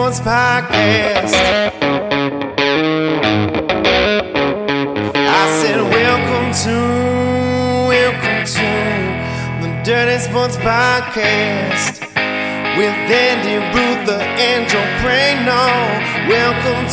Sports Podcast. I said welcome to the Dirty Sports Podcast with Andy Ruther and Joe Prano. Welcome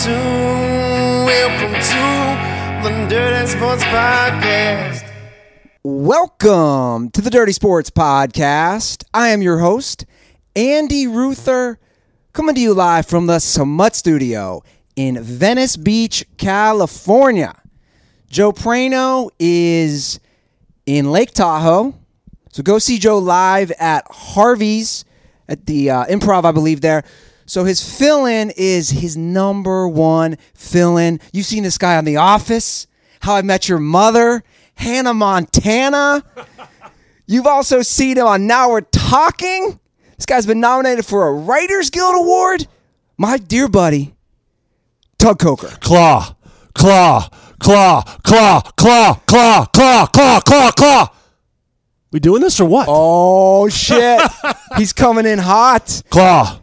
to the Dirty Sports Podcast. Welcome to the Dirty Sports Podcast. I am your host, Andy Ruther, coming to you live from the Smut Studio in Venice Beach, California. Joe Prano is in Lake Tahoe, so go see Joe live at Harvey's at the Improv, I believe, there. So his fill-in is his number one fill-in. You've seen this guy on The Office, How I Met Your Mother, Hannah Montana. You've also seen him on Now We're Talking. This guy's been nominated for a Writers Guild Award. My dear buddy, Tug Coker. Claw. We doing this or what? Oh, shit. He's coming in hot. Claw.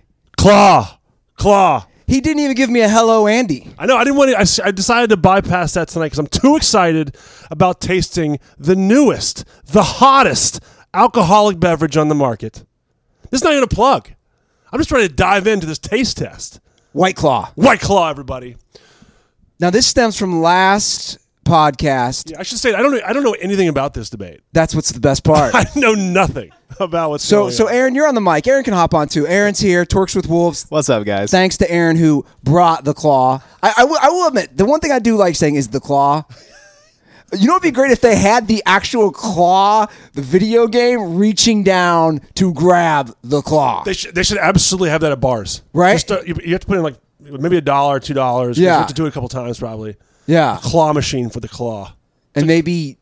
He didn't even give me a hello, Andy. I know. I didn't want to. I decided to bypass that tonight because I'm too excited about tasting the newest, the hottest alcoholic beverage on the market. This is not even a plug. I'm just trying to dive into this taste test. White Claw. White Claw, everybody. Now, this stems from last podcast. Yeah, I should say I don't know anything about this debate. That's what's the best part. I know nothing about what's going on. So Aaron, you're on the mic. Aaron can hop on too. Aaron's here. Torques with Wolves. What's up, guys? Thanks to Aaron who brought the claw. I will admit, the one thing I do like saying is the claw. You know what would be great if they had the actual claw, the video game, reaching down to grab the claw. They should absolutely have that at bars. Right? Just, you have to put in like maybe $1, $2. Yeah. You have to do it a couple times probably. Yeah. Claw machine for the claw. And maybe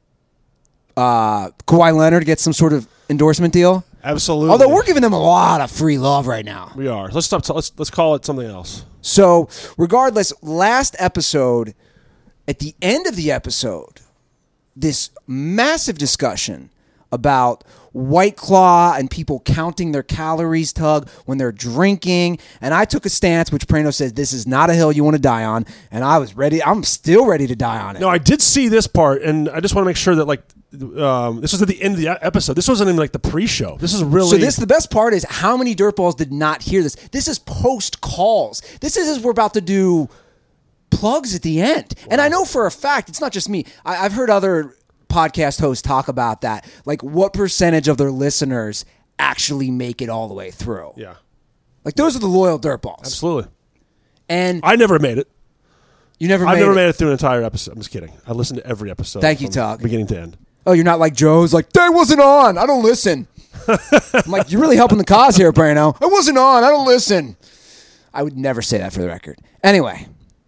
Kawhi Leonard gets some sort of endorsement deal. Absolutely. Although we're giving them a lot of free love right now. We are. Let's stop. Let's call it something else. So, regardless, last episode, at the end of the episode, this massive discussion about White Claw and people counting their calories, Tug, when they're drinking. And I took a stance, which Prano says this is not a hill you want to die on. And I was ready. I'm still ready to die on it. No, I did see this part, and I just want to make sure that this was at the end of the episode. This wasn't even like the pre-show. This is really... So the best part is how many dirtballs did not hear this. This is post-calls. This is as we're about to do plugs at the end. Wow. And I know for a fact, it's not just me. I've heard other podcast hosts talk about that. Like, what percentage of their listeners actually make it all the way through? Yeah. Like, those are the loyal dirtballs. Absolutely. And I never made it. You never I've made never it? made it through an entire episode. I'm just kidding. I listened to every episode. Thank you, from Tug. beginning to end. Oh, you're not like Joe's like, that wasn't on. I don't listen. I'm like, you're really helping the cause here, Brano. I wasn't on. I don't listen. I would never say that for the record. Anyway,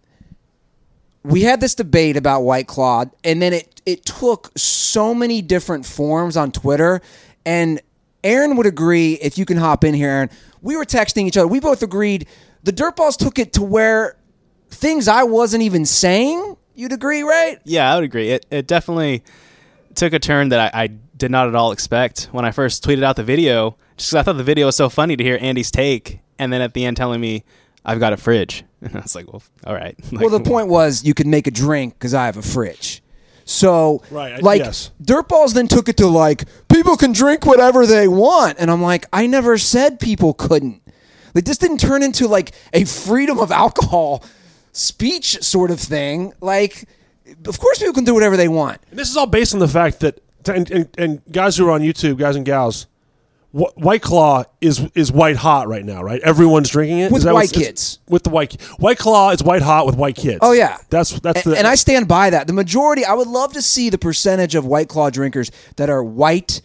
we had this debate about White Claw, and then it took so many different forms on Twitter, and Aaron would agree, if you can hop in here, Aaron, we were texting each other. We both agreed the Dirtballs took it to where things I wasn't even saying, you'd agree, right? Yeah, I would agree. It definitely took a turn that I did not at all expect when I first tweeted out the video, just because I thought the video was so funny to hear Andy's take, and then at the end telling me, I've got a fridge. And I was like, well, all right. Like, well, the point was you could make a drink because I have a fridge. So, right, like, yes. Dirtballs then took it to, like, people can drink whatever they want. And I'm like, I never said people couldn't. Like, this didn't turn into, like, a freedom of alcohol speech sort of thing. Like, of course people can do whatever they want. And this is all based on the fact that, and guys who are on YouTube, guys and gals, White Claw is white hot right now, right? Everyone's drinking it with white kids. With the White Claw is white hot with white kids. Oh yeah, and I stand by that. The majority, I would love to see the percentage of White Claw drinkers that are white,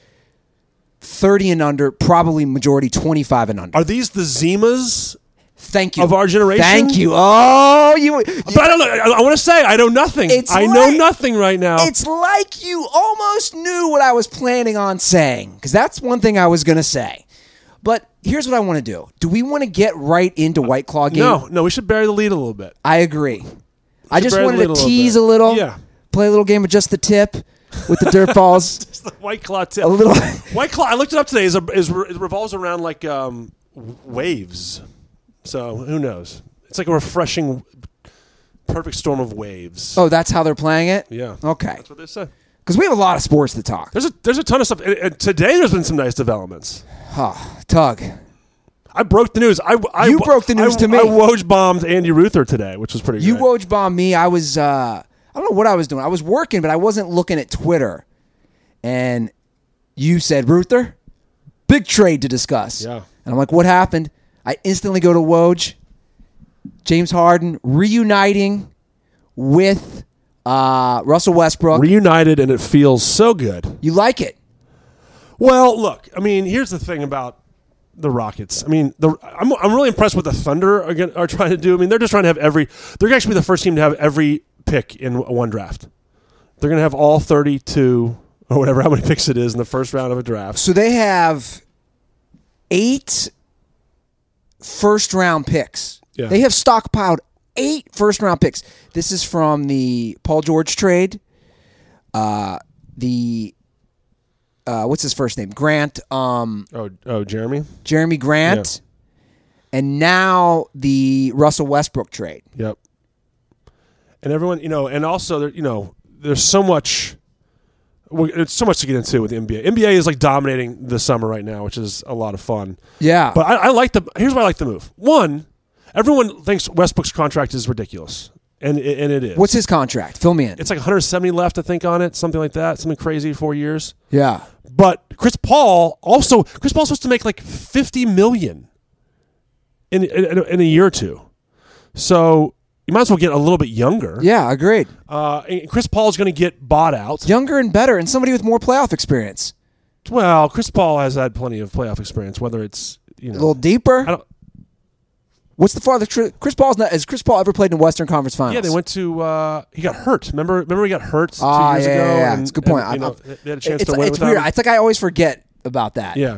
30 and under, probably majority 25 and under. Are these the Zimas? Thank you. Of our generation? Thank you. Oh, But I don't know. I want to say I know nothing. I know nothing right now. It's like you almost knew what I was planning on saying, because that's one thing I was going to say. But here's what I want to do. Do we want to get right into White Claw game? No, we should bury the lead a little bit. I agree. I just wanted to a tease a little. Yeah. Play a little game of just the tip with the Dirtballs. Just the White Claw tip. A little. White Claw, I looked it up today, it revolves around like waves. So who knows? It's like a refreshing, perfect storm of waves. Oh, that's how they're playing it? Yeah. Okay. That's what they say. Because we have a lot of sports to talk. There's a ton of stuff. And today there's been some nice developments. Tug. I broke the news. You broke the news to me. I Woj bombed Andy Ruther today, which was pretty You great. Woj bombed me. I was, I don't know what I was doing. I was working, but I wasn't looking at Twitter. And you said, Ruther, big trade to discuss. Yeah. And I'm like, what happened? I instantly go to Woj. James Harden reuniting with Russell Westbrook. Reunited, and it feels so good. You like it? Well, look, I mean, here's the thing about the Rockets. I mean, I'm really impressed with the Thunder are trying to do. I mean, they're just trying to have they're actually the first team to have every pick in one draft. They're going to have all 32 or whatever, how many picks it is in the first round of a draft. So they have 8 first-round picks. Yeah. They have stockpiled 8 first-round picks. This is from the Paul George trade. What's his first name? Grant. Jeremy? Jeremy Grant. Yeah. And now the Russell Westbrook trade. Yep. And everyone, and also, there's so much. It's so much to get into with the NBA. NBA is like dominating the summer right now, which is a lot of fun. Yeah. But I like here's why I like the move. One, everyone thinks Westbrook's contract is ridiculous. And it is. What's his contract? Fill me in. It's like 170 left, I think, on it. Something like that. Something crazy, 4 years. Yeah. But Chris Paul's supposed to make like $50 million in a year or two. So you might as well get a little bit younger. Yeah, agreed. And Chris Paul's going to get bought out. Younger and better, and somebody with more playoff experience. Well, Chris Paul has had plenty of playoff experience, whether it's, A little deeper? I don't, What's the farthest? Has Chris Paul ever played in the Western Conference Finals? yeah, they went to. He got hurt. Remember he got hurt 2 years ago. Yeah. And, It's a good point. and, they had a chance to win. It's without weird. him. It's like I always forget about that. Yeah.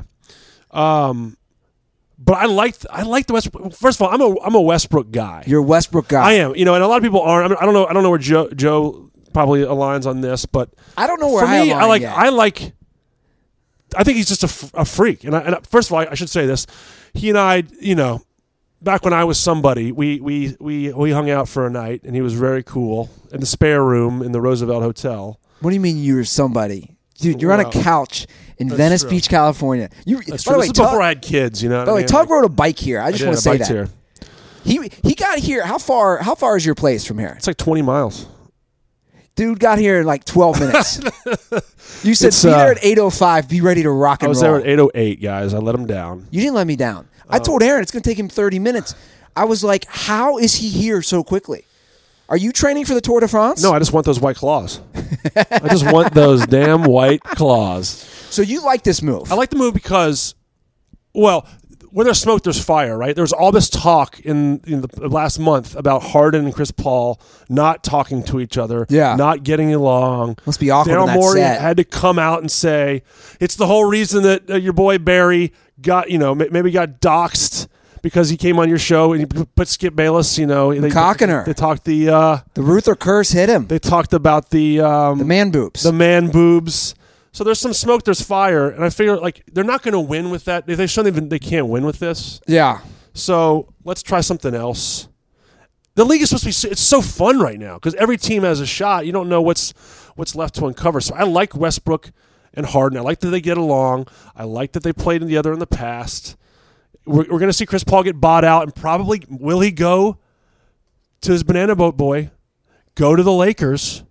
But I like the Westbrook. First of all, I'm a Westbrook guy. You're a Westbrook guy. I am. And a lot of people aren't. I don't know where Joe probably aligns on this, but I don't know where for me, I align yet. I think he's just a freak. And first of all, I should say this. He and I, back when I was somebody, we hung out for a night, and he was very cool in the spare room in the Roosevelt Hotel. What do you mean you were somebody? Dude, you're on a couch in Venice true. Beach, California. That's By true. the way, This is before I had kids, By the way, Tug rode a bike here. I just want to say that. Here. He got here. How far is your place from here? It's like 20 miles. Dude got here in like 12 minutes. You said be there at 8:05. Be ready to rock and roll. I was there at 8:08, guys. I let him down. You didn't let me down. I told Aaron it's going to take him 30 minutes. I was like, how is he here so quickly? Are you training for the Tour de France? No, I just want those white claws. I just want those damn white claws. So you like this move? I like the move because, well, where there's smoke, there's fire, right? There was all this talk in the last month about Harden and Chris Paul not talking to each other, not getting along. Must be awkward on Daryl that Morey set. had to come out and say, it's the whole reason that your boy Barry got, maybe got doxxed because he came on your show and you put Skip Bayless, Cockiner. They talked the Ruther curse hit him. They talked about the man boobs. The man boobs. So there's some smoke, there's fire, and I figure they're not going to win with that. They show they can't win with this. Yeah. So let's try something else. The league is supposed to be. It's so fun right now because every team has a shot. You don't know what's left to uncover. So I like Westbrook and Harden. I like that they get along. I like that they played together in the past. We're going to see Chris Paul get bought out, and probably will he go to his banana boat boy? Go to the Lakers.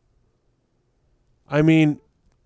I mean.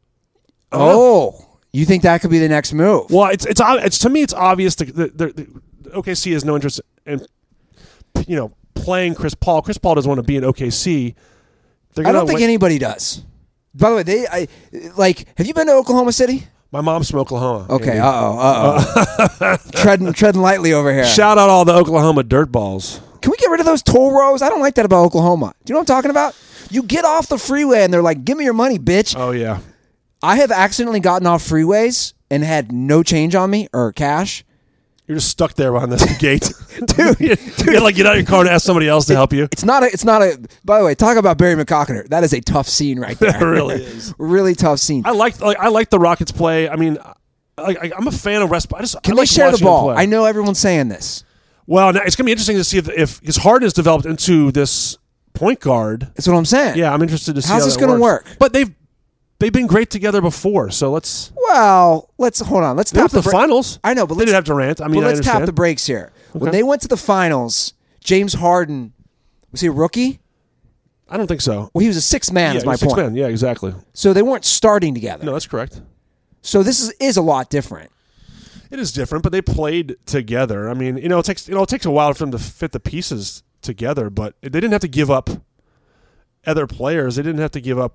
You think that could be the next move? Well, it's to me it's obvious the OKC has no interest in playing Chris Paul. Chris Paul doesn't want to be in OKC. I don't think anybody does. By the way, have you been to Oklahoma City? My mom's from Oklahoma. Okay, treading lightly over here. Shout out all the Oklahoma dirtballs. Can we get rid of those toll roads? I don't like that about Oklahoma. Do you know what I'm talking about? You get off the freeway and they're like, "Give me your money, bitch." Oh yeah. I have accidentally gotten off freeways and had no change on me or cash. You're just stuck there behind this gate, dude. You gotta get out of your car and ask somebody else to help you. It's not a. By the way, talk about Barry McCockiner. That is a tough scene right there. It really is. Really tough scene. I like the Rockets play. I mean, I'm a fan of Westbrook. Can they share the ball? I know everyone's saying this. Well, now it's going to be interesting to see if because Harden has developed into this point guard. That's what I'm saying. Yeah, I'm interested to see How's how this that gonna works. work? But they've been great together before, so let's. Well, let's hold on. Let's They tap went to the finals. I know, but they let's didn't have Durant. I mean, but let's I tap understand. the brakes here. When Okay. they went to the finals, James Harden was he a rookie? I don't think so. Well, he was a sixth man. Yeah, is my six point. man. Yeah, exactly. So they weren't starting together. No, that's correct. So this is a lot different. It is different, but they played together. I mean, it takes a while for them to fit the pieces together, but they didn't have to give up other players. They didn't have to give up.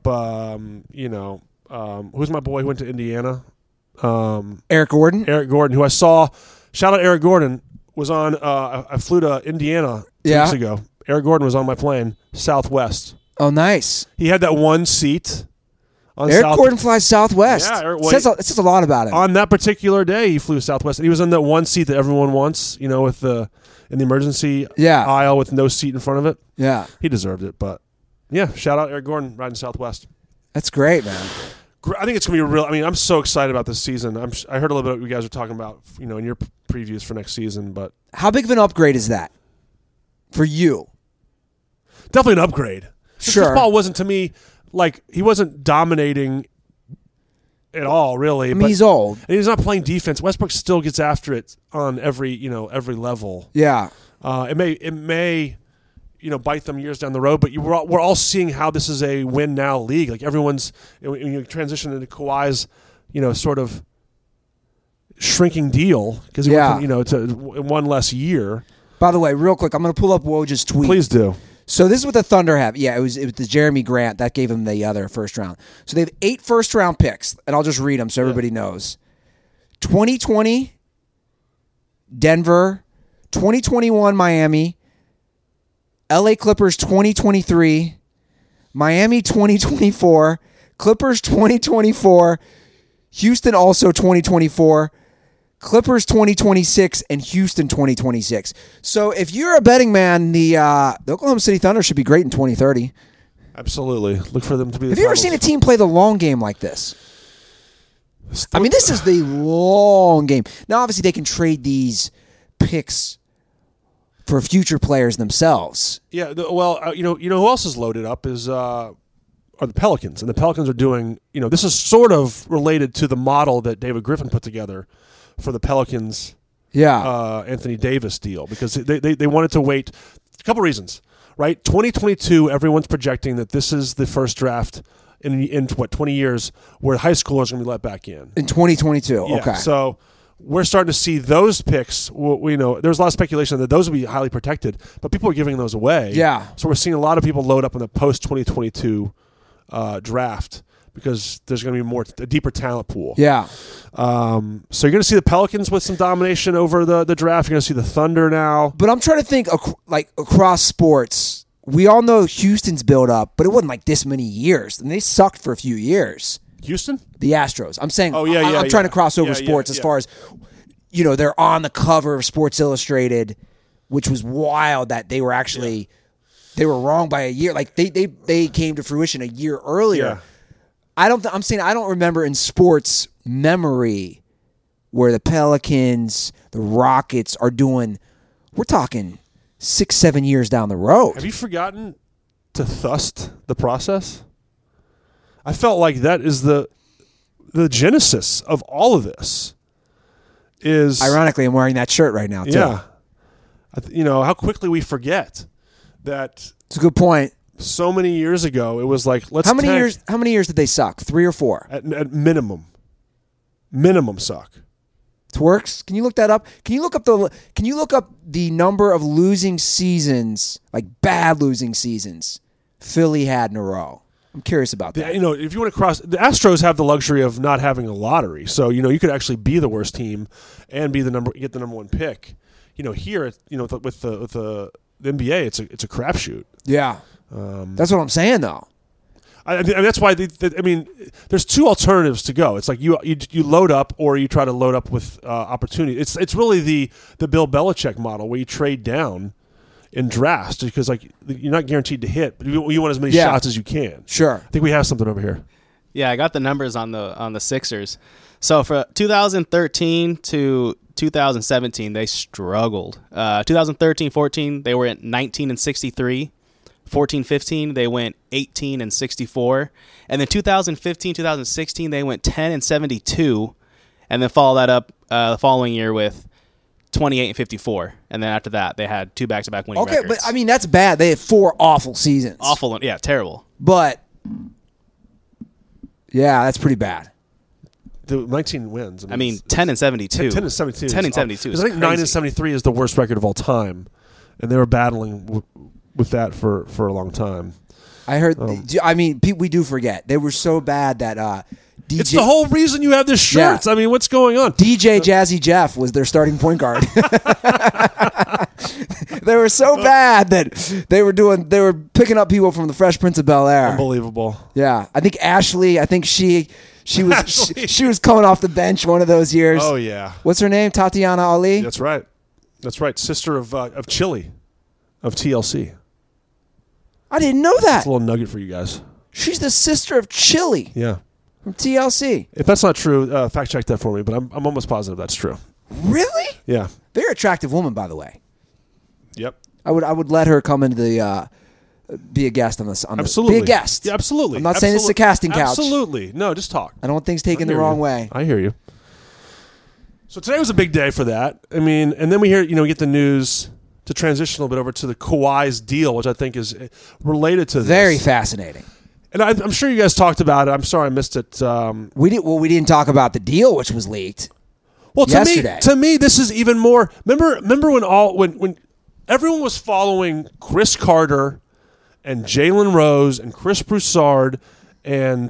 Who's my boy who went to Indiana? Eric Gordon. Eric Gordon, who I saw. Shout out Eric Gordon was on. I flew to Indiana 2 Yeah. weeks ago. Eric Gordon was on my plane, Southwest. Oh, nice. He had that one seat. On Eric Gordon flies Southwest. Yeah, it says a lot about him. On that particular day, he flew Southwest, and he was in that one seat that everyone wants. In the emergency aisle with no seat in front of it. Yeah, he deserved it. But yeah, shout out Eric Gordon riding Southwest. That's great, man. I think it's gonna be real. I mean, I'm so excited about this season. I heard a little bit what you guys were talking about, in your previews for next season. But how big of an upgrade is that for you? Definitely an upgrade. Sure. Chris Paul wasn't, to me, he wasn't dominating at all, really. I mean, he's old. And he's not playing defense. Westbrook still gets after it on every level. Yeah. It may bite them years down the road, but we're all seeing how this is a win now league. Like everyone's transition into Kawhi's, sort of shrinking deal because he went from, to one less year. By the way, real quick, I'm going to pull up Woj's tweet. Please do. So this is what the Thunder have. Yeah, it was the Jeremy Grant that gave them the other first round. So they have 8 first-round picks, and I'll just read them so everybody knows. 2020, Denver. 2021, Miami. LA Clippers 2023. Miami 2024. Clippers 2024. Houston also 2024. Clippers 2026 and Houston 2026. So if you're a betting man, the Oklahoma City Thunder should be great in 2030. Absolutely. Look for them to be the Have you ever seen a team play the long game like this? I mean, this is the long game. Now, obviously, they can trade these picks for future players themselves. Yeah, who else is loaded up are the Pelicans. And the Pelicans are doing, this is sort of related to the model that David Griffin put together for the Pelicans, Anthony Davis deal, because they wanted to wait. A couple reasons, right? 2022, everyone's projecting that this is the first draft in 20 years where high schoolers are going to be let back in. In 2022, yeah, okay. So we're starting to see those picks. There's a lot of speculation that those will be highly protected, but people are giving those away. Yeah. So we're seeing a lot of people load up in the post-2022 draft, because there's going to be a deeper talent pool. Yeah. So you're going to see the Pelicans with some domination over the draft. You're going to see the Thunder now. But I'm trying to think, across sports, we all know Houston's build up, but it wasn't like this many years. And they sucked for a few years. Houston? The Astros. I'm saying, I'm trying to yeah. cross over sports as far as, they're on the cover of Sports Illustrated, which was wild that they were actually, they were wrong by a year. Like they came to fruition a year earlier. Yeah. I don't remember in sports memory where the Pelicans, the Rockets are doing, we're talking 6-7 years down the road. Have you forgotten to thust the process? I felt like that is the genesis of all of this. Is ironically, I'm wearing that shirt right now too. Yeah. How quickly we forget that. It's a good point. So many years ago, it was like, let's How many years did they suck? 3 or 4? At minimum suck. Twerks, can you look that up? Can you look up the number of losing seasons, like bad losing seasons, Philly had in a row? I'm curious about that. If you want to cross, the Astros have the luxury of not having a lottery, so you could actually be the worst team and get the number 1 pick. Here, with the NBA, it's a crapshoot. Yeah. That's what I'm saying, though. That's why there's 2 alternatives to go. It's like you load up, or you try to load up with opportunity. It's really the Bill Belichick model where you trade down in drafts, because you're not guaranteed to hit, but you want as many shots as you can. Sure. I think we have something over here. Yeah, I got the numbers on the Sixers. So for 2013 to 2017, they struggled. 2013-14, they were at 19-63. 14-15, they went 18-64. And then 2015-2016, they went 10-72. And then follow that up the following year with 28-54. And then after that, they had 2 back-to-back winning records. But I mean, that's bad. They had 4 awful seasons. Awful. Yeah, terrible. But, yeah, that's pretty bad. The 19 wins. I mean 10-72. 10-72. 10-72. Because I think 9-73 is the worst record of all time. And they were battling with that for a long time. I heard. I mean, we do forget they were so bad that DJ. It's the whole reason you have this shirt. Yeah. I mean, what's going on? DJ Jazzy Jeff was their starting point guard. They were so bad that they were picking up people from the Fresh Prince of Bel-Air. Unbelievable. Yeah, I think Ashley. I think she was she was coming off the bench one of those years. Oh yeah. What's her name? Tatiana Ali. That's right. Sister of Chili, of TLC. I didn't know that. That's a little nugget for you guys. She's the sister of Chili Yeah. from TLC. If that's not true, fact check that for me. But I'm almost positive that's true. Really? Yeah. Very attractive woman, by the way. Yep. I would let her come into the be a guest on this. Absolutely. Be a guest. Yeah, absolutely. I'm not saying this is a casting couch. Absolutely. No, just talk. I don't want things taken the hear wrong you. way. I hear you. So today was a big day for that. I mean, and then we hear, we get the news to transition a little bit over to the Kawhi's deal, which I think is related to this. Very fascinating. And I'm sure you guys talked about it. I'm sorry I missed it. We didn't talk about the deal, which was leaked. Well, yesterday. to me, this is even more. Remember when everyone was following Chris Carter and Jalen Rose and Chris Broussard and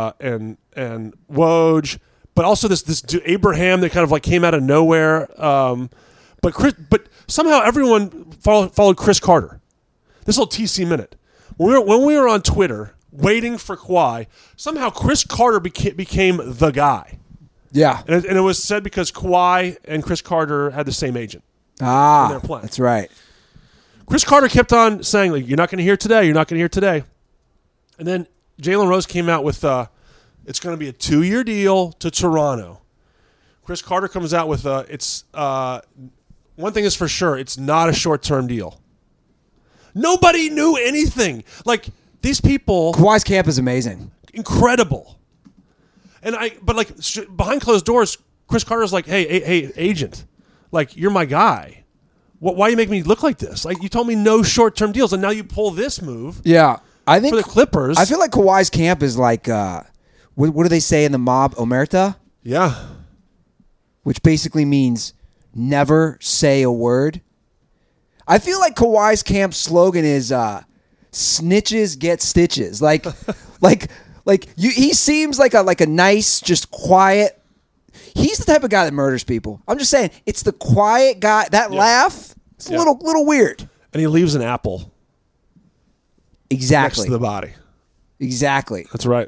Woj, but also this dude, Abraham that kind of like came out of nowhere. But somehow everyone followed Chris Carter. This little TC minute. When we were on Twitter waiting for Kawhi, somehow Chris Carter became the guy. Yeah. And it was said because Kawhi and Chris Carter had the same agent. Ah, they're playing. that's right. Chris Carter kept on saying, like, you're not going to hear today. You're not going to hear today. And then Jalen Rose came out with, it's going to be a 2-year deal to Toronto. Chris Carter comes out with, one thing is for sure, it's not a short-term deal. Nobody knew anything. Like, these people... Kawhi's camp is amazing. Incredible. But like, behind closed doors, Chris Carter's like, hey, agent, like, you're my guy. Why you make me look like this? Like, you told me no short-term deals, and now you pull this move. Yeah. I think for the Clippers. I feel like Kawhi's camp is like, what do they say in the mob? Omerta? Yeah. Which basically means never say a word. I feel like Kawhi's camp slogan is snitches get stitches. Like he seems like a nice, just quiet. He's the type of guy that murders people. I'm just saying, it's the quiet guy. That laugh, it's a little weird. And he leaves an apple. Exactly. Next to the body. Exactly. That's right.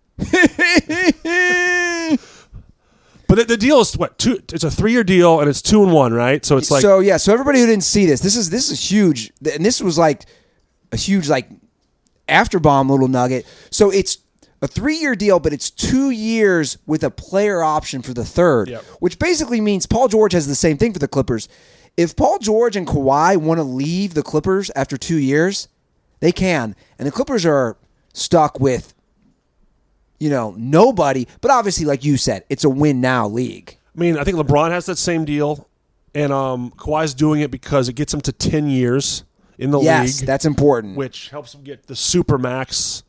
But the deal is what? It's a 3-year deal, and it's 2-1, right? So it's like so everybody who didn't see this is huge, and this was like a huge like after bomb little nugget. So it's a 3-year deal, but it's 2 years with a player option for the third, which basically means Paul George has the same thing for the Clippers. If Paul George and Kawhi want to leave the Clippers after 2 years, they can, and the Clippers are stuck with, nobody. But obviously, like you said, it's a win-now league. I mean, I think LeBron has that same deal, and Kawhi's doing it because it gets him to 10 years in the league. Yes, that's important. Which helps him get the super max.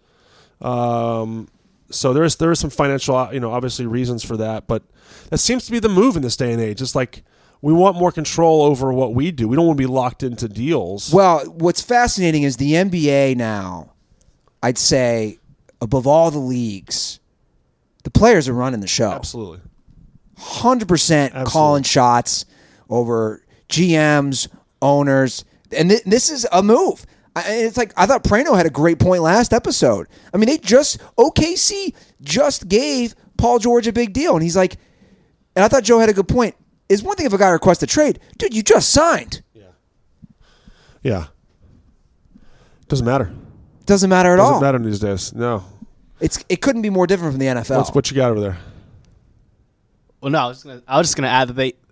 So there is some financial, obviously reasons for that, but that seems to be the move in this day and age. It's like we want more control over what we do. We don't want to be locked into deals. Well, what's fascinating is the NBA now, I'd say, above all the leagues, the players are running the show. Absolutely. 100% calling shots over GMs, owners, and this is a move. It's like, I thought Prano had a great point last episode. I mean, OKC just gave Paul George a big deal, and he's like, and I thought Joe had a good point. It's one thing if a guy requests a trade. Dude, you just signed. Yeah. Doesn't matter. Doesn't matter at all. Doesn't matter these days. No. It couldn't be more different from the NFL. What you got over there? Well, no, I was just gonna add that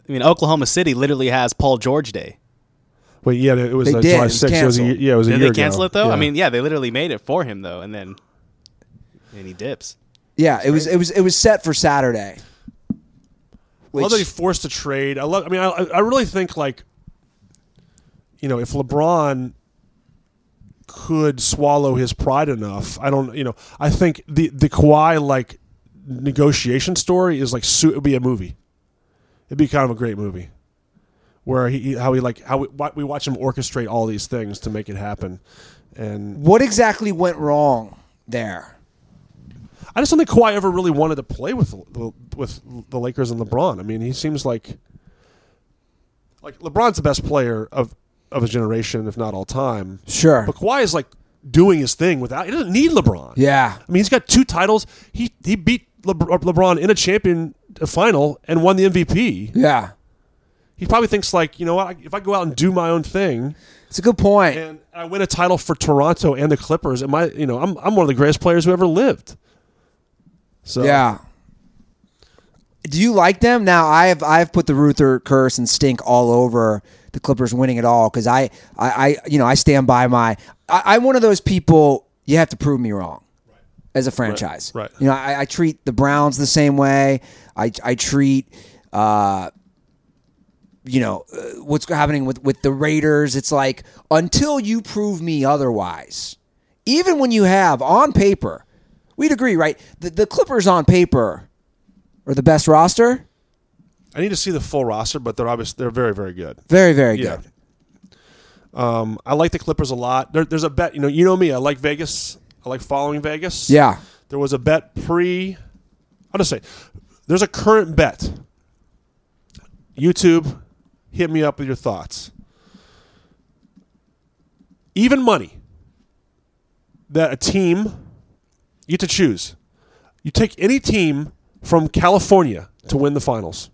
I mean, Oklahoma City literally has Paul George Day. Wait, yeah, it was They did. July It was 6th. It was canceled. it was a Did year they cancel ago. it though? Yeah. I mean, yeah, they literally made it for him though, and then he dips. Yeah, it was set for Saturday. I love that he forced a trade. I really think like, if LeBron could swallow his pride enough, I think the Kawhi like negotiation story is like it would be a movie. It'd be kind of a great movie, where we watch him orchestrate all these things to make it happen. And What exactly went wrong there? I just don't think Kawhi ever really wanted to play with the Lakers and LeBron. I mean, he seems like LeBron's the best player of his generation, if not all time. Sure. But Kawhi is like doing his thing without. He doesn't need LeBron. Yeah. I mean, he's got 2 titles. He beat LeBron in a final and won the MVP. Yeah. He probably thinks like, what? If I go out and do my own thing, It's a good point. and I win a title for Toronto and the Clippers, I'm one of the greatest players who ever lived. So Yeah. Do you like them? Now I've put the Ruther curse and stink all over the Clippers winning it all because I stand by I'm one of those people. You have to prove me wrong as a franchise. Right. I treat the Browns the same way. I treat what's happening with the Raiders. It's like until you prove me otherwise, even when you have on paper. We'd agree, right? The Clippers on paper are the best roster. I need to see the full roster, but they're very, very good. Very, very Yeah. good. I like the Clippers a lot. There's a bet. You know me. I like Vegas. I like following Vegas. Yeah. There was a bet I'll just say, there's a current bet. YouTube, hit me up with your thoughts. Even money that a team, you get to choose. You take any team from California to win the finals,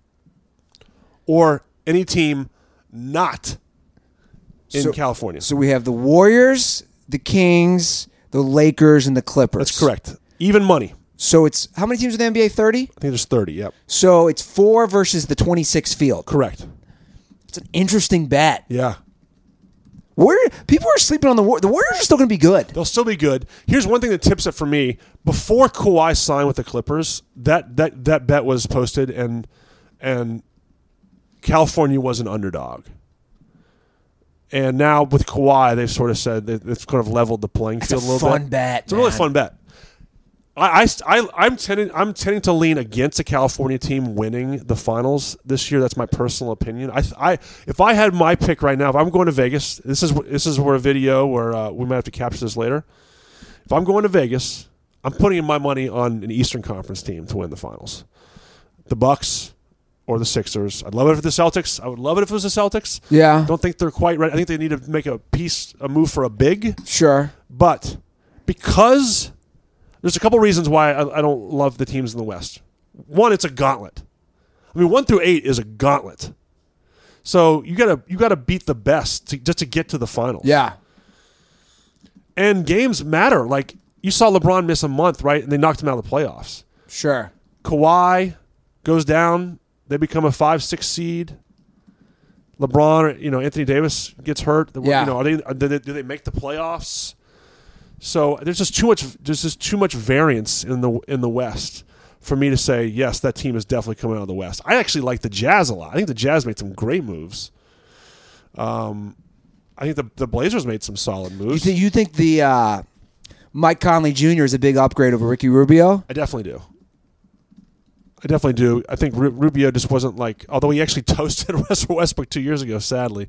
or any team not in California. So we have the Warriors, the Kings, the Lakers, and the Clippers. That's correct. Even money. So it's how many teams in the NBA? 30? I think there's 30. Yep. So it's 4 versus the 26 field. Correct. It's an interesting bet. Yeah. People are sleeping on the Warriors. The Warriors are still going to be good. They'll still be good. Here's one thing that tips it for me. Before Kawhi signed with the Clippers, that bet was posted, and California was an underdog. And now with Kawhi, they've sort of said that it's kind of leveled the playing field a little bit. It's a fun bet. It's a really fun bet. I'm tending to lean against a California team winning the finals this year. That's my personal opinion. If I had my pick right now, if I'm going to Vegas, this is where a video where we might have to capture this later. If I'm going to Vegas, I'm putting in my money on an Eastern Conference team to win the finals. The Bucks or the Sixers. I'd love it if the Celtics. I would love it if it was the Celtics. Yeah. Don't think they're quite right. I think they need to make a move for a big. Sure. But because there's a couple reasons why I don't love the teams in the West. One, it's a gauntlet. I mean, 1 through 8 is a gauntlet. So you gotta beat the best just to get to the finals. Yeah. And games matter. Like you saw LeBron miss a month, right? And they knocked him out of the playoffs. Sure. Kawhi goes down. They become a 5-6 seed. LeBron, Anthony Davis gets hurt. Yeah. Do they make the playoffs? So there's just too much variance in the West for me to say yes, that team is definitely coming out of the West. I actually like the Jazz a lot. I think the Jazz made some great moves. I think the Blazers made some solid moves. You think the Mike Conley Jr. is a big upgrade over Ricky Rubio? I definitely do. I think Rubio just wasn't like, although he actually toasted Russell Westbrook 2 years ago, sadly.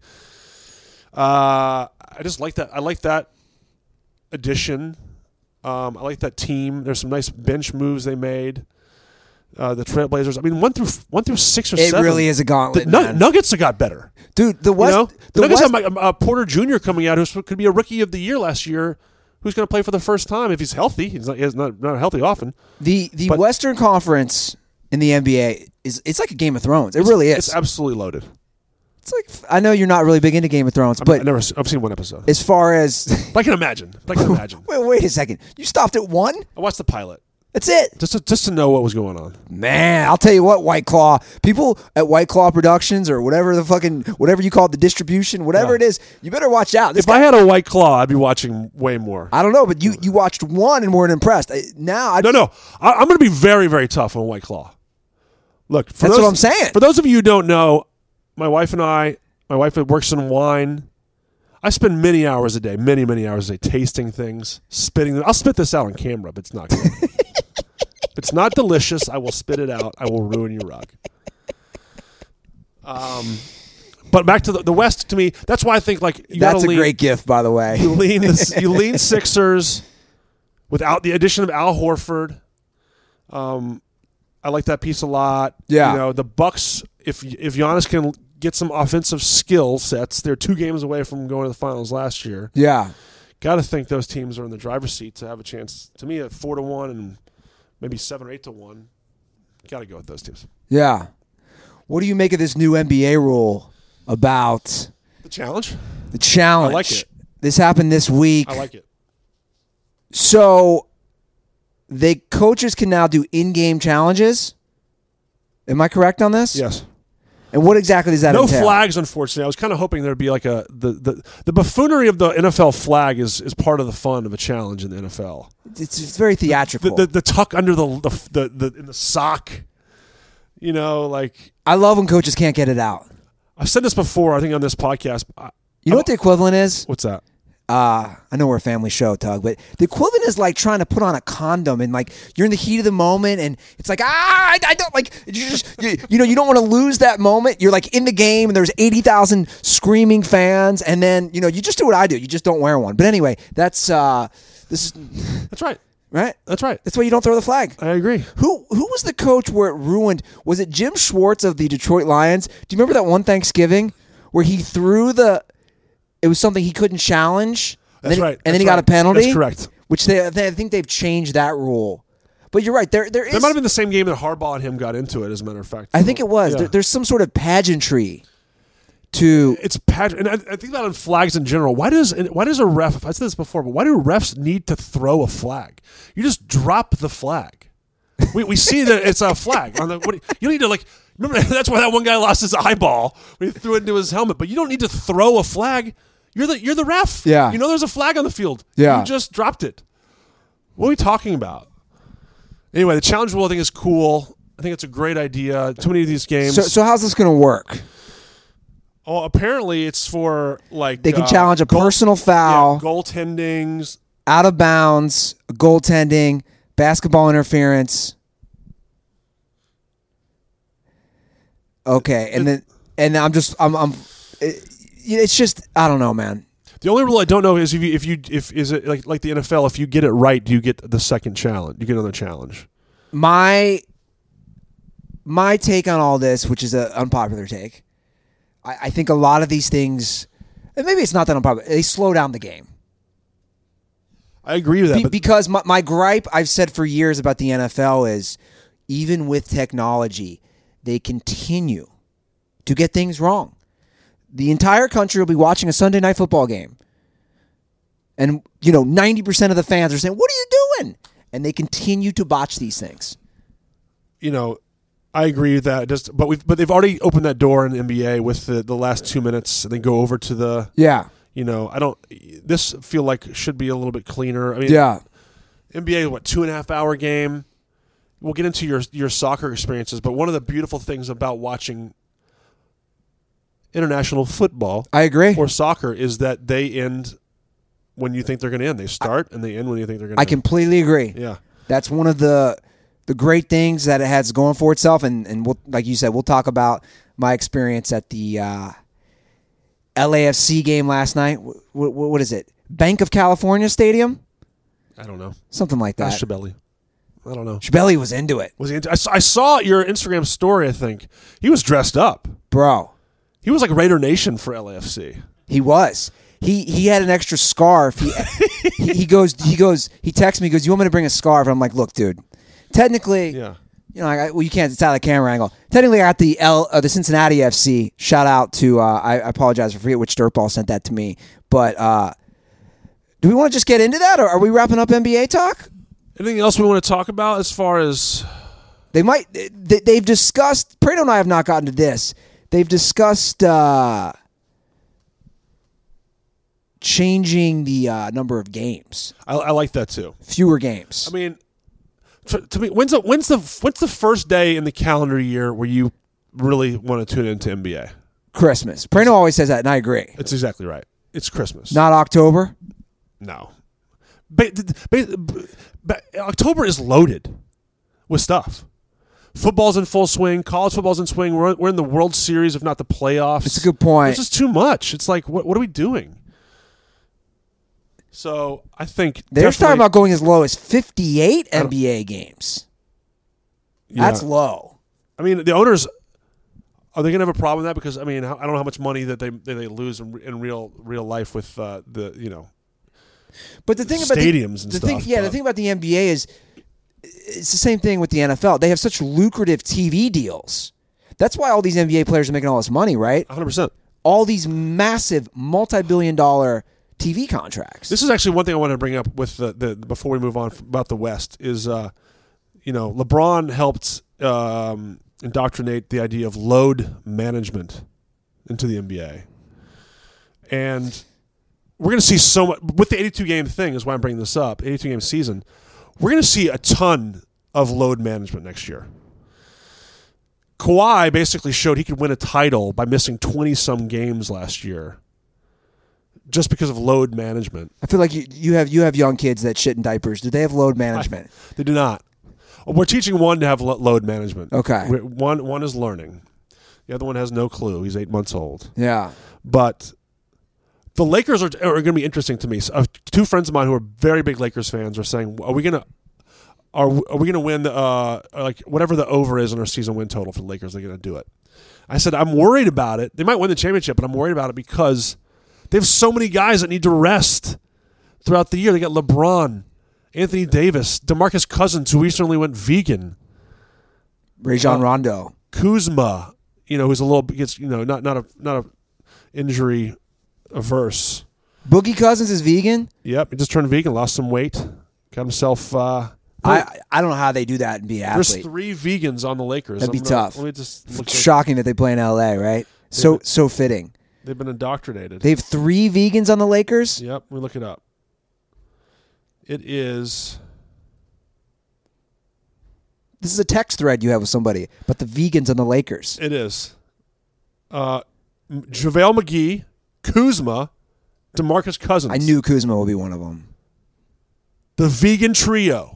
I just like that. I like that addition. I like that team. There's some nice bench moves they made. The Trailblazers. I mean, 1 through 6 or 7. It really is a gauntlet. The Nuggets have got better. Dude, the West. The Nuggets have Porter Jr. coming out, who could be a Rookie of the Year last year, who's going to play for the first time if he's healthy. He's not healthy often. The Western Conference in the NBA it's like a Game of Thrones. It really is. It's absolutely loaded. It's like, I know you're not really big into Game of Thrones, but I've seen one episode. As far as I can imagine. wait a second. You stopped at 1? I watched the pilot. That's it. Just to know what was going on. Man, I'll tell you what, White Claw. People at White Claw Productions or whatever you call it, the distribution, whatever it is, you better watch out. If I had a White Claw, I'd be watching way more. I don't know, but you watched one and weren't impressed. Now, No. I'm going to be very, very tough on White Claw. Look, That's what I'm saying. For those of you who don't know, my wife works in wine. I spend many hours a day, many hours a day, tasting things, spitting them. I'll spit this out on camera, but it's not good. If it's not delicious, I will spit it out. I will ruin your rug. But back to the West, to me, that's why I think that's a great gift, by the way. You lean Sixers without the addition of Al Horford. I like that piece a lot. Yeah. The Bucks, if Giannis can get some offensive skill sets, they're 2 games away from going to the finals last year. Yeah. Got to think those teams are in the driver's seat to have a chance. To me, at 4-1 and maybe 7 or 8-1, got to go with those teams. Yeah. What do you make of this new NBA rule about The challenge? the challenge? I like it. This happened this week. I like it. So, coaches can now do in-game challenges. Am I correct on this? Yes. And what exactly does that No entail? flags, unfortunately. I was kind of hoping there'd be like the buffoonery of the NFL flag is part of the fun of a challenge in the NFL. It's very theatrical. The tuck under the in the sock, I love when coaches can't get it out. I've said this before. I think on this podcast. You know what the equivalent is? What's that? I know we're a family show, Tug, but the equivalent is like trying to put on a condom and you're in the heat of the moment and it's I don't you don't want to lose that moment. You're in the game and there's 80,000 screaming fans and then, you just do what I do. You just don't wear one. But anyway, that's right. Right? That's right. That's why you don't throw the flag. I agree. Who was the coach where it ruined? Was it Jim Schwartz of the Detroit Lions? Do you remember that one Thanksgiving where he threw it was something he couldn't challenge? That's right. And then he got a penalty? That's correct. Which I think they've changed that rule. But you're right. There might have been the same game that Harbaugh and him got into it, as a matter of fact. I think it was. Yeah. There's some sort of pageantry to... It's and I think that on flags in general. Why does a ref... I've said this before, but why do refs need to throw a flag? You just drop the flag. We see that it's a flag. You don't need to remember, that's why that one guy lost his eyeball when he threw it into his helmet. But you don't need to throw a flag. You're the ref. Yeah. There's a flag on the field. Yeah. You just dropped it. What are we talking about? Anyway, the challenge rule I think is cool. I think it's a great idea. Too many of these games. So how's this going to work? Oh, apparently it's for they can challenge a personal foul, goaltendings, out of bounds, goaltending, basketball interference. Okay, and I'm it's just I don't know, man. The only rule I don't know is if is it like the NFL, if you get it right, do you get the second challenge? You get another challenge. My take on all this, which is an unpopular take, I think a lot of these things, and maybe it's not that unpopular, they slow down the game. I agree with that. Because my gripe I've said for years about the NFL is even with technology, they continue to get things wrong. The entire country will be watching a Sunday night football game. And, 90% of the fans are saying, "What are you doing?" And they continue to botch these things. I agree with that. But they've already opened that door in the NBA with the last 2 minutes and then go over to the Yeah. This feel like should be a little bit cleaner. I mean, Yeah. NBA, 2.5 hour game. We'll get into your soccer experiences, but one of the beautiful things about watching international football, I agree. or soccer, is that they end when you think they're going to end. They start and they end when you think they're going to end. I completely agree. Yeah. That's one of the great things that it has going for itself. And we'll, like you said, we'll talk about my experience at the LAFC game last night. What is it? Bank of California Stadium? I don't know. Something like that. Ask Shabelli. I don't know. Shabelli was into it. Was he? I saw your Instagram story. I think he was dressed up. Bro. He was like Raider Nation for LAFC. He was. He had an extra scarf. He texts me, he goes, "You want me to bring a scarf?" And I'm like, "Look, dude, technically, Yeah. You can't, it's out of the camera angle. Technically, I got the Cincinnati FC. Shout out to, I apologize, I forget which dirtball sent that to me. But do we want to just get into that, or are we wrapping up NBA talk? Anything else we want to talk about as far as... They've discussed, Prado and I have not gotten to this. They've discussed changing the number of games. I like that too. Fewer games. I mean, to me, when's the first day in the calendar year where you really want to tune into NBA? Christmas. Prado always says that, and I agree. It's exactly right. It's Christmas. Not October? No. October is loaded with stuff. Football's in full swing. College football's in swing. We're in the World Series, if not the playoffs. It's a good point. It's just too much. It's like, what are we doing? So I think they're talking about going as low as 58 NBA games. Yeah. That's low. I mean, the owners, are they going to have a problem with that? Because I mean, I don't know how much money that they lose in real life with the But the thing stadiums about the thing about the NBA is it's the same thing with the NFL. They have such lucrative TV deals. That's why all these NBA players are making all this money, right? 100%. All these massive multi-billion-dollar TV contracts. This is actually one thing I want to bring up with the before we move on about the West is, LeBron helped indoctrinate the idea of load management into the NBA, and we're going to see so much with the 82-game thing. Is why I'm bringing this up. 82-game season. We're going to see a ton of load management next year. Kawhi basically showed he could win a title by missing 20-some games last year just because of load management. I feel like you have young kids that shit in diapers. Do they have load management? They do not. We're teaching one to have load management. Okay. One is learning. The other one has no clue. He's 8 months old. Yeah. But the Lakers are going to be interesting to me. So, two friends of mine who are very big Lakers fans are saying, "Are we going to win like whatever the over is in our season win total for the Lakers? They're going to do it." I said, "I'm worried about it. They might win the championship, but I'm worried about it because they have so many guys that need to rest throughout the year. They got LeBron, Anthony Davis, DeMarcus Cousins, who recently went vegan, Rajon Rondo, Kuzma, who's a little gets not a injury averse. Boogie Cousins is vegan. Yep, he just turned vegan, lost some weight, got himself. I don't know how they do that and be an athlete. There's 3 vegans on the Lakers. That'd be tough. Let me just look shocking that they play in LA, right? So fitting. They've been indoctrinated. They have 3 vegans on the Lakers? Yep, we look it up. It is. This is a text thread you have with somebody, but the vegans on the Lakers. It is. JaVale McGee, Kuzma, DeMarcus Cousins. I knew Kuzma would be one of them. The vegan trio.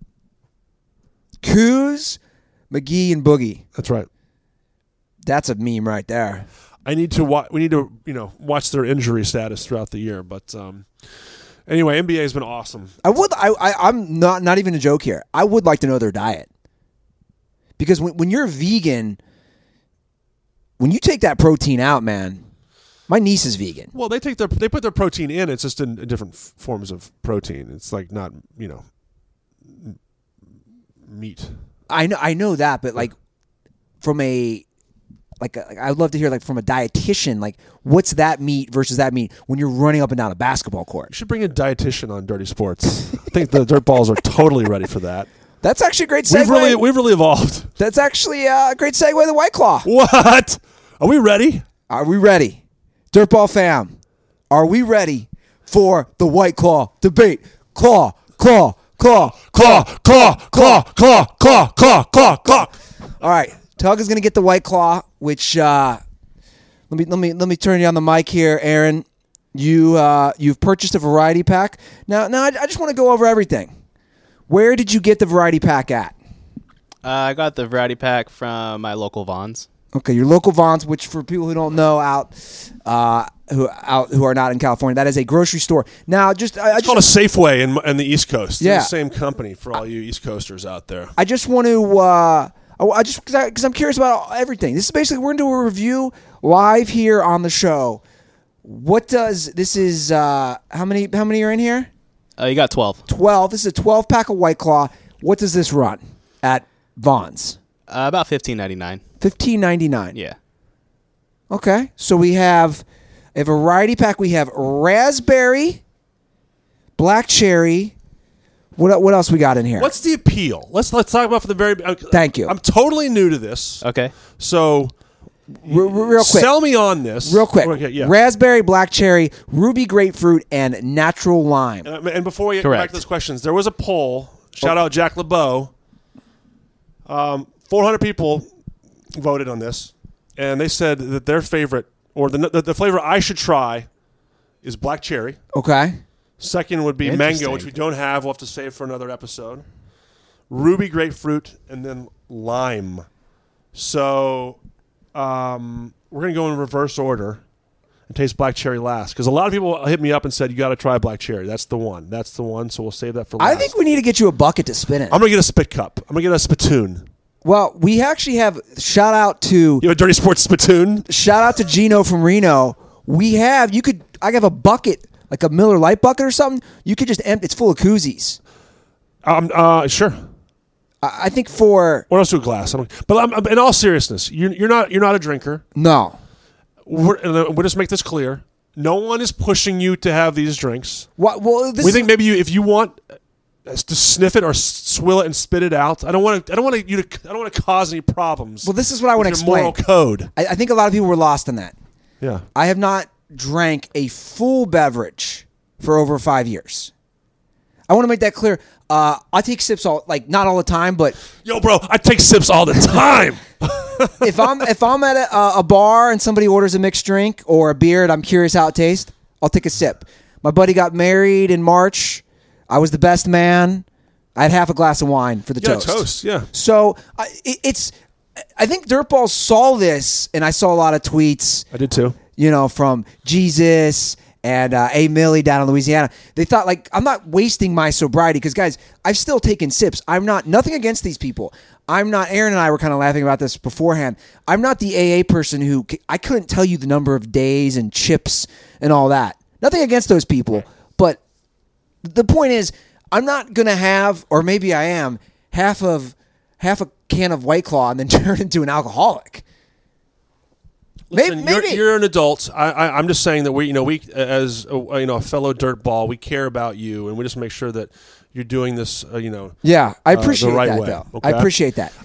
Kuz, McGee, and Boogie. That's right. That's a meme right there. We need to watch their injury status throughout the year. But anyway, NBA has been awesome. I'm not even a joke here. I would like to know their diet. Because when you're vegan, when you take that protein out, man, my niece is vegan. Well, they put their protein in. It's just in different forms of protein. It's like not meat. I know that, but like from a I'd love to hear from a dietitian, like what's that meat versus that meat when you're running up and down a basketball court. You should bring a dietitian on Dirty Sports. I think the Dirt Balls are totally ready for that. That's actually a great segue. We've really evolved. That's actually a great segue to the White Claw. What? Are we ready? Are we ready? Dirtball fam, are we ready for the White Claw debate? Claw. All right, Tug is going to get the White Claw, which let me turn you on the mic here, Aaron. You've purchased a variety pack. Now I just want to go over everything. Where did you get the variety pack at? I got the variety pack from my local Vons. Okay, your local Vons, which for people who don't know who are not in California, that is a grocery store. Now, it's called a Safeway in the East Coast. Yeah, it's the same company for all you East Coasters out there. I just want to, because I'm curious about everything. This is basically we're going to do a review live here on the show. This is how many are in here? You got 12. 12. This is a 12-pack of White Claw. What does this run at Vons? About $15.99. $15.99. Yeah. Okay. So we have a variety pack. We have raspberry, black cherry, What else we got in here? What's the appeal? Let's talk about from the very. Thank you. I'm totally new to this. Okay. So Real quick. sell me on this. Real quick. Okay, yeah. Raspberry, black cherry, ruby grapefruit, and natural lime. And before we get back Correct. to those questions, there was a poll. Shout out Jack LeBeau. 400 people voted on this, and they said that their favorite, or the flavor I should try, is black cherry. Okay. Second would be mango, which we don't have. We'll have to save for another episode. Ruby grapefruit, and then lime. So we're going to go in reverse order and taste black cherry last. Because a lot of people hit me up and said, you got to try black cherry. That's the one. That's the one. So we'll save that for last. I think we need to get you a bucket to spin it. I'm going to get a spit cup. I'm going to get a spittoon. Well, we actually have shout out to You have a Dirty Sports spittoon? Gino from Reno. I have a bucket, like a Miller Lite bucket or something. You could just empty. It's full of koozies. Sure. I think for Or else do a glass. But in all seriousness, you're not a drinker. no. We'll just make this clear. No one is pushing you to have these drinks. Well, We think maybe if you want to sniff it or swill it and spit it out. I don't want to cause any problems. Well, this is what I want to with your moral explain. code. I think a lot of people were lost in that. Yeah. I have not drank a full beverage for over 5 years. I want to make that clear. I take sips not all the time, but Yo, bro, I take sips all the time. if I'm at a bar and somebody orders a mixed drink or a beer and I'm curious how it tastes, I'll take a sip. My buddy got married in March. I was the best man. I had half a glass of wine for the toast. Yeah. So I think Dirtballs saw this, and I saw a lot of tweets. I did too. From Jesus and A. Millie down in Louisiana. They thought, I'm not wasting my sobriety because, guys, I've still taken sips. Nothing against these people. Aaron and I were kind of laughing about this beforehand. I'm not the AA person I couldn't tell you the number of days and chips and all that. Nothing against those people, but the point is, I'm not going to have, or maybe I am, half a can of White Claw and then turn into an alcoholic. Listen, Maybe. you're an adult. I'm just saying that we as a fellow dirtball, we care about you, and we just make sure that you're doing this. Yeah, I appreciate the right that way, though. okay? I appreciate that.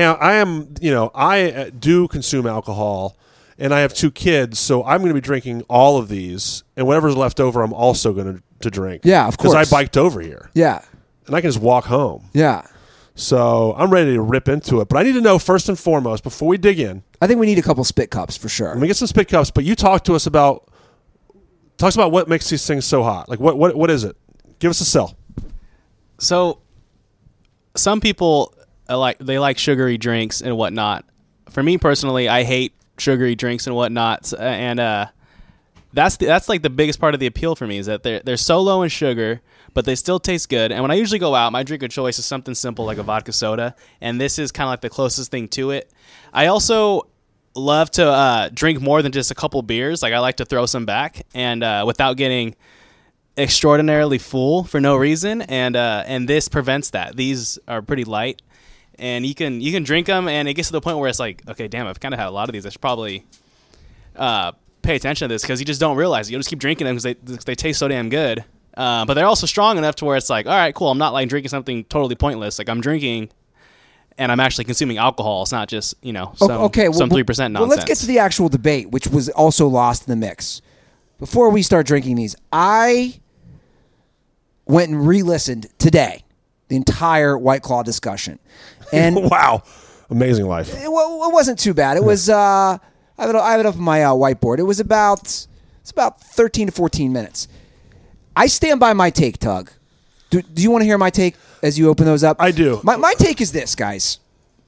I do consume alcohol, and I have 2 kids, so I'm going to be drinking all of these, and whatever's left over, I'm also going to drink. Yeah, of course. Because I biked over here, Yeah, and I can just walk home. yeah. So I'm ready to rip into it. But I need to know first and foremost, before we dig in, I think we need a couple spit cups for sure. let me get some spit cups. But you talk to us about what makes these things so hot. Like what is it? Give us a sell. So, some people like sugary drinks and whatnot. For me personally, I hate sugary drinks and whatnot, and that's like the biggest part of the appeal for me is that they're so low in sugar, but they still taste good. And when I usually go out, my drink of choice is something simple like a vodka soda, and this is kind of like the closest thing to it. I also love to drink more than just a couple beers. Like I like to throw some back and without getting extraordinarily full for no reason, and this prevents that. These are pretty light, and you can drink them, and it gets to the point where it's like, okay, damn, I've kind of had a lot of these. I should probably pay attention to this because you just don't realize it. You'll just keep drinking them because they taste so damn good. But they're also strong enough to where it's like, all right, cool. I'm not like drinking something totally pointless. Like I'm drinking, and I'm actually consuming alcohol. It's not just some 3% nonsense. Well, let's get to the actual debate, which was also lost in the mix. Before we start drinking these, I went and re-listened today the entire White Claw discussion, and Wow, amazing life. it wasn't too bad. It was I have it up on my whiteboard. It was about 13 to 14 minutes. I stand by my take, Tug. Do you want to hear my take as you open those up? I do. My take is this, guys.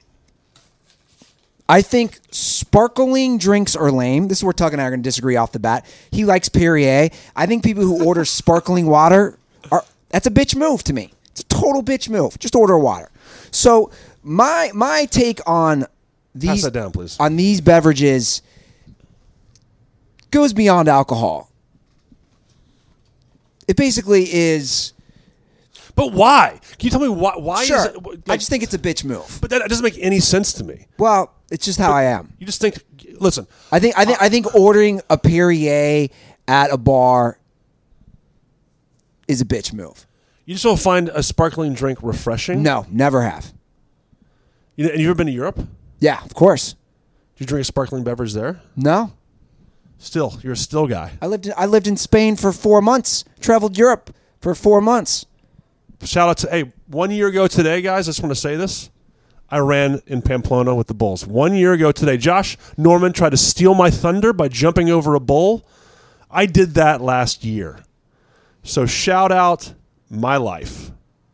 I think sparkling drinks are lame. This is where Tug and I are going to disagree off the bat. He likes Perrier. I think people who order sparkling water that's a bitch move to me. It's a total bitch move. Just order water. So my take on these Pass that down, please. on these beverages goes beyond alcohol. It basically is. But why? Can you tell me why? Sure. Is it, I just think it's a bitch move. But that doesn't make any sense to me. Well, it's just how I am. You just think. Listen, I think ordering a Perrier at a bar is a bitch move. You just don't find a sparkling drink refreshing? No, never have. And you ever been to Europe? Yeah, of course. Did you drink a sparkling beverage there? No. Still, you're a still guy. I lived in Spain for 4 months. Traveled Europe for 4 months. Shout out to 1 year ago today, guys. I just want to say this. I ran in Pamplona with the Bulls. 1 year ago today, Josh Norman tried to steal my thunder by jumping over a bull. I did that last year. So shout out my life.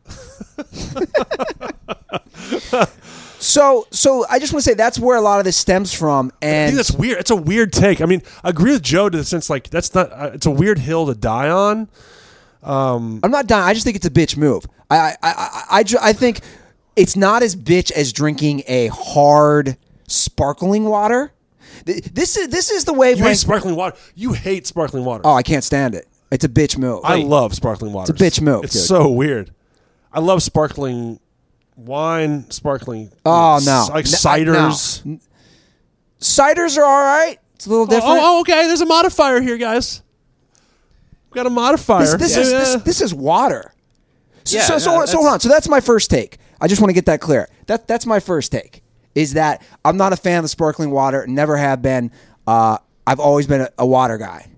So I just want to say that's where a lot of this stems from. I And think that's weird. It's a weird take. I mean, I agree with Joe to the sense like that's not. It's a weird hill to die on. I'm not dying. I just think it's a bitch move. I think it's not as bitch as drinking a hard sparkling water. This is the way. You hate sparkling water. You hate sparkling water. Oh, I can't stand it. It's a bitch move. I love sparkling water. It's a bitch move, It's dude. so weird. I love sparkling wine, sparkling. Oh, no. like No, ciders. Ciders are all right. It's a little different. Oh, okay. There's a modifier here, guys. We got a modifier. This is water. Yeah, So no, hold on. So that's my first take. I just want to get that clear. That's my first take. Is that I'm not a fan of the sparkling water. Never have been. I've always been a water guy.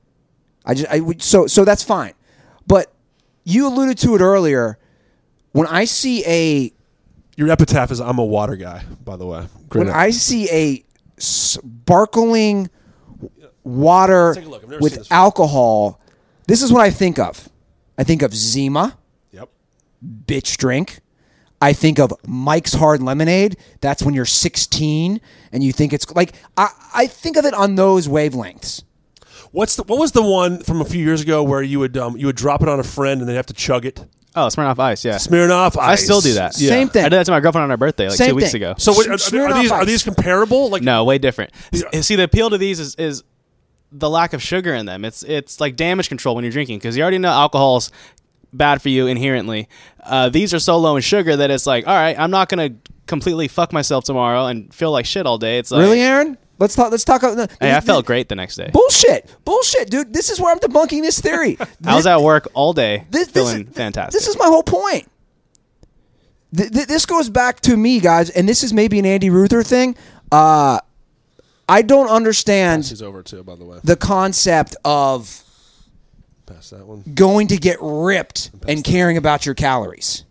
So that's fine. But you alluded to it earlier. When I see Your epitaph is "I'm a water guy." By the way, when I see a sparkling water Let's take a look. I've never seen with this before. alcohol, this is what I think of. I think of Zima, Yep. bitch drink. I think of Mike's Hard Lemonade. That's when you're 16 and you think it's like I think of it on those wavelengths. What was the one from a few years ago where you would drop it on a friend and they'd have to chug it? Oh, Smirnoff Ice, yeah. Smirnoff Ice. I still do that. Yeah. Same thing. I did that to my girlfriend on her birthday like Same 2 weeks thing. ago. So Smirnoff are Ice. these comparable? Like No, way different. Yeah. See, the appeal to these is the lack of sugar in them. It's like damage control when you're drinking because you already know alcohol's bad for you inherently. These are so low in sugar that it's like, all right, I'm not gonna completely fuck myself tomorrow and feel like shit all day. It's like, Really, Aaron? Let's talk. Hey, I felt great the next day. Bullshit, dude. This is where I'm debunking this theory. I was at work all day feeling is, fantastic. This is my whole point. This goes back to me, guys, and this is maybe an Andy Ruther thing. I don't understand He's over too, by the way. the concept of Pass that one. going to get ripped and caring about your calories.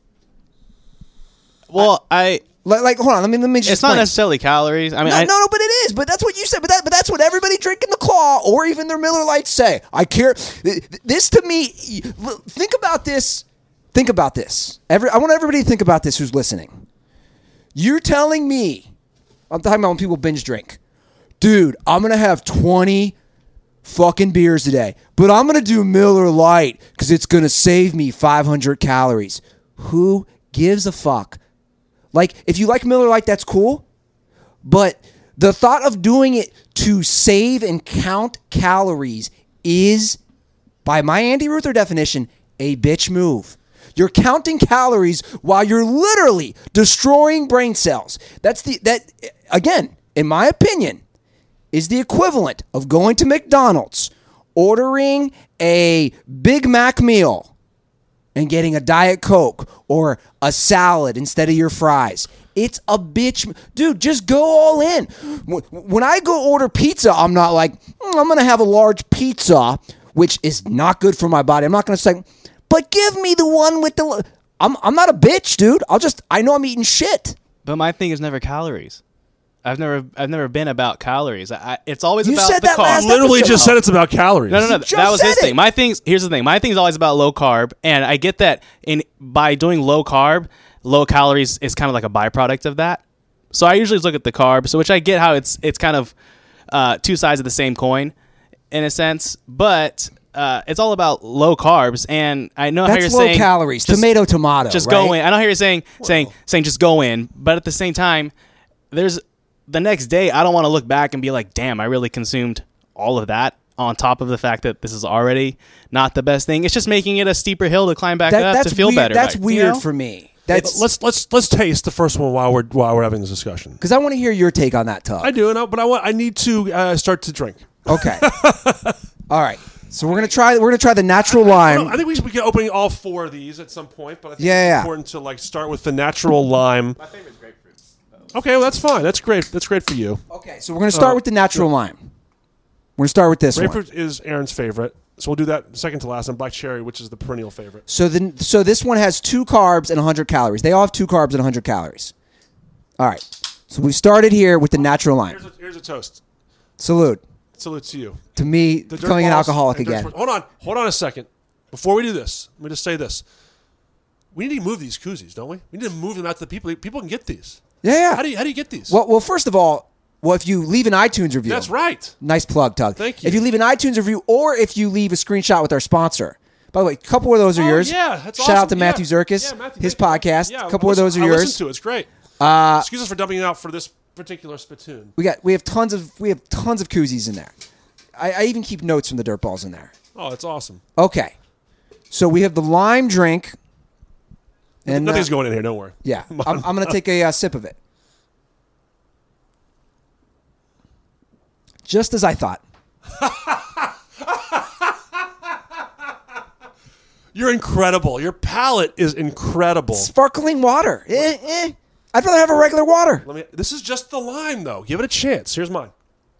well, Like, hold on, let me just it's not explain. necessarily calories. I mean, No, but it is. But that's what you said. But that's what everybody drinking the Claw or even their Miller Lights say. I care. This to me. Think about this. Think about this. I want everybody to think about this who's listening. You're telling me, I'm talking about when people binge drink. Dude, I'm going to have 20 fucking beers today, but I'm going to do Miller Lite because it's going to save me 500 calories. Who gives a fuck? Like, if you like Miller Lite, that's cool. But the thought of doing it to save and count calories is, by my Andy Ruther definition, a bitch move. You're counting calories while you're literally destroying brain cells. That again, in my opinion, is the equivalent of going to McDonald's, ordering a Big Mac meal, and getting a Diet Coke or a salad instead of your fries. It's a bitch. Dude, just go all in. When I go order pizza, I'm not like, I'm going to have a large pizza, which is not good for my body. I'm not going to say, but give me the one with the... I'm not a bitch, dude. I know I'm eating shit. but my thing is never calories. I've never been about calories. It's always You about said the that carb. last Literally episode. just said it's about calories. No. just That was his said thing. it. Here's the thing. My thing's always about low carb, and I get that by doing low carb, low calories is kind of like a byproduct of that. So I usually look at the carb, which I get how it's kind of two sides of the same coin in a sense, but it's all about low carbs. And I know how That's you're low saying calories. just- Tomato, just right? go in. I know how you're saying just go in, but at the same time, there's the next day I don't want to look back and be like, damn, I really consumed all of that on top of the fact that this is already not the best thing. It's just making it a steeper hill to climb back up That's to feel weird. better. That's right? weird You know? for me. That's Let's taste the first one while we're having this discussion. because I want to hear your take on that, Tug. I do, but I need to start to drink. Okay. All right. So we're gonna try the natural lime. I think we should be opening all 4 of these at some point, but I think Yeah. it's important to like start with the natural lime. My favorite is grapefruit. Okay, well that's fine. That's great. That's great for you. Okay, so we're gonna start with the natural lime. We're gonna start with this one. Grapefruit is Aaron's favorite, so we'll do that second to last, and black cherry, which is the perennial favorite. So this one has 2 carbs and 100 calories. They all have 2 carbs and 100 calories. All right. So we started here with the natural lime. Here's a toast. Salute Salute to you. to me The dirt becoming an balls alcoholic and dirt again. sports. Hold on a second. Before we do this, let me just say this. We need to move these koozies, don't we? We need to move them out to the people. People can get these. Yeah. How do you get these? Well, first of all, if you leave an iTunes review. That's right. Nice plug, Tug. Thank you. If you leave an iTunes review or if you leave a screenshot with our sponsor. By the way, a couple of those are yours. Yeah, that's Shout awesome. out to Matthew Zerkis, Matthew, his thank you. podcast. Yeah, a couple of those are I yours. listen to it. It's great. Excuse us for dumping it out for this particular spittoon. We have tons of koozies in there. I even keep notes from the dirt balls in there. Oh, it's awesome. Okay, so we have the lime drink, and Nothing's going in here. Don't worry. Yeah, I'm going to take a sip of it. Just as I thought. You're incredible. Your palate is incredible. Sparkling water. I'd rather have a regular water. This is just the lime, though. Give it a chance. Here's mine.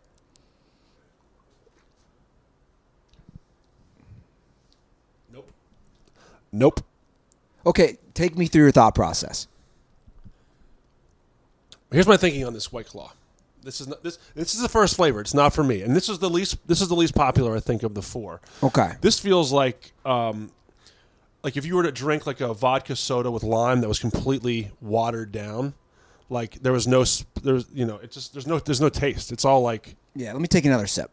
Nope. Okay, take me through your thought process. Here's my thinking on this White Claw. This is the first flavor. It's not for me, and this is the least popular, I think, of the 4. Okay. This feels like if you were to drink like a vodka soda with lime that was completely watered down, like there's no taste. It's all like. Yeah, let me take another sip.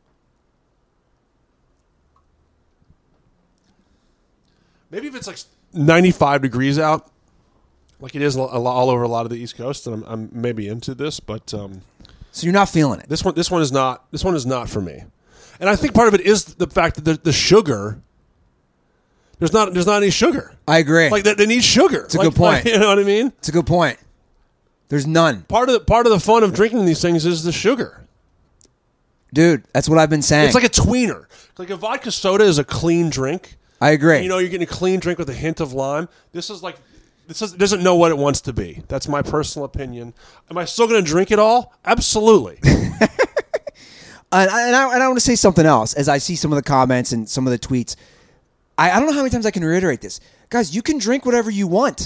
Maybe if it's like 95 degrees out, like it is all over a lot of the East Coast, and I'm maybe into this, but So you're not feeling it. this one is not for me. And I think part of it is the fact that the sugar. There's not any sugar. I agree. Like they need sugar. It's a good point. You know what I mean? It's a good point. There's none. Part of the fun of drinking these things is the sugar. Dude, that's what I've been saying. It's like a tweener. Like a vodka soda is a clean drink. I agree. You know, you're getting a clean drink with a hint of lime. This doesn't know what it wants to be. That's my personal opinion. Am I still going to drink it all? Absolutely. And I want to say something else as I see some of the comments and some of the tweets. I don't know how many times I can reiterate this. Guys, you can drink whatever you want.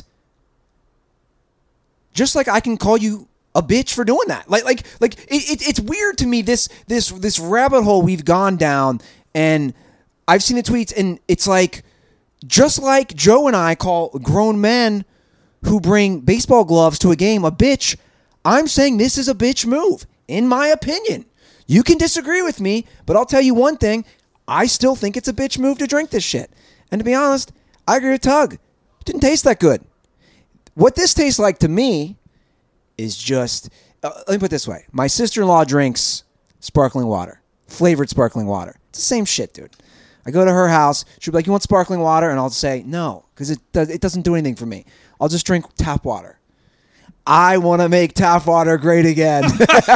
Just like I can call you a bitch for doing that. It's weird to me, this rabbit hole we've gone down, and I've seen the tweets, and it's like, just like Joe and I call grown men who bring baseball gloves to a game a bitch, I'm saying this is a bitch move, in my opinion. You can disagree with me, but I'll tell you one thing. I still think it's a bitch move to drink this shit. And to be honest, I agree with Tug. It didn't taste that good. What this tastes like to me is just... let me put it this way. My sister-in-law drinks sparkling water. Flavored sparkling water. It's the same shit, dude. I go to her house. She'll be like, you want sparkling water? And I'll say, no, because it doesn't do anything for me. I'll just drink tap water. I want to make tap water great again.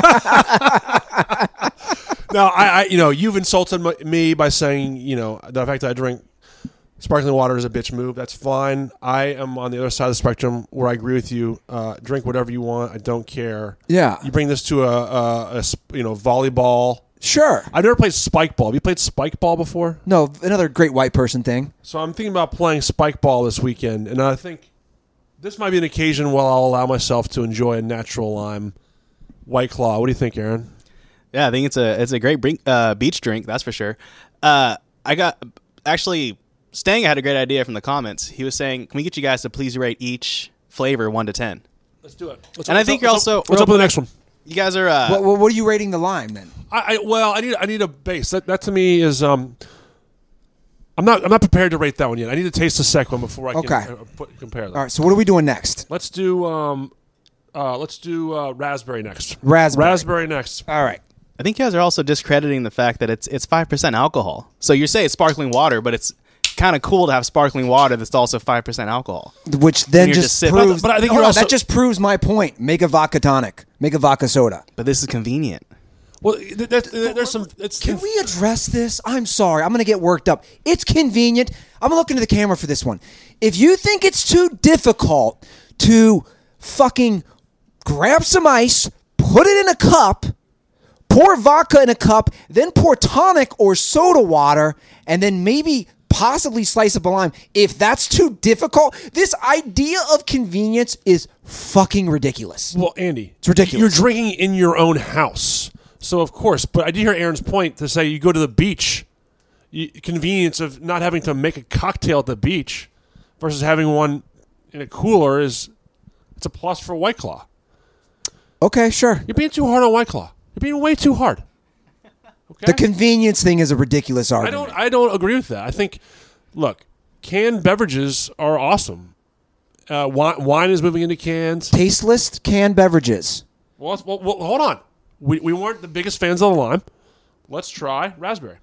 Now, you've insulted me by saying, the fact that I drink sparkling water is a bitch move. That's fine. I am on the other side of the spectrum where I agree with you. Drink whatever you want. I don't care. Yeah. You bring this to a volleyball. Sure. I've never played spike ball. Have you played spike ball before? No, another great white person thing. So I'm thinking about playing spike ball this weekend, and I think this might be an occasion where I'll allow myself to enjoy a natural lime White Claw. What do you think, Aaron? Yeah, I think it's a great beach drink, that's for sure. Stang had a great idea from the comments. He was saying, can we get you guys to please rate each flavor 1 to 10? Let's do it. Let's up with the next one. You guys are... What are you rating the lime then? I need a base. That to me is... I'm not prepared to rate that one yet. I need to taste the second one before I can compare them. All right, so what are we doing next? Let's do raspberry next. Raspberry next. All right. I think you guys are also discrediting the fact that it's 5% alcohol. So you say it's sparkling water, but it's kind of cool to have sparkling water that's also 5% alcohol. Which then just proves... But I think that just proves my point. Make a vodka tonic. Make a vodka soda. But this is convenient. Well, there's some. Can we address this? I'm sorry. I'm going to get worked up. It's convenient. I'm looking to the camera for this one. If you think it's too difficult to fucking grab some ice, put it in a cup, pour vodka in a cup, then pour tonic or soda water, and then maybe possibly slice up a lime. If that's too difficult, this idea of convenience is fucking ridiculous. Well, Andy, it's ridiculous. You're drinking in your own house. So, of course, but I did hear Aaron's point to say you go to the beach, convenience of not having to make a cocktail at the beach versus having one in a cooler it's a plus for White Claw. Okay, sure. You're being too hard on White Claw. You're being way too hard. Okay? The convenience thing is a ridiculous argument. I don't agree with that. I think, look, canned beverages are awesome. Wine is moving into cans. Tasteless canned beverages. Well, hold on. We weren't the biggest fans of the lime. Let's try raspberry.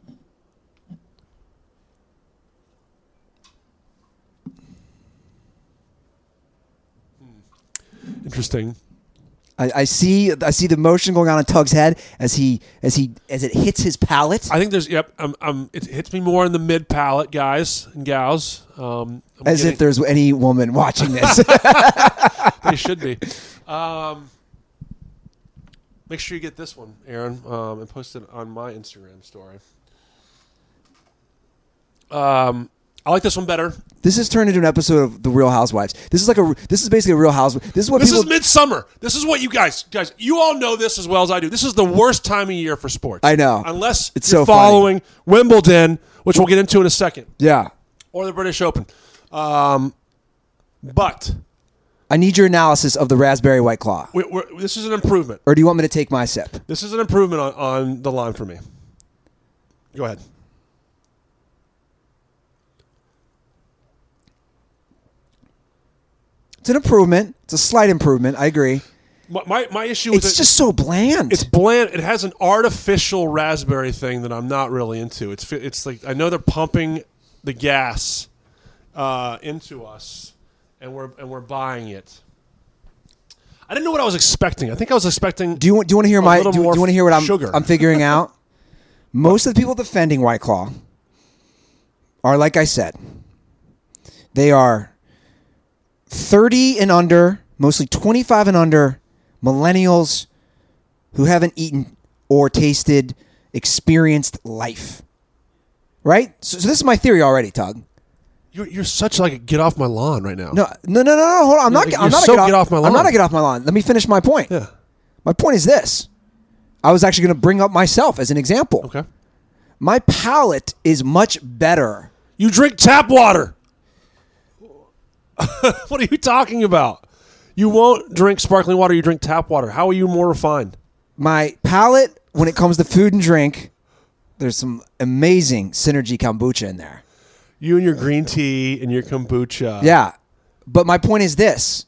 Interesting. I see the motion going on in Tug's head as it hits his palate. I think there's it hits me more in the mid palate, guys and gals. If there's any woman watching this. They should be. Make sure you get this one, Aaron, and post it on my Instagram story. I like this one better. This has turned into an episode of The Real Housewives. This is basically a Real Housewives. This is midsummer. This is what you guys, you all know this as well as I do. This is the worst time of year for sports. I know. Unless it's you're so following Wimbledon, which we'll get into in a second. Yeah. Or the British Open. But I need your analysis of the raspberry White Claw. This is an improvement. Or do you want me to take my sip? This is an improvement on the lime for me. Go ahead. It's an improvement. It's a slight improvement. I agree. My issue is it's just so bland. It's bland. It has an artificial raspberry thing that I'm not really into. It's like I know they're pumping the gas into us, and we're buying it. I didn't know what I was expecting. I think I was expecting. Do you want to hear my? Do you want to hear what sugar. I'm figuring out? Most of the people defending White Claw are, like I said, they are 30 and under, mostly 25 and under, millennials who haven't eaten or tasted, experienced life. Right? So this is my theory already, Tug. You're such like a get off my lawn right now. No. Hold on. I'm not get off my lawn. I'm not gonna get off my lawn. Let me finish my point. Yeah. My point is this. I was actually going to bring up myself as an example. Okay. My palate is much better. You drink tap water. What are you talking about? You won't drink sparkling water. You drink tap water. How are you more refined? My palate, when it comes to food and drink, there's some amazing synergy kombucha in there. You and your green tea and your kombucha. Yeah. But my point is this.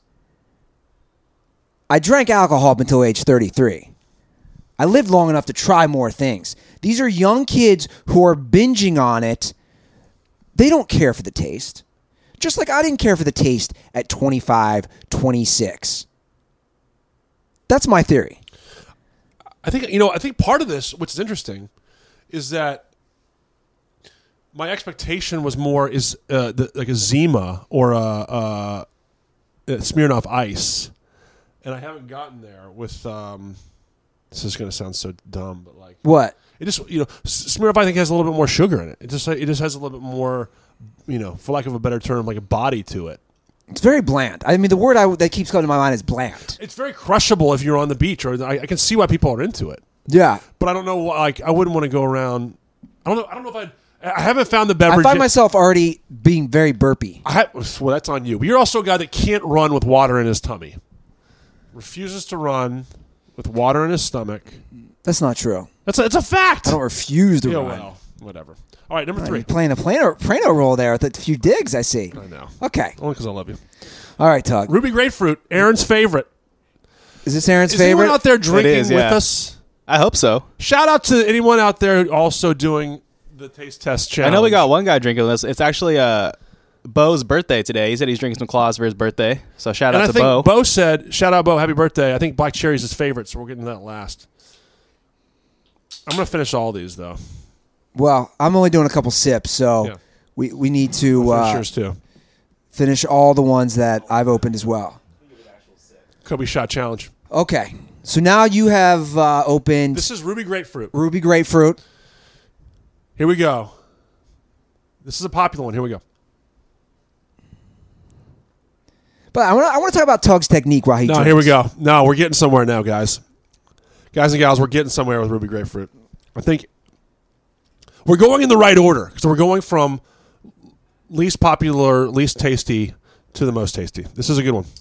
I drank alcohol up until age 33. I lived long enough to try more things. These are young kids who are binging on it. They don't care for the taste. Just like I didn't care for the taste at 25, 26. That's my theory. I think part of this, which is interesting, is that my expectation was more like a Zima or a Smirnoff Ice, and I haven't gotten there with. This is going to sound so dumb, but like what? It just Smirnoff I think has a little bit more sugar in it. It just has a little bit more, for lack of a better term, like a body to it. It's very bland. I mean, the word that keeps coming to my mind is bland. It's very crushable if you're on the beach, or I can see why people are into it. Yeah, but I don't know. Like, I wouldn't want to go around. I don't know if I haven't found the beverage. I find myself already being very burpy. Well, that's on you. But you're also a guy that can't run with water in his tummy. Refuses to run with water in his stomach. That's not true. It's a fact. I don't refuse to run. Well, whatever. All right, number 3. You're playing a Plano roll there with a few digs, I see. I know. Okay. Only because I love you. All right, Tug. Ruby Grapefruit, Aaron's favorite. Is this Aaron's Is favorite? anyone out there drinking with yeah. us? I hope so. Shout out to anyone out there also doing the taste test challenge. I know we got one guy drinking with us. It's actually Bo's birthday today. He said he's drinking some claws for his birthday. So shout out to Bo. Bo said, shout out Bo, happy birthday. I think Black Cherry's his favorite, so we're getting to that last. I'm gonna finish all these though. Well, I'm only doing a couple sips, so Yeah. we need to Finish yours too. finish all the ones that I've opened as well. Kobe shot challenge. Okay, so now you have opened This is Ruby Grapefruit. Ruby Grapefruit. Here we go. This is a popular one. Here we go. But I want to talk about Tug's technique while he No, drinks. here we go. No, we're getting somewhere now, guys. Guys and gals, we're getting somewhere with Ruby Grapefruit. I think we're going in the right order. So we're going from least popular, least tasty to the most tasty. This is a good one.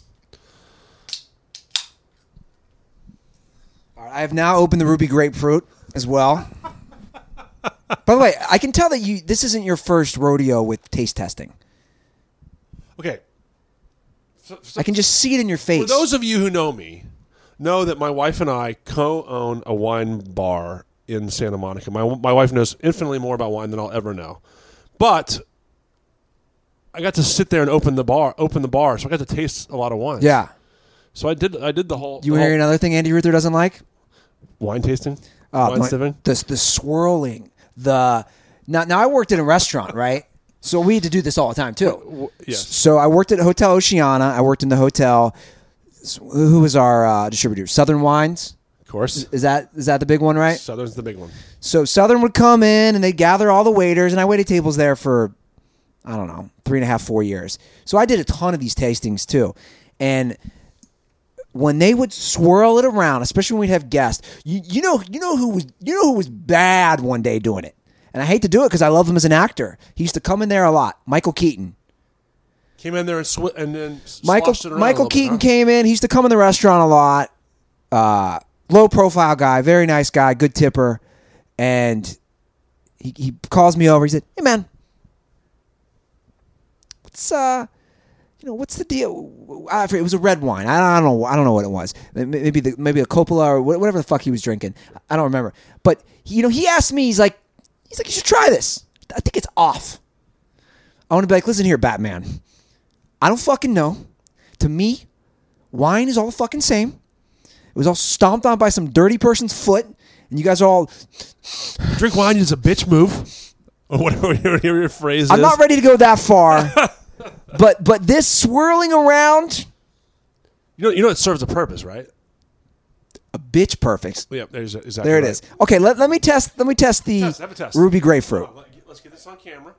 All right, I have now opened the Ruby Grapefruit as well. By the way, I can tell that this isn't your first rodeo with taste testing. Okay. I can just see it in your face. For those of you who know me, know that my wife and I co-own a wine bar in Santa Monica. My wife knows infinitely more about wine than I'll ever know. But I got to sit there and open the bar, so I got to taste a lot of wines. Yeah. So I did the whole You want to hear another thing Andy Ruther doesn't like? wine tasting, wine sipping. The swirling. Now I worked in a restaurant, right? So we had to do this all the time too. Yes. So I worked at Hotel Oceana. I worked in the hotel. Who was our distributor? Southern Wines. Of course. Is that the big one, right? Southern's the big one. So Southern would come in and they'd gather all the waiters, and I waited tables there for, I don't know, 3.5, 4 years. So I did a ton of these tastings too. And when they would swirl it around, especially when we'd have guests, you know who was bad one day doing it. And I hate to do it because I love him as an actor. He used to come in there a lot. Michael Keaton. Came in there and then Michael sloshed it around Michael a little Keaton bit, huh? came in. He used to come in the restaurant a lot. Low profile guy, very nice guy, good tipper. And he calls me over. He said, "Hey man, what's the deal?" It was a red wine. I don't know what it was. Maybe a Coppola or whatever the fuck he was drinking. I don't remember. But he asked me. He's like, you should try this. I think it's off. I want to be like, listen here, Batman. I don't fucking know. To me, wine is all the fucking same. It was all stomped on by some dirty person's foot, and you guys are all... Drink wine is a bitch move. Or whatever your phrase is. I'm not ready to go that far, but this swirling around... You know it serves a purpose, right? A bitch perfect. Yeah, there's exactly There it right. is. Okay, let me test the Have a test. Ruby Grapefruit. Let's get this on camera.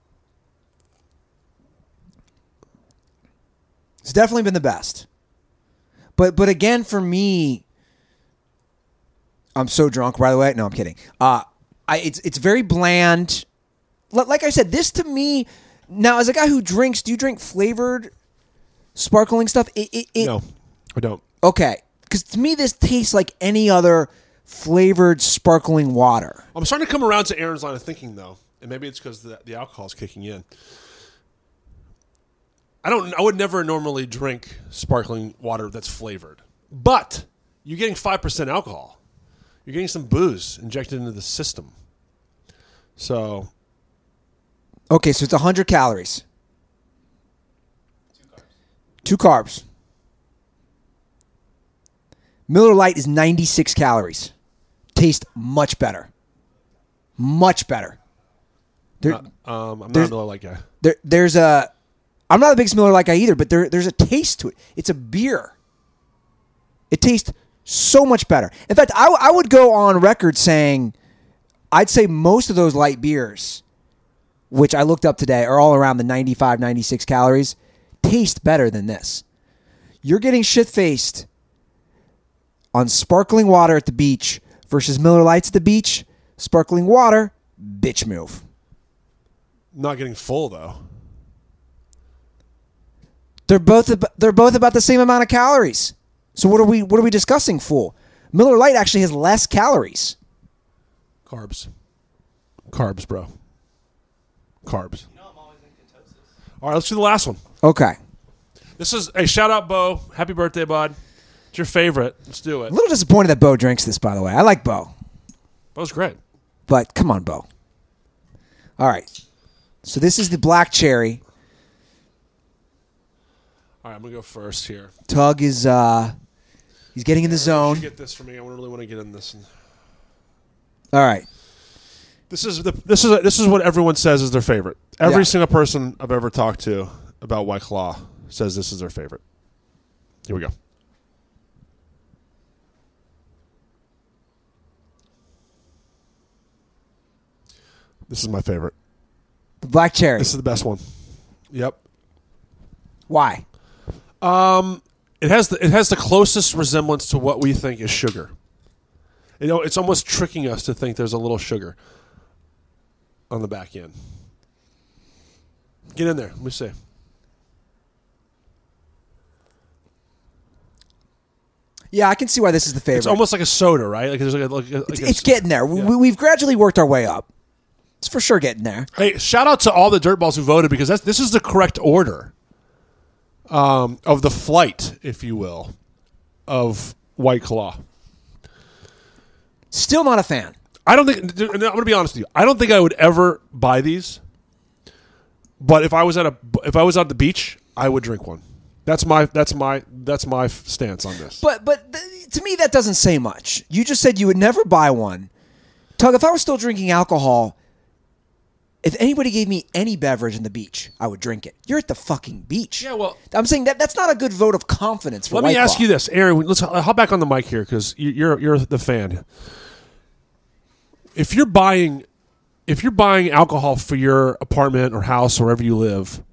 It's definitely been the best. But again, for me, I'm so drunk, by the way. No, I'm kidding. It's very bland. Like I said, this to me, now as a guy who drinks, do you drink flavored sparkling stuff? No, I don't. Okay, because to me, this tastes like any other flavored sparkling water. I'm starting to come around to Aaron's line of thinking, though, and maybe it's because the alcohol's kicking in. I would never normally drink sparkling water that's flavored, but you're getting 5% alcohol. You're getting some booze injected into the system. So, Okay, so it's 100 calories. 2 carbs. Miller Lite is 96 calories. Tastes much better. Much better. I'm not a Miller Lite guy. There's a... I'm not the biggest Miller Lite guy either, but there's a taste to it. It's a beer. It tastes so much better. In fact, I would go on record saying I'd say most of those light beers, which I looked up today, are all around the 95, 96 calories, taste better than this. You're getting shit-faced on sparkling water at the beach versus Miller Lites at the beach. Sparkling water, bitch move. Not getting full, though. They're both about the same amount of calories. So what are we discussing, fool? Miller Lite actually has less calories. Carbs, bro. Carbs. I'm always in ketosis. All right, let's do the last one. Okay. This is a shout out, Bo. Happy birthday, bud. It's your favorite. Let's do A it. little disappointed that Bo drinks this, by the way. I like Bo. Bo's great. But come on, Bo. All right. So this is the black cherry. All right, I'm gonna go first here. Tug is he's getting in the You zone. should get this for me. I really want to get in this. All right. This is what everyone says is their favorite. Every single person I've ever talked to about White Claw says this is their favorite. Here we go. This is my favorite. The black cherry. This is the best one. Yep. Why? It has the closest resemblance to what we think is sugar. You know, it's almost tricking us to think there's a little sugar on the back end. Get in there. Let me see. Yeah, I can see why this is the favorite. It's almost like a soda, right? Like there's It's getting there. Yeah. We've gradually worked our way up. It's for sure getting there. Hey, shout out to all the dirtballs who voted because this is the correct order of the flight, if you will, of White Claw. Still not a fan. I don't think. I'm going to be honest with you. I don't think I would ever buy these. But if I was at the beach, I would drink one. That's my stance on this. But to me, that doesn't say much. You just said you would never buy one. Tug, if I was still drinking alcohol, if anybody gave me any beverage in the beach, I would drink it. You're at the fucking beach. Yeah, well, I'm saying that's not a good vote of confidence for let White me ask Claw. you this, Aaron. Let's hop back on the mic here because you're the fan. If you're buying alcohol for your apartment or house or wherever you live,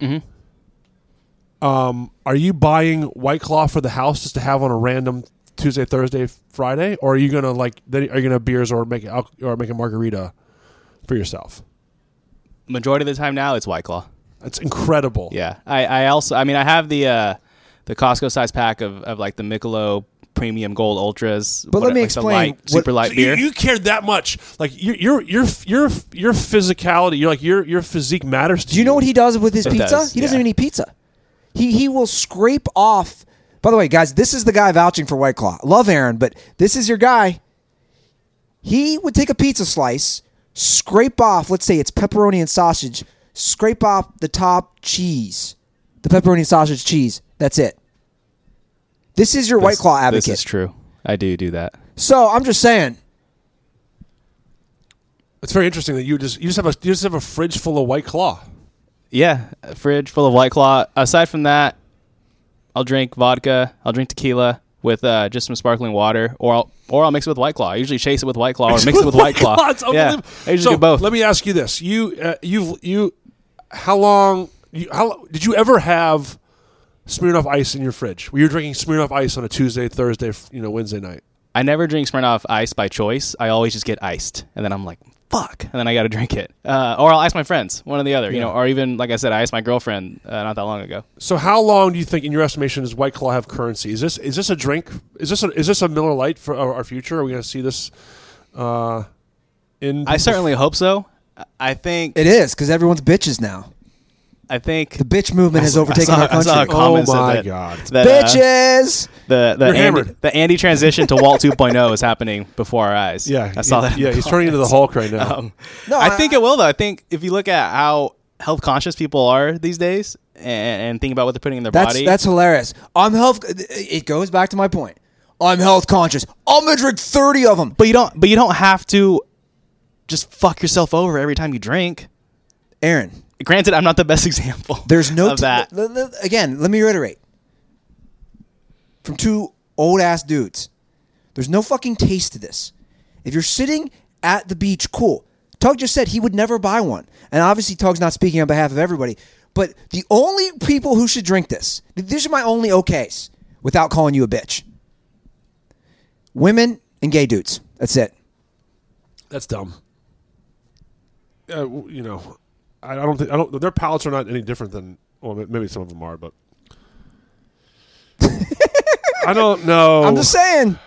are you buying White Claw for the house just to have on a random Tuesday, Thursday, Friday, or are you gonna are you gonna have beers or make a margarita for yourself? Majority of the time now, it's White Claw. That's incredible. Yeah. I have the Costco size pack of like the Michelob Premium Gold Ultras. But let me explain super light So beer. you cared that much, like your physicality, your physique matters to you. Do you know what he does with his It pizza? does, He doesn't yeah. even eat pizza. He will scrape off. By the way, guys, this is the guy vouching for White Claw. Love Aaron, but this is your guy. He would take a pizza slice, scrape off, let's say it's pepperoni and sausage, scrape off the top cheese, the pepperoni and sausage cheese. That's it. This is your White Claw advocate. This is true. I do that. So I'm just saying. It's very interesting that you just have a fridge full of White Claw. Yeah, a fridge full of White Claw. Aside from that, I'll drink vodka. I'll drink tequila with just some sparkling water, or I'll mix it with White Claw. I usually chase it with White Claw or mix it with White Claw. It's Yeah, unbelievable. I usually do both. Let me ask you this: how long did you ever have Smirnoff Ice in your fridge? Were you drinking Smirnoff Ice on a Tuesday, Thursday, Wednesday night? I never drink Smirnoff Ice by choice. I always just get iced, and then I'm like, fuck, and then I got to drink it, or I'll ice my friends, one or the other, or even like I said, I iced my girlfriend not that long ago. So, how long do you think, in your estimation, does White Claw have currency? Is this a drink? Is this a Miller Lite for our future? Are we going to see this? I certainly hope so. I think It is, because everyone's bitches now. The bitch movement has overtaken our I saw a country. comment Oh said my that- God. that, Bitches! You're hammered. The Andy transition to Walt 2.0 is happening before our eyes. Yeah, I saw that. in Yeah, the he's turning into the Hulk right now. No, I think it will, though. I think if you look at how health conscious people are these days and think about what they're putting in their body. That's hilarious. I'm health. It goes back to my point. I'm health conscious. I'm gonna drink 30 of them. But you don't have to just fuck yourself over every time you drink. Aaron, Granted, I'm not the best example. there's no of that. Again, let me reiterate. From two old ass dudes, there's no fucking taste to this. If you're sitting at the beach, cool. Tug just said he would never buy one, and obviously Tug's not speaking on behalf of everybody. But the only people who should drink this, these are my only okays, without calling you a bitch. Women and gay dudes. That's it. That's dumb. I don't think their palates are not any different than. Well, maybe some of them are, but I don't know. I'm just saying.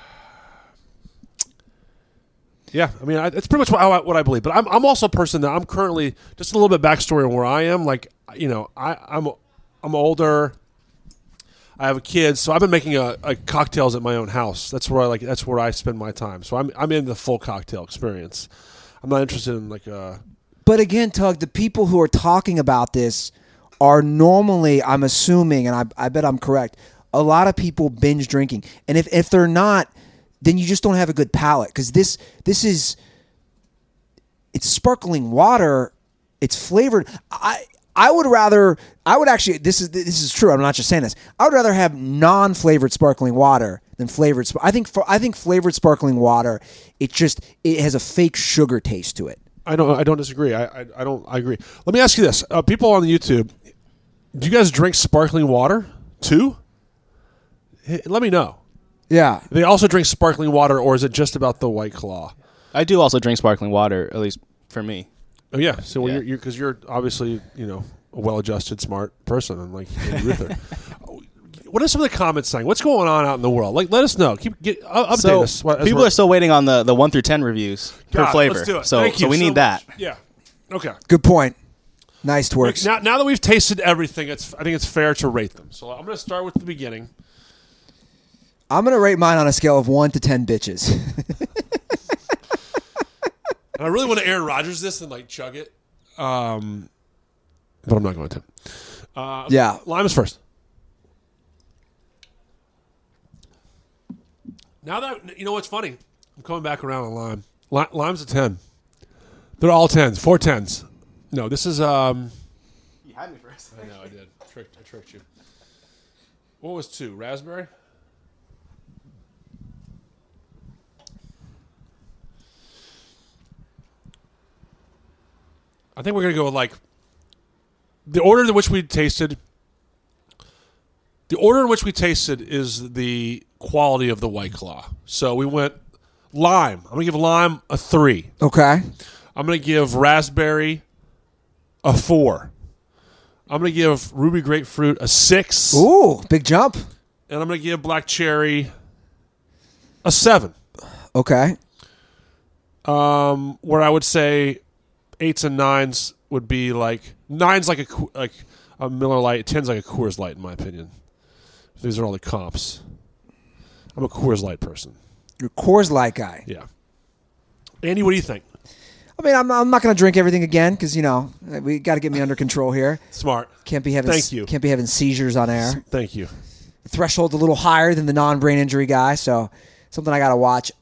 Yeah, I mean, it's pretty much what I believe. But I'm also a person that I'm currently just a little bit backstory on where I am. Like, I'm older. I have a kid, so I've been making cocktails at my own house. That's where I spend my time. So I'm in the full cocktail experience. I'm not interested in But again, Tug, the people who are talking about this are normally, I'm assuming, and I bet I'm correct, a lot of people binge drinking. And if they're not, then you just don't have a good palate. Because this is it's sparkling water. It's flavored. I would actually, this is true. I'm not just saying this. I would rather have non-flavored sparkling water than flavored. I think flavored sparkling water, it has a fake sugar taste to it. I don't disagree. I agree. Let me ask you this: people on the YouTube, do you guys drink sparkling water too? Let me know. Yeah. Do they also drink sparkling water, or is it just about the White Claw? I do also drink sparkling water, at least for me. Oh yeah. So when you're obviously a well-adjusted, smart person, and like Andy Ruther. What are some of the comments saying? What's going on out in the world? Like, let us know. Update us. People are still waiting on the 1 through 10 reviews per flavor. Let's do it. So we need that. Yeah. Okay. Good point. Nice works. Now that we've tasted everything, I think it's fair to rate them. So I'm going to start with the beginning. I'm going to rate mine on a scale of 1 to 10 bitches. And I really want to Aaron Rodgers this and like chug it, but I'm not going to. Yeah. Lime is first. Now that you know what's funny, I'm coming back around on lime. Lime's a 10. They're all 10s, 4 10s. No, this is. You had me first. I know I did. I tricked you. What was 2? Raspberry. I think we're gonna go with like the order in which we tasted. The order in which we tasted is the quality of the White Claw. So we went lime. I'm gonna give lime a 3. Okay. I'm gonna give raspberry a 4. I'm gonna give ruby grapefruit a 6. Ooh, big jump. And I'm gonna give black cherry a 7. Okay. Where I would say 8s and 9s would be like 9's like a Miller Lite, 10's like a Coors Light in my opinion. These are all the comps. I'm a Coors Light person. You're a Coors Light guy. Yeah. Andy, what do you think? I mean, I'm not going to drink everything again because we got to get me under control here. Smart. Can't be having seizures on air. Thank you. The threshold's a little higher than the non-brain injury guy, so something I got to watch.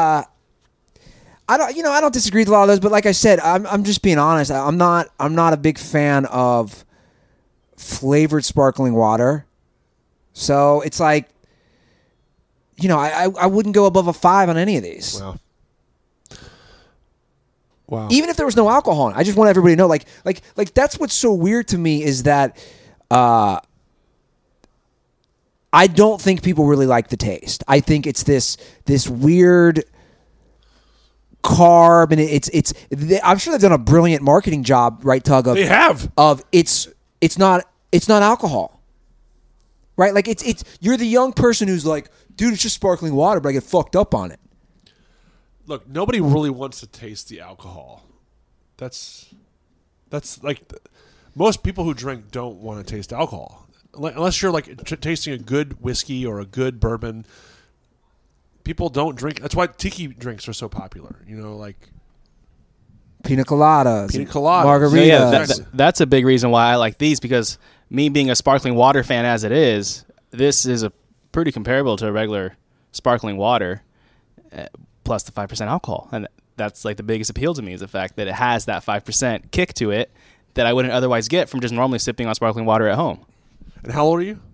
I don't disagree with a lot of those, but like I said, I'm just being honest. I'm not a big fan of flavored sparkling water. So it's like, I wouldn't go above a 5 on any of these. Wow. Even if there was no alcohol in it. I just want everybody to know, like that's what's so weird to me is that I don't think people really like the taste. I think it's this weird carb, and I'm sure they've done a brilliant marketing job, right, Tug? They have. Of it's not alcohol, right? Like it's you're the young person who's like, dude, it's just sparkling water, but I get fucked up on it. Look, nobody really wants to taste the alcohol. That's like most people who drink don't want to taste alcohol unless you're like tasting a good whiskey or a good bourbon. People don't drink. That's why tiki drinks are so popular. Like pina coladas, margaritas. So yeah, that's a big reason why I like these, because me being a sparkling water fan as it is, this is a pretty comparable to a regular sparkling water, plus the 5% alcohol, and that's like the biggest appeal to me is the fact that it has that 5% kick to it that I wouldn't otherwise get from just normally sipping on sparkling water at home. And how old are you?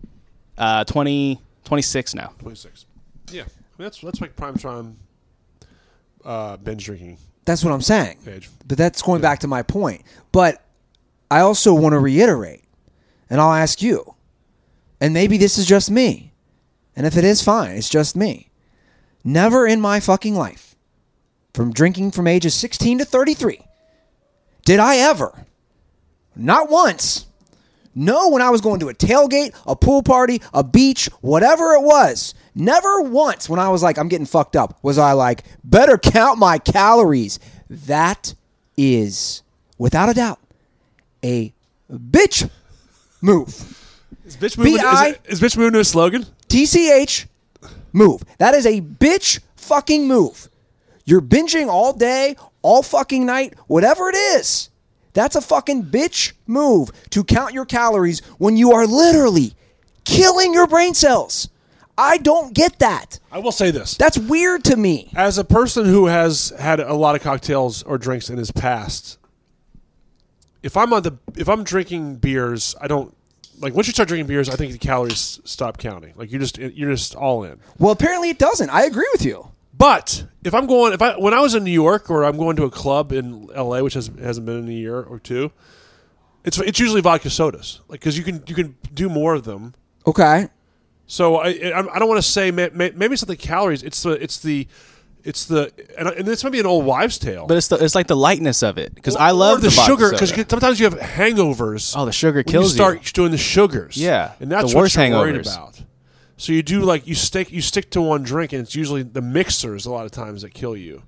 26 now. 26. Yeah. That's like prime time binge drinking. That's what I'm saying. Age. But that's going back to my point. But I also want to reiterate, and I'll ask you, and maybe this is just me, and if it is, fine, it's just me. Never in my fucking life, from drinking from ages 16 to 33, did I ever, not once, know when I was going to a tailgate, a pool party, a beach, whatever it was, never once when I was like, I'm getting fucked up, was I like, better count my calories. That is, without a doubt, a bitch move. Is bitch moving to a slogan? TCH move. That is a bitch fucking move. You're binging all day, all fucking night, whatever it is. That's a fucking bitch move to count your calories when you are literally killing your brain cells. I don't get that. I will say this. That's weird to me. As a person who has had a lot of cocktails or drinks in his past, if I'm drinking beers, I don't like once you start drinking beers, I think the calories stop counting. Like you're just all in. Well, apparently it doesn't. I agree with you. But when I was in New York or I'm going to a club in LA, which hasn't been in a year or two, it's usually vodka sodas, like because you can do more of them. Okay. So I don't want to say maybe it's not the calories. It's the and this might be an old wives' tale. But it's like the lightness of it because I love the vodka sugar soda. because sometimes you have hangovers. Oh, the sugar when kills you start doing the sugars. Yeah, and that's the what worst you're worried hangovers. about. So you do like you stick to one drink, and it's usually the mixers a lot of times that kill you.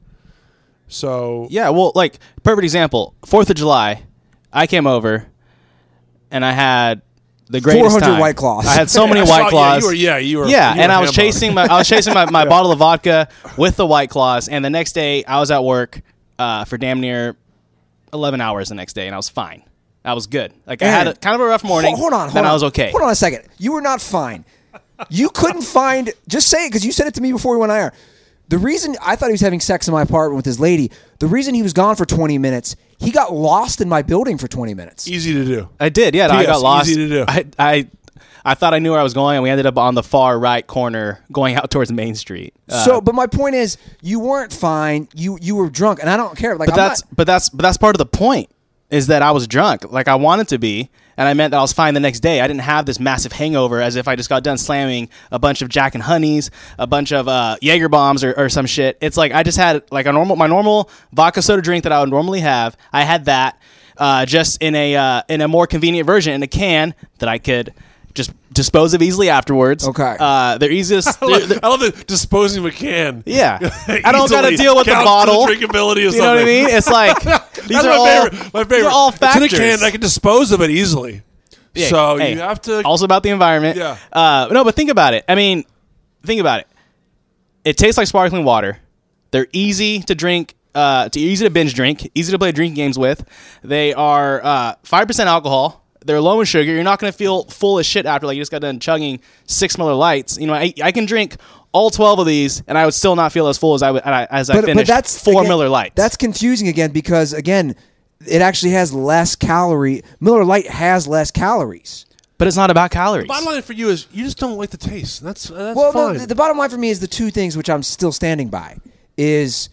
So Yeah, well, like perfect example. 4th of July, I came over, and I had the greatest 400 time. White Claws. I had so many I White saw- Claws. you were and I was ham-bone. chasing my bottle of vodka with the White Claws, and the next day I was at work for damn near 11 hours the next day, and I was fine. I was good. Like I had kind of a rough morning. Hold on. Then I was okay. Hold on a second. You were not fine. You couldn't find. Just say it because you said it to me before we went on air. The reason I thought he was having sex in my apartment with his lady. The reason he was gone for 20 minutes. He got lost in my building for 20 minutes. Easy to do. I did. Yeah, I Yes, got lost. easy to do. I thought I knew where I was going, and we ended up on the far right corner, going out towards Main Street. But my point is, you weren't fine. You were drunk, and I don't care. Like, But that's part of the point is that I was drunk, like I wanted to be, and I meant that I was fine the next day. I didn't have this massive hangover as if I just got done slamming a bunch of Jack and Honeys, a bunch of Jaeger bombs or some shit. It's like I just had like my normal vodka soda drink that I would normally have. I had that just in a more convenient version in a can that I could just dispose of easily afterwards. Okay. They're easiest. I love the disposing of a can. Yeah, I don't got to Easily deal with the counts bottle. the drinkability of You know what I mean? It's like these are all my favorite. These are all It's in factors. a can. I can dispose of it easily. Yeah, So hey, you have to. also about the environment. Yeah. No, but think about it. I mean, think about it. It tastes like sparkling water. They're easy to drink. Easy to binge drink. Easy to play drinking games with. They are 5% alcohol. They're low in sugar. You're not going to feel full as shit after like you just got done chugging 6 Miller Lights. You know, I can drink all 12 of these and I would still not feel as full as I finished 4 Miller Lights. That's confusing again because again, it actually has less calorie. Miller Lite has less calories. But it's not about calories. Bottom line for you is you just don't like the taste. That's Well, fine. the bottom line for me is the two things which I'm still standing by is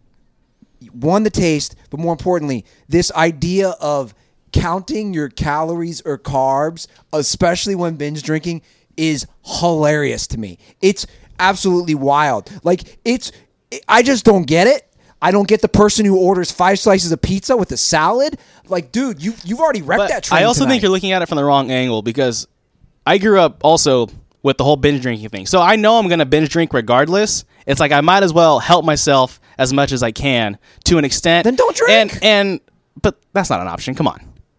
one, the taste, but more importantly, this idea of counting your calories or carbs, especially when binge drinking, is hilarious to me. It's absolutely wild. Like I just don't get it. I don't get the person who orders 5 slices of pizza with a salad. Like, dude, you've already wrecked But that train. I also tonight. think you're looking at it from the wrong angle because I grew up also with the whole binge drinking thing. So I know I'm going to binge drink regardless. It's like I might as well help myself as much as I can to an extent. Then don't drink. But that's not an option. Come on.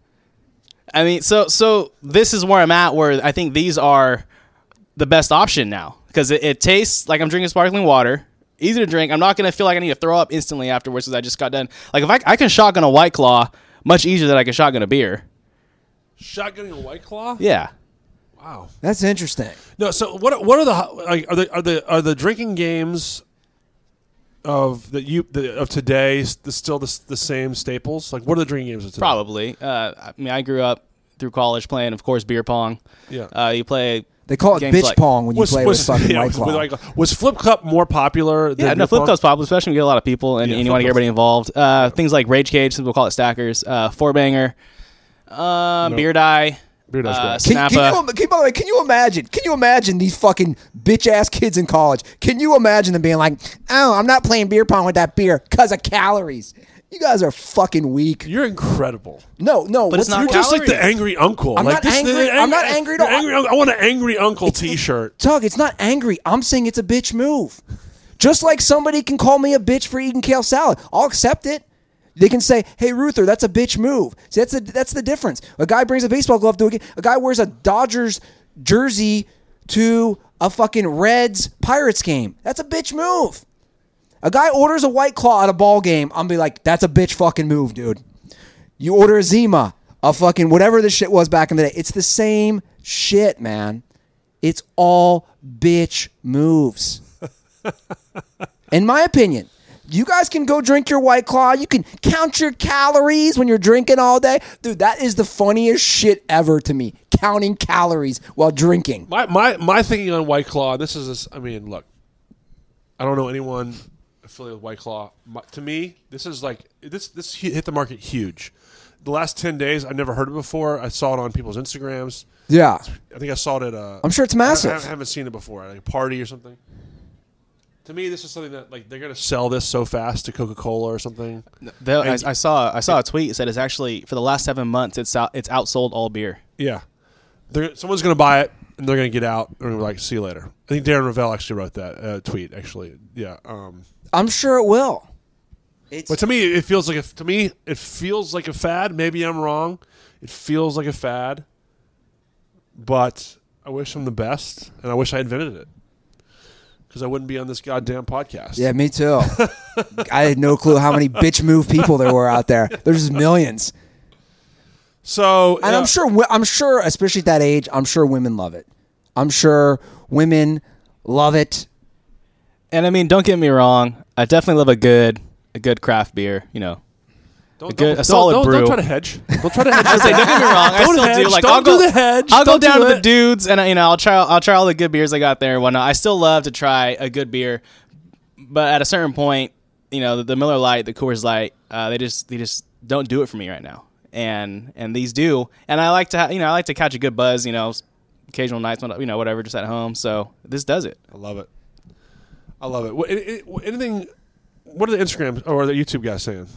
I mean, so this is where I'm at, where I think these are the best option now because it tastes like I'm drinking sparkling water, easy to drink. I'm not going to feel like I need to throw up instantly afterwards because I just got done. Like if I can shotgun a White Claw much easier than I can shotgun a beer. Shotgunning a White Claw. Yeah. Wow. That's interesting. No. So what are the are the drinking games of of today still the same staples? Like what are the drinking games of today? Probably. I mean, I grew up through college playing, of course, beer pong. Yeah. You play. They call it games bitch like- pong when you play with fucking yeah, White Claw. was Flip Cup more popular? Yeah, than no, beer Flip pong? Cup's popular, especially when you get a lot of people and, Yeah, and you want to get Flip everybody involved. Things like Rage Cage, some people call it stackers. Four banger, beer die. Beer die's great. Snappa. Can you imagine? Can you imagine these fucking bitch ass kids in college? Can you imagine them being like, "Oh, I'm not playing beer pong with that beer because of calories." You guys are fucking weak. You're incredible. No, But it's not You're just like the calories. angry uncle. I'm like not angry. I'm not angry at all. Angry, I want an angry uncle T-shirt. Tug, it's not angry. I'm saying it's a bitch move. Just like somebody can call me a bitch for eating kale salad, I'll accept it. They can say, "Hey, Ruther, that's a bitch move." See, that's the difference. A guy brings a baseball glove to a game. A guy wears a Dodgers jersey to a fucking Reds Pirates game. That's a bitch move. A guy orders a White Claw at a ball game. I'm be like, "That's a bitch fucking move, dude." You order a Zima, a fucking whatever this shit was back in the day. It's the same shit, man. It's all bitch moves. In my opinion, you guys can go drink your White Claw. You can count your calories when you're drinking all day. Dude, that is the funniest shit ever to me, counting calories while drinking. My thinking on White Claw, I mean, look, I don't know anyone affiliated with White Claw. To me, this is like, this hit the market huge. The last 10 days, I've never heard of it before. I saw it on people's Instagrams. Yeah. I think I saw it at I'm sure it's massive. I haven't seen it before, at a party or something. To me, this is something that like they're going to sell this so fast to Coca-Cola or something. I saw a tweet that said it's actually for the last 7 months it's outsold all beer. Yeah, someone's going to buy it and they're going to get out and they're like, see you later. I think Darren Ravel actually wrote that tweet. Actually, yeah. I'm sure it will. But to me, it feels like a fad. Maybe I'm wrong. It feels like a fad, but I wish them the best, and I wish I invented it. Because I wouldn't be on this goddamn podcast. Yeah, me too. I had no clue how many bitch move people there were out there. There's millions. So, and I'm sure, especially at that age, I'm sure women love it. I'm sure women love it. And I mean, don't get me wrong. I definitely love a good craft beer. You know, a solid brew. Don't try to hedge. Don't try to hedge. I say, don't get me wrong. I still hedge. do. Like, Don't do the hedge. I'll go Don't down do to the it. dudes, and I'll try all the good beers I got there and whatnot. I still love to try a good beer, but at a certain point, you know, the Miller Lite, the Coors Light, they just don't do it for me right now. And these do. And I like to catch a good buzz. You know, occasional nights, whatever, just at home. So this does it. I love it. Anything? What are the Instagram or the YouTube guys saying?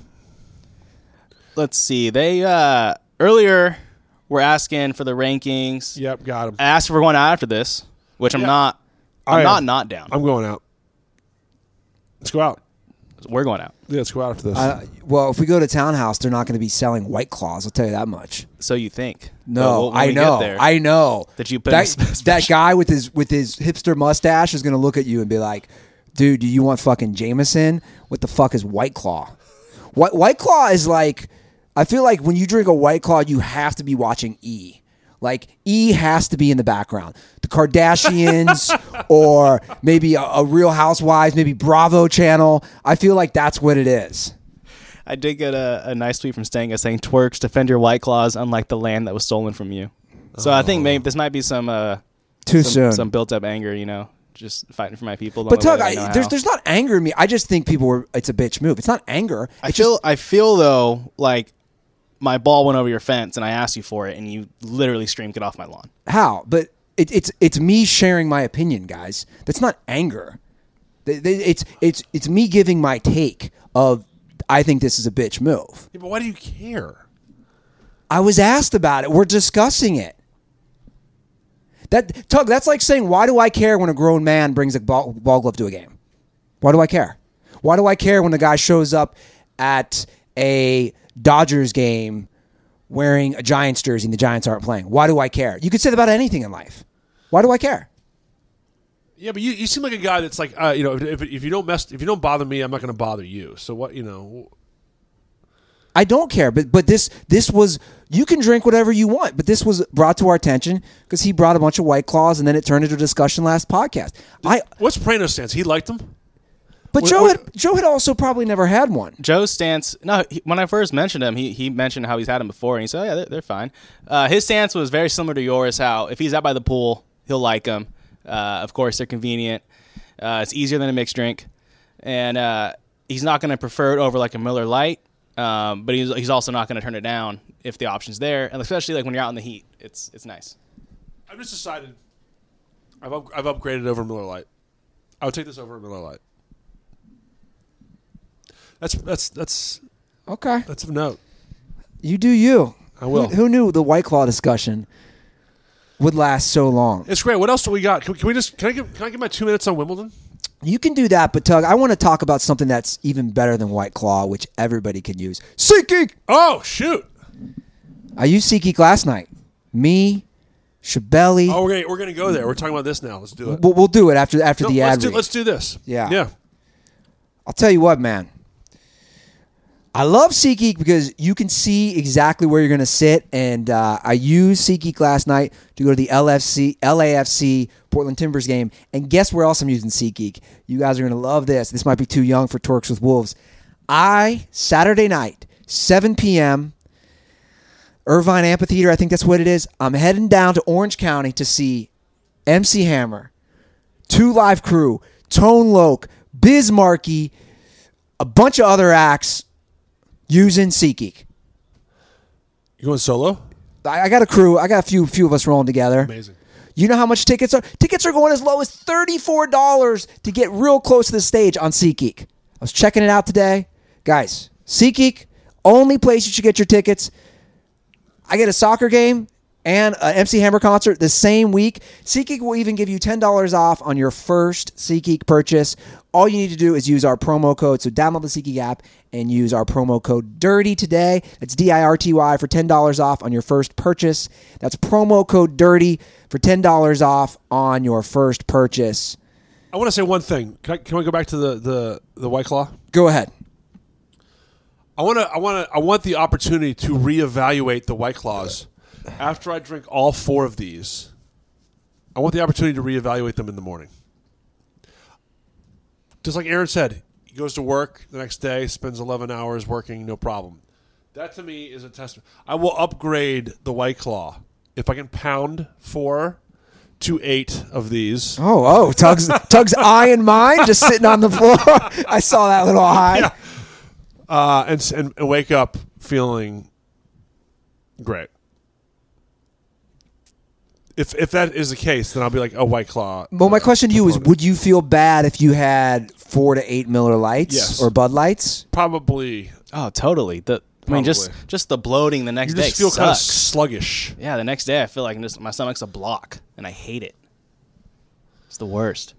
Let's see. They earlier were asking for the rankings. Yep, got them. I asked if we're going out after this, which I'm not. I'm not down. I'm going out. Let's go out. We're going out. Yeah, let's go out after this. Well, if we go to Townhouse, they're not going to be selling White Claws. I'll tell you that much. So you think? No, when I we know. get there, I know that you put that guy with his hipster mustache is going to look at you and be like, "Dude, do you want fucking Jameson? What the fuck is White Claw?" White Claw is like, I feel like when you drink a White Claw, you have to be watching E. Like, E has to be in the background. The Kardashians or maybe a Real Housewives, maybe Bravo channel. I feel like that's what it is. I did get a nice tweet from Stanga saying, "Twerks, defend your White Claws, unlike the land that was stolen from you." So I think maybe this might be some built up anger, you know, just fighting for my people. But Tug, there's not anger in me. I just think it's a bitch move. It's not anger. I feel though like my ball went over your fence and I asked you for it and you literally streamed it off my lawn. How? But it's me sharing my opinion, guys. That's not anger. It's me giving my take of, I think this is a bitch move. Yeah, but why do you care? I was asked about it. We're discussing it. Tug, that's like saying, why do I care when a grown man brings a ball glove to a game? Why do I care? Why do I care when the guy shows up at a Dodgers game wearing a Giants jersey and the Giants aren't playing? Why do I care? You could say that about anything in life. Why do I care? Yeah, but you seem like a guy that's like, if you don't bother me, I'm not going to bother you. So what, I don't care, but this was, you can drink whatever you want, but this was brought to our attention because he brought a bunch of White Claws and then it turned into a discussion last podcast. What's Prano's stance? He liked them? But Joe had also probably never had one. Joe's stance, when I first mentioned him, he mentioned how he's had them before, and he said, "Oh yeah, they're fine." His stance was very similar to yours. How if he's out by the pool, he'll like them. Of course, they're convenient. It's easier than a mixed drink, and he's not going to prefer it over like a Miller Lite. But he's also not going to turn it down if the option's there, and especially like when you're out in the heat, it's nice. I've just decided I've upgraded over Miller Lite. I would take this over Miller Lite. That's okay. That's a note. You do you. I will. Who knew the White Claw discussion would last so long? It's great. What else do we got? Can I get my 2 minutes on Wimbledon? You can do that, but Tug, I want to talk about something that's even better than White Claw, which everybody can use. SeatGeek! Oh, shoot. I used SeatGeek last night. Me, Shabeli. Oh, we're going to go there. We're talking about this now. Let's do it. We'll do it after the ad read. Let's do this. Yeah. Yeah. I'll tell you what, man. I love SeatGeek because you can see exactly where you're going to sit, and I used SeatGeek last night to go to the LAFC Portland Timbers game, and guess where else I'm using SeatGeek? You guys are going to love this. This might be too young for Torques with Wolves. Saturday night, 7 p.m., Irvine Amphitheater, I think that's what it is. I'm heading down to Orange County to see MC Hammer, 2 Live Crew, Tone Loc, Biz Markie, a bunch of other acts using SeatGeek. You going solo? I got a crew. I got a few of us rolling together. Amazing. You know how much tickets are? Tickets are going as low as $34 to get real close to the stage on SeatGeek. I was checking it out today. Guys, SeatGeek, only place you should get your tickets. I get a soccer game and an MC Hammer concert the same week. SeatGeek will even give you $10 off on your first SeatGeek purchase. All you need to do is use our promo code. So download the SeatGeek app and use our promo code DIRTY today. That's DIRTY for $10 off on your first purchase. That's promo code DIRTY for $10 off on your first purchase. I want to say one thing. Can we go back to the White Claw? Go ahead. I want the opportunity to reevaluate the White Claws after I drink all 4 of these. I want the opportunity to reevaluate them in the morning. Just like Aaron said, he goes to work the next day, spends 11 hours working, no problem. That to me is a testament. I will upgrade the White Claw if I can pound 4 to 8 of these. Oh, Tug's eye and mine just sitting on the floor. I saw that little eye. Yeah. And wake up feeling great. If that is the case, then I'll be like, oh, White Claw. Well, my question to you is, would you feel bad if you had 4 to 8 Miller Lights Yes. or Bud Lights? Probably. Oh, totally. I mean, just the bloating the next You day just feel kind of sucks. sluggish. Yeah, the next day I feel like my stomach's a block, and I hate it. It's the worst.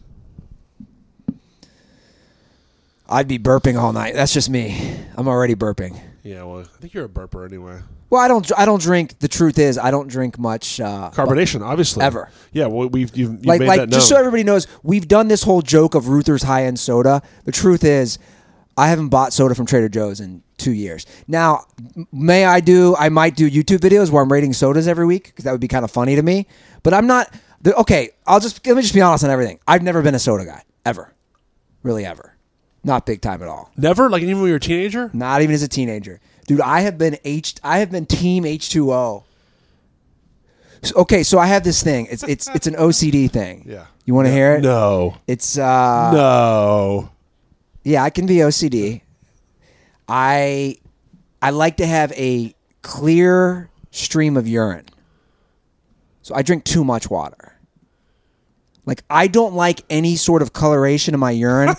I'd be burping all night. That's just me. I'm already burping. Yeah, well, I think you're a burper anyway. Well, I don't drink. The truth is, I don't drink much Carbonation, obviously. ever. Yeah, well, you've Like, made that known. just so everybody knows, we've done this whole joke of Ruther's high-end soda. The truth is, I haven't bought soda from Trader Joe's in 2 years. Now, I might do YouTube videos where I'm rating sodas every week because that would be kind of funny to me. But I'm not. Okay, let me just be honest on everything. I've never been a soda guy ever, really ever. Not big time at all. Never? Like even when you were a teenager? Not even as a teenager. Dude, I have been team H2O. So I have this thing. It's an OCD thing. Yeah. You want to hear it? No. It's No. Yeah, I can be OCD. I like to have a clear stream of urine. So I drink too much water. Like, I don't like any sort of coloration in my urine.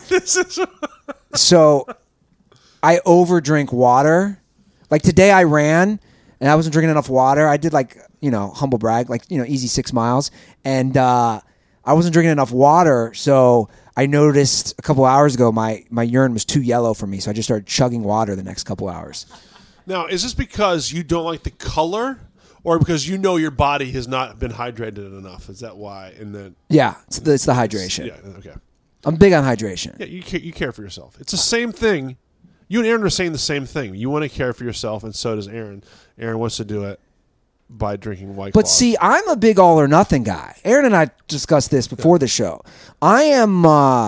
So I overdrink water. Like today I ran and I wasn't drinking enough water. I did humble brag, easy 6 miles. And I wasn't drinking enough water. So I noticed a couple hours ago my urine was too yellow for me. So I just started chugging water the next couple hours. Now, is this because you don't like the color or because you know your body has not been hydrated enough? Is that why? Yeah, it's the hydration. Yeah, okay. I'm big on hydration. Yeah, you care for yourself. It's the same thing. You and Aaron are saying the same thing. You want to care for yourself, and so does Aaron. Aaron wants to do it by drinking White Claw. But see, I'm a big all or nothing guy. Aaron and I discussed this before the show. I'm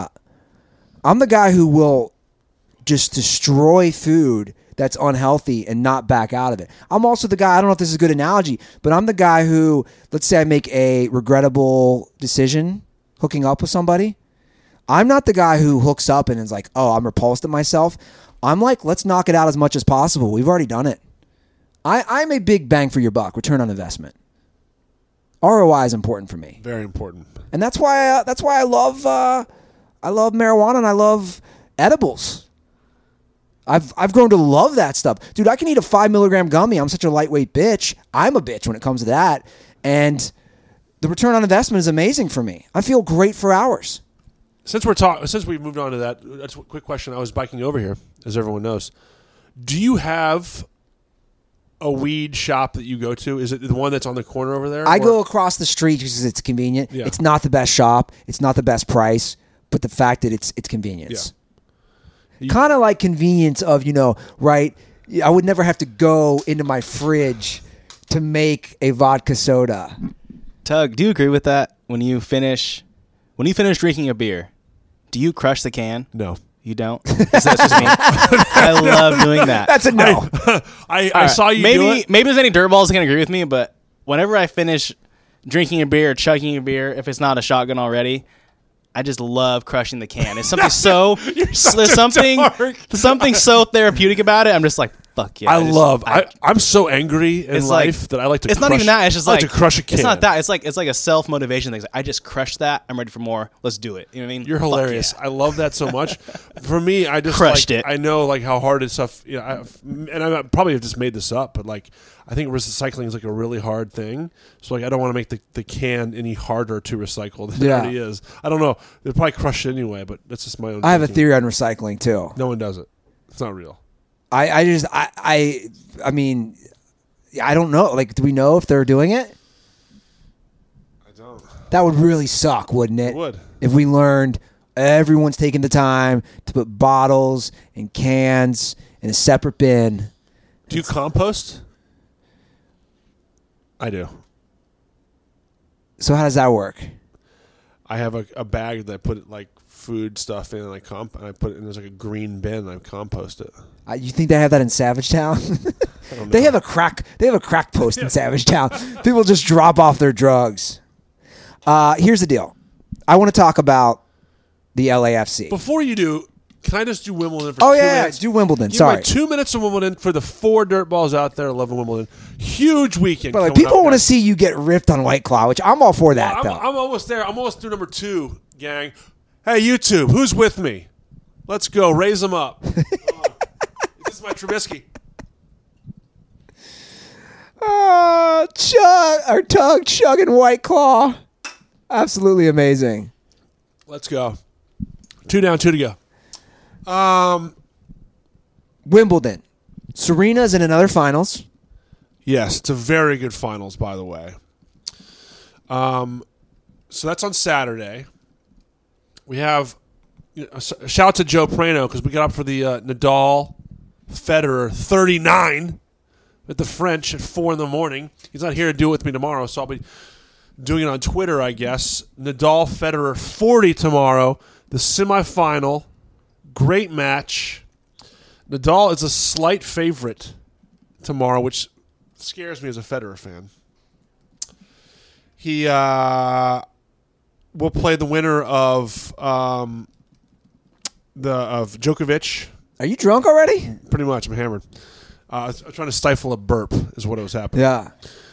the guy who will just destroy food that's unhealthy and not back out of it. I'm also the guy, I don't know if this is a good analogy, but I'm the guy who, let's say I make a regrettable decision hooking up with somebody. I'm not the guy who hooks up and is like, oh, I'm repulsed at myself. I'm like, let's knock it out as much as possible. We've already done it. I'm a big bang for your buck, return on investment. ROI is important for me. Very important. And that's why I love marijuana and I love edibles. I've grown to love that stuff. Dude, I can eat a 5 milligram gummy. I'm such a lightweight bitch. I'm a bitch when it comes to that. And the return on investment is amazing for me. I feel great for hours. Since we've moved on to that, that's a quick question. I was biking over here, as everyone knows. Do you have a weed shop that you go to? Is it the one that's on the corner over there? I go across the street because it's convenient. Yeah. It's not the best shop. It's not the best price. But the fact that it's convenience. Kind of like convenience of, right? I would never have to go into my fridge to make a vodka soda. Tug, do you agree with that? When you finish drinking a beer, do you crush the can? No. You don't? 'Cause that's just me. I love doing that. That's a no. I saw you maybe, do it. Maybe there's any dirtballs that can agree with me, but whenever I finish drinking a beer or chugging a beer, if it's not a shotgun already, I just love crushing the can. It's something something so therapeutic about it. I'm just like, fuck yeah. I'm so angry in life that I like to. It's not even that. It's just like to crush a can. It's not that. It's like a self motivation thing. It's like, I just crushed that. I'm ready for more. Let's do it. You know what I mean? You're Fuck hilarious. yeah. I love that so much. For me, I just Crushed it. I know how hard it's stuff. And I probably have just made this up, but I think recycling is a really hard thing. So I don't want to make the can any harder to recycle than it already is. I don't know. They'll probably crush it anyway, but that's just my own. I have a thinking. theory on recycling too. No one does it. It's not real. I mean, I don't know. Do we know if they're doing it? I don't. That would really suck, wouldn't it? It would. If we learned everyone's taking the time to put bottles and cans in a separate bin. Do you compost? I do. So how does that work? I have a bag that I put food stuff in, and I put it in. There's a green bin, and I compost it. You think they have that in Savage Town? I don't know. They have a crack post in Savage Town. People just drop off their drugs. Here's the deal. I want to talk about the LAFC. Before you do, can I just do Wimbledon for 2 minutes? Do Wimbledon. Give Sorry. me 2 minutes of Wimbledon for the 4 dirtballs out there. Loving Wimbledon. Huge weekend. But coming people up, want to guys. see you get ripped on White Claw, which I'm all for that, though. I'm almost there. I'm almost through number 2, gang. Hey, YouTube, who's with me? Let's go. Raise them up. This is my Trubisky. Tug chugging White Claw. Absolutely amazing. Let's go. 2 down, 2 to go. Wimbledon. Serena's in another finals. Yes, it's a very good finals, by the way. So that's on Saturday. We have a shout out to Joe Prano because we got up for the Nadal Federer 39 at the French at 4 in the morning. He's not here to do it with me tomorrow, so I'll be doing it on Twitter, I guess. Nadal Federer 40 tomorrow, the semifinal. Great match. Nadal is a slight favorite tomorrow, which scares me as a Federer fan. He will play the winner of Djokovic. Are you drunk already? Pretty much, I'm hammered. I was trying to stifle a burp, is what was happening. Yeah.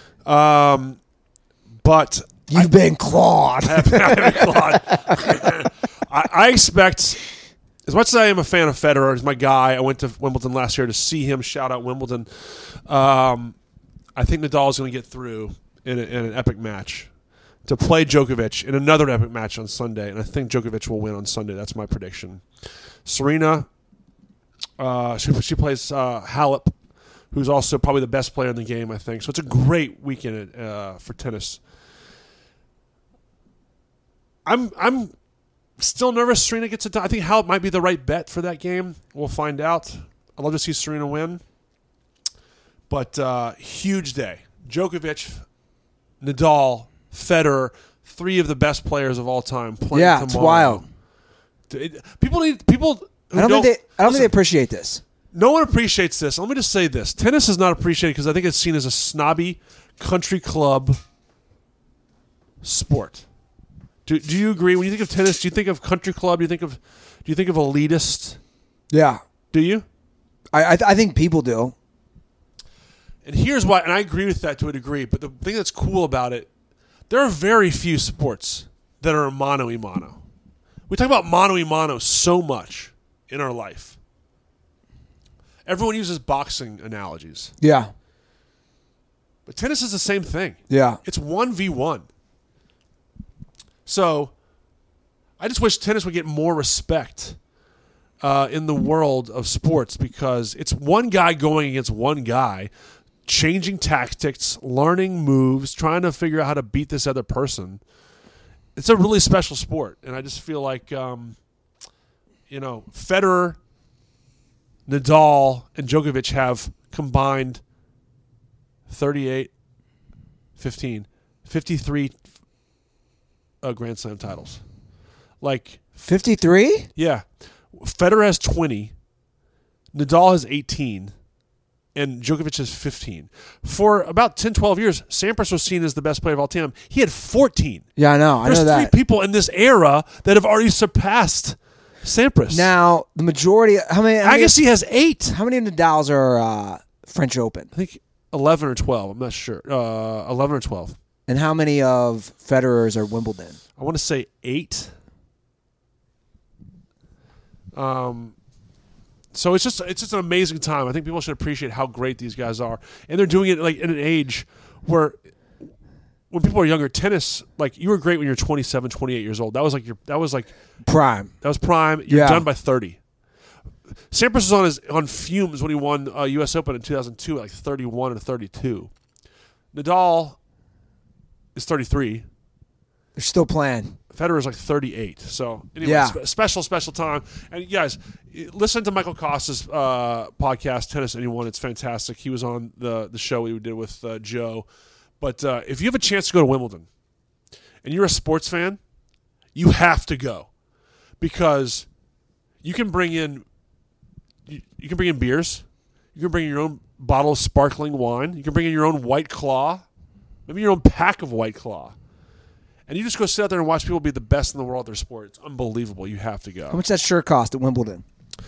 But You've been clawed. I expect, as much as I am a fan of Federer, he's my guy. I went to Wimbledon last year to see him. Shout out Wimbledon. I think Nadal is going to get through in an epic match to play Djokovic in another epic match on Sunday, and I think Djokovic will win on Sunday. That's my prediction. Serena, she plays Halep, who's also probably the best player in the game, I think. So it's a great weekend for tennis. I'm still nervous Serena gets it done. I think Halep might be the right bet for that game. We'll find out. I'd love to see Serena win. But huge day. Djokovic, Nadal, Federer, 3 of the best players of all time playing tomorrow. It's wild. People. I don't think they appreciate this. No one appreciates this. Let me just say this: tennis is not appreciated because I think it's seen as a snobby country club sport. Do you agree? When you think of tennis, do you think of country club? Do you think of elitist? Yeah. Do you? I think people do. And here's why, and I agree with that to a degree, but the thing that's cool about it, there are very few sports that are mano-a-mano. We talk about mano-a-mano so much in our life. Everyone uses boxing analogies. Yeah. But tennis is the same thing. Yeah. It's 1v1. So I just wish tennis would get more respect in the world of sports because it's one guy going against one guy, changing tactics, learning moves, trying to figure out how to beat this other person. It's a really special sport, and I just feel like, Federer Nadal and Djokovic have combined 38, 15, 53 Grand Slam titles. Like 53? Yeah. Federer has 20. Nadal has 18. And Djokovic has 15. For about 10, 12 years, Sampras was seen as the best player of all time. He had 14. Yeah, I know. There's I know three that. people in this era that have already surpassed Sampras. Now, the majority. How many Agassi has 8. How many Nadals are French Open? I think 11 or 12. I'm not sure. 11 or 12. And how many of Federer's are Wimbledon? I want to say 8. So it's just an amazing time. I think people should appreciate how great these guys are, and they're doing it like in an age where when people are younger, tennis, like you were great when you're 27, 28 years old. That was Prime. prime. You're Yeah. done by 30. Sampras was on fumes when he won U.S. Open in 2002 at like 31 and 32. Nadal is 33. They're still playing. Federer's like 38. So anyway, Yeah. special time. And you guys, listen to Michael Costa's podcast, Tennis Anyone. It's fantastic. He was on the show we did with Joe. But if you have a chance to go to Wimbledon and you're a sports fan, you have to go because you can bring in beers. You can bring in your own bottle of sparkling wine. You can bring in your own White Claw, maybe your own pack of White Claw. And you just go sit out there and watch people be the best in the world at their sport. It's unbelievable. You have to go. How much that shirt cost at Wimbledon?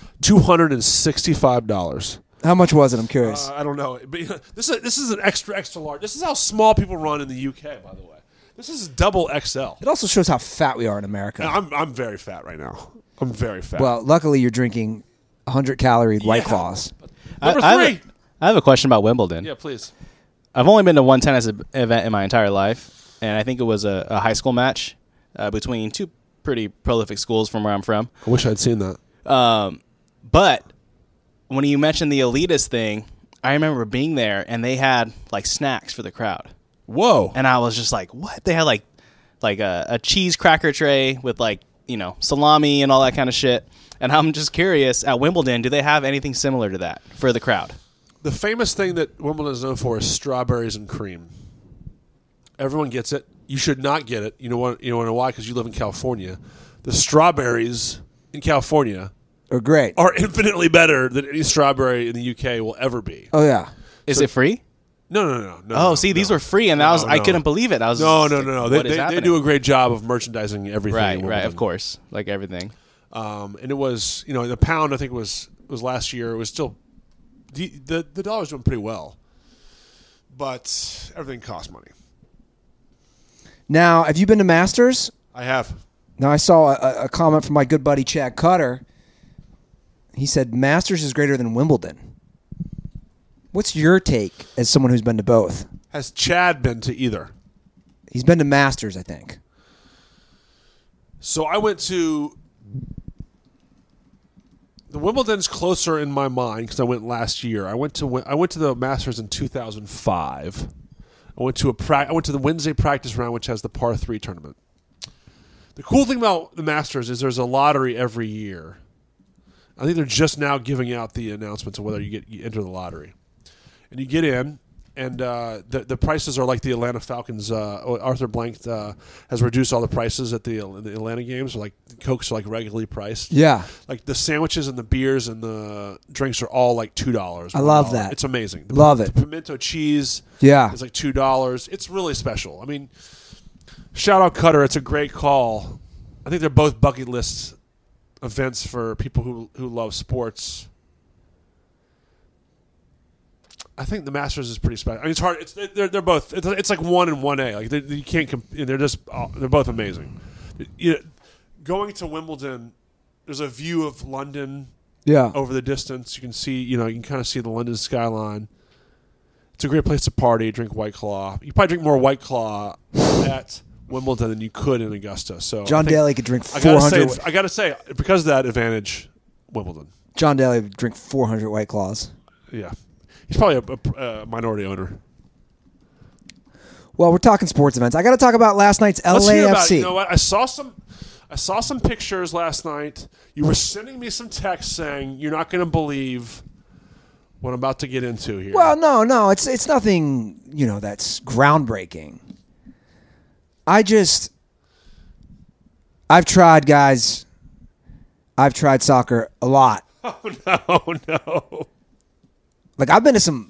$265. How much was it? I'm curious. I don't know. But this is an extra large. This is how small people run in the UK, by the way. This is double XL. It also shows how fat we are in America. And I'm very fat right now. I'm very fat. Well, luckily you're drinking 100-calorie White Claws. Number I 3. have a question about Wimbledon. Yeah, please. I've only been to one tennis event in my entire life, and I think it was a high school match between two pretty prolific schools from where I'm from. I wish I'd seen that. But when you mentioned the elitist thing, I remember being there, and they had like snacks for the crowd. Whoa. And I was just like, what? They had like a cheese cracker tray with like, salami and all that kind of shit. And I'm just curious, at Wimbledon, do they have anything similar to that for the crowd? The famous thing that Wimbledon is known for is strawberries and cream. Everyone gets it. You should not get it. You know why? Because you live in California. The strawberries in California Or great. are infinitely better than any strawberry in the UK will ever be. Oh, yeah. Is it free? No. Oh, see, these were free, and I couldn't believe it. I was No. What is They happening? do a great job of merchandising everything. in Right, Wimbledon. of course, like everything. And it was, the pound, I think was last year. It was still the dollar's doing pretty well, but everything costs money. Now, have you been to Masters? I have. Now, I saw a comment from my good buddy Chad Cutter. He said, Masters is greater than Wimbledon. What's your take as someone who's been to both? Has Chad been to either? He's been to Masters, I think. So I went to the Wimbledon's closer in my mind because I went last year. I went to the Masters in 2005. I went to the Wednesday practice round, which has the par 3 tournament. The cool thing about the Masters is there's a lottery every year. I think they're just now giving out the announcements of whether you enter the lottery, and you get in. And the prices are like the Atlanta Falcons. Arthur Blank has reduced all the prices at the Atlanta games. Like Cokes are like regularly priced. Yeah. Like the sandwiches and the beers and the drinks are all like $2. I love that. It's amazing. Love it. The pimento cheese. Yeah. Is like $2. It's really special. I mean, shout out Cutter. It's a great call. I think they're both bucket list events for people who love sports. I think the Masters is pretty special. I mean, it's hard. They're both. It's like 1 and 1A. Like you can't. They're both amazing. Going to Wimbledon, there's a view of London. Yeah. Over the distance, you can see. You can kind of see the London skyline. It's a great place to party, drink White Claw. You probably drink more White Claw at Wimbledon than you could in Augusta. So John Daly could drink I 400. gotta say, because of that advantage, Wimbledon. John Daly would drink 400 White Claws. Yeah. He's probably a minority owner. Well, we're talking sports events. I got to talk about last night's Let's hear about it. LAFC. You know what? I saw I saw some pictures last night. You were sending me some texts saying you're not going to believe what I'm about to get into here. Well, no, it's nothing, that's groundbreaking. I've tried, guys. I've tried soccer a lot. Oh, no. Like, I've been to some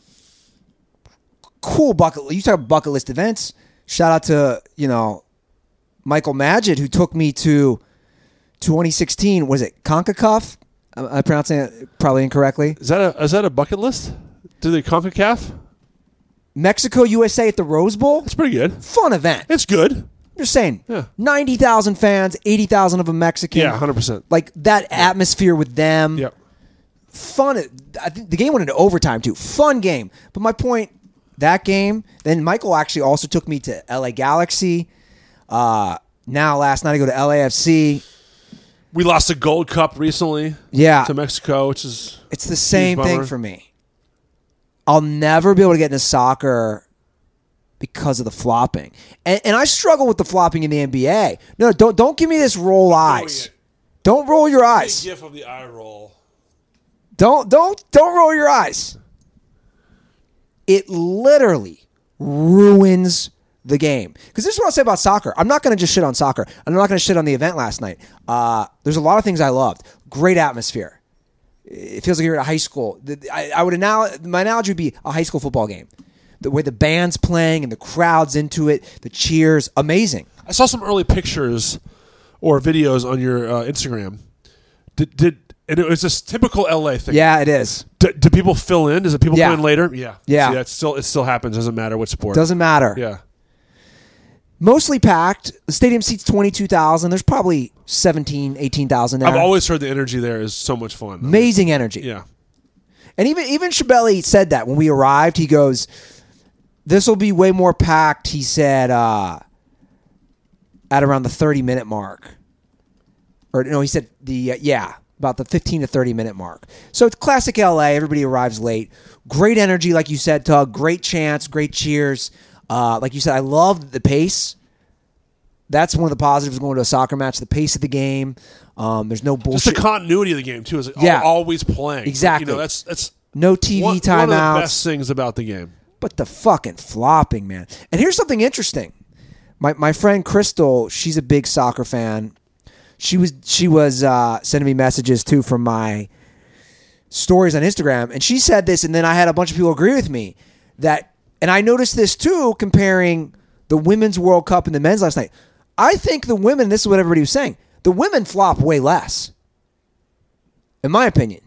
cool you talk about bucket list events. Shout out to, Michael Magid, who took me to 2016. Was it CONCACAF? I'm pronouncing it probably incorrectly. Is that a bucket list? Do they CONCACAF? Mexico, USA at the Rose Bowl. That's pretty good. Fun event. It's good. I'm just saying. Yeah. 90,000 fans, 80,000 of them Mexican. Yeah, 100%. Like that atmosphere with them. Yep. Fun. I think the game went into overtime too. Fun game. But my point, that game. Then Michael actually also took me to LA Galaxy. Now last night I go to LAFC. We lost a Gold Cup recently. Yeah. To Mexico, which is it's the same thing bummer. for me. I'll never be able to get into soccer because of the flopping, and I struggle with the flopping in the NBA. No, don't give me this roll eyes. Don't roll your eyes. GIF of the eye roll. Don't roll your eyes. It literally ruins the game. Because this is what I'll say about soccer. I'm not going to just shit on soccer. I'm not going to shit on the event last night. There's a lot of things I loved. Great atmosphere. It feels like you're at a high school. My analogy would be a high school football game. The way the band's playing and the crowd's into it, the cheers, amazing. I saw some early pictures or videos on your Instagram. And it was this typical LA thing. Yeah, it is. Do people fill in? Does it people Yeah. come in later? Yeah. Yeah. See, it still happens. Doesn't matter what sport. Doesn't matter. Yeah. Mostly packed. The stadium seats 22,000. There's probably 17,000, 18,000 there. I've always heard the energy there is so much fun. Amazing energy. Yeah. And even Schiavelli said that when we arrived. He goes, this will be way more packed, he said, at around the 30-minute mark. Or no, he said about the 15 to 30-minute mark. So it's classic LA. Everybody arrives late. Great energy, like you said, Tug. Great chants, great cheers. Like you said, I love the pace. That's one of the positives of going to a soccer match, the pace of the game. There's no bullshit. Just the continuity of the game, too. Is always playing. Exactly. That's no TV timeouts. One of the best things about the game. But the fucking flopping, man. And here's something interesting. My friend Crystal, she's a big soccer fan. She was sending me messages too from my stories on Instagram, and she said this, and then I had a bunch of people agree with me that, and I noticed this too, comparing the Women's World Cup and the men's last night. I think the women, this is what everybody was saying, the women flop way less, in my opinion.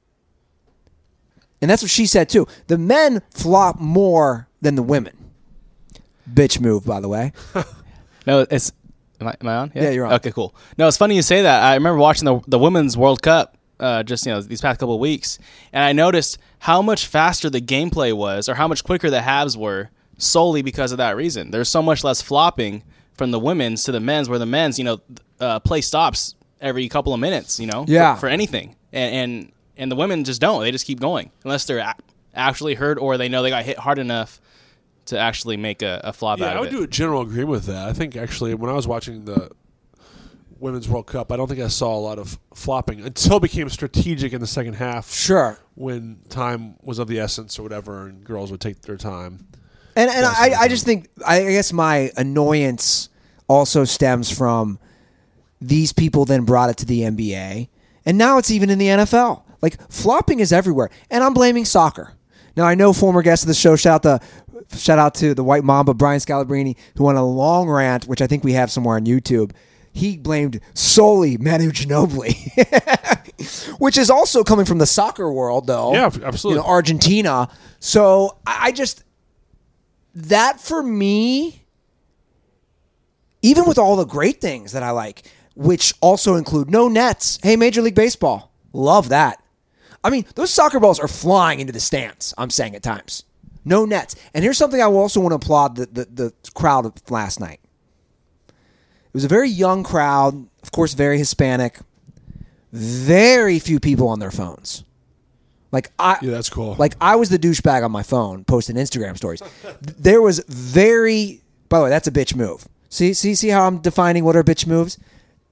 And that's what she said too. The men flop more than the women. Bitch move, by the way. No, it's... Am I on? Yeah, you're on. Okay, cool. No, it's funny you say that. I remember watching the Women's World Cup just these past couple of weeks, and I noticed how much faster the gameplay was, or how much quicker the halves were, solely because of that reason. There's so much less flopping from the women's to the men's, where the men's, play stops every couple of minutes, for anything, and the women just don't. They just keep going unless they're actually hurt or they know they got hit hard enough to actually make a flop out of it. I would do a general agreement with that. I think actually when I was watching the Women's World Cup, I don't think I saw a lot of flopping until it became strategic in the second half. Sure. When time was of the essence or whatever, and girls would take their time. And I just think, I guess my annoyance also stems from these people then brought it to the NBA, and now it's even in the NFL. Like, flopping is everywhere, and I'm blaming soccer. Now, I know former guest of the show, shout out to the White Mamba, Brian Scalabrine, who went on a long rant, which I think we have somewhere on YouTube. He blamed solely Manu Ginobili, which is also coming from the soccer world, though. Yeah, absolutely. Argentina. So I just, that for me, even with all the great things that I like, which also include no nets. Hey, Major League Baseball, love that. I mean, those soccer balls are flying into the stands, I'm saying at times. No nets. And here's something I also want to applaud the crowd last night. It was a very young crowd, of course, very Hispanic. Very few people on their phones. Yeah, that's cool. Like, I was the douchebag on my phone posting Instagram stories. There was by the way, that's a bitch move. See how I'm defining what are bitch moves?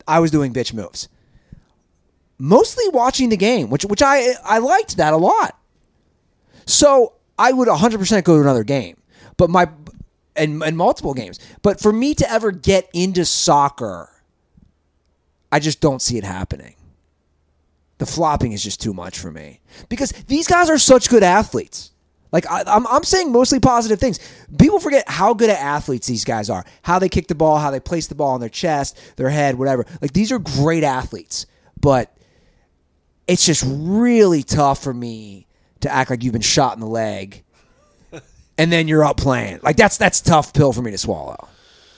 I was doing bitch moves. Mostly watching the game, which I liked that a lot. So I would 100% go to another game, but and multiple games. But for me to ever get into soccer, I just don't see it happening. The flopping is just too much for me because these guys are such good athletes. Like I'm saying mostly positive things. People forget how good at athletes these guys are. How they kick the ball, how they place the ball on their chest, their head, whatever. Like these are great athletes, but it's just really tough for me to act like you've been shot in the leg and then you're out playing. Like that's tough pill for me to swallow.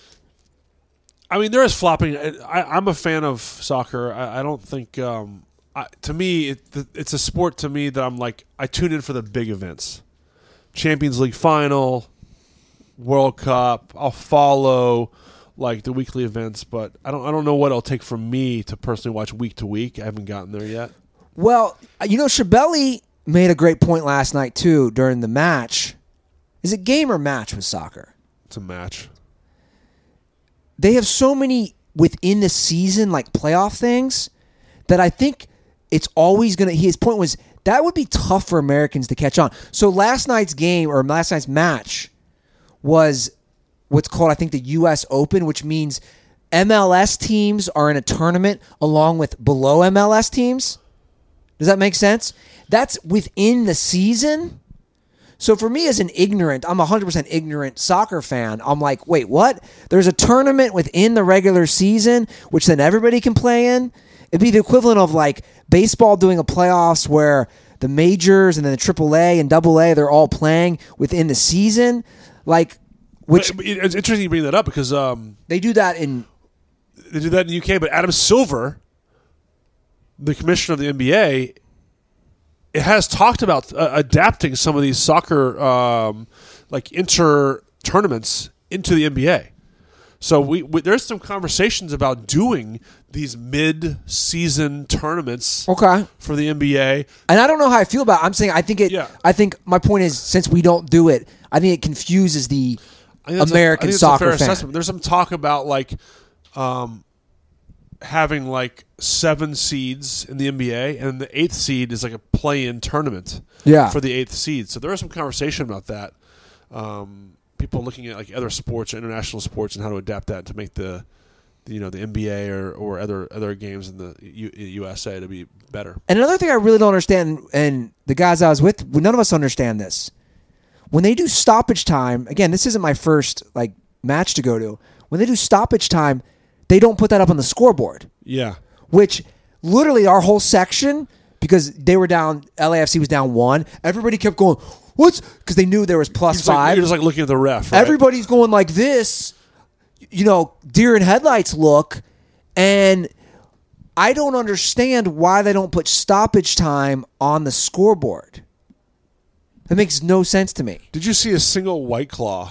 I mean, there is flopping. I'm a fan of soccer. I don't think, to me, it's a sport to me that I'm like, I tune in for the big events. Champions League final, World Cup. I'll follow like the weekly events, but I don't know what it'll take for me to personally watch week to week. I haven't gotten there yet. Well, Schiavelli made a great point last night too during the match. Is it game or match with soccer? It's a match. They have so many within the season like playoff things that I think it's always going to. His point was that would be tough for Americans to catch on. So last night's game or last night's match was what's called, I think, the U.S. Open, which means MLS teams are in a tournament along with below MLS teams. Does that make sense? That's within the season. So for me as an ignorant, I'm 100% ignorant soccer fan. I'm like, wait, what? There's a tournament within the regular season, which then everybody can play in? It'd be the equivalent of like baseball doing a playoffs where the majors and then the AAA and AA, they're all playing within the season. Like, which But it's interesting you bring that up because they do that in the UK. But Adam Silver, the commissioner of the NBA, it has talked about adapting some of these soccer like inter tournaments into the NBA. So we there's some conversations about doing these mid-season tournaments for the NBA. And I don't know how I feel about it. I'm saying I think it. Yeah. I think my point is since we don't do it, I think it confuses the I think that's American I think soccer that's a fair fan. assessment. There's some talk about like having like 7 seeds in the NBA, and the 8th seed is like a play-in tournament for the 8th seed. So there is some conversation about that. People looking at like other sports, international sports, and how to adapt that to make the NBA or other games in the USA to be better. And another thing I really don't understand, and the guys I was with, none of us understand this. When they do stoppage time, again, this isn't my first like match to go to. When they do stoppage time, they don't put that up on the scoreboard. Yeah. Which literally our whole section, because they were down, LAFC was down 1, everybody kept going, what's, because they knew there was +5. You're just like looking at the ref, right? Everybody's going like this, deer in headlights look, and I don't understand why they don't put stoppage time on the scoreboard. That makes no sense to me. Did you see a single White Claw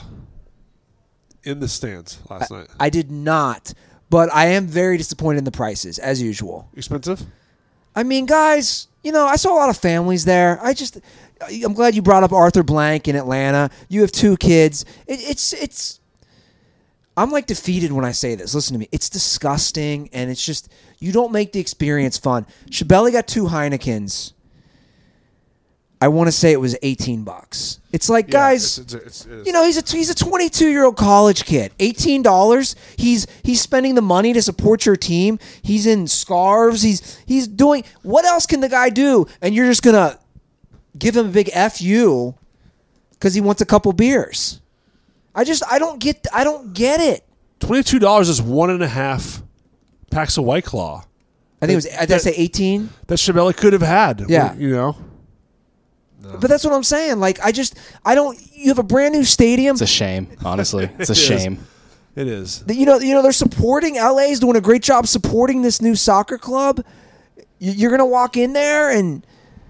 in the stands last night? I did not, but I am very disappointed in the prices, as usual. Expensive? I mean, guys, I saw a lot of families there. I'm glad you brought up Arthur Blank in Atlanta. You have 2 kids. It's. I'm like defeated when I say this. Listen to me. It's disgusting, and it's just you don't make the experience fun. Schiavelli got 2 Heinekens. I want to say it was $18. It's like, guys, he's a 22-year-old college kid. $18. He's spending the money to support your team. He's in scarves. He's doing what else can the guy do? And you're just gonna give him a big FU because he wants a couple beers. I don't get it. $22 is 1.5 packs of White Claw. I think it was. Did I say 18? That Schiavelli could have had. Yeah. No. But that's what I'm saying. Like, I don't. You have a brand new stadium. It's a shame, honestly. It's a shame. It is. They're supporting. LA's doing a great job supporting this new soccer club. You're gonna walk in there, and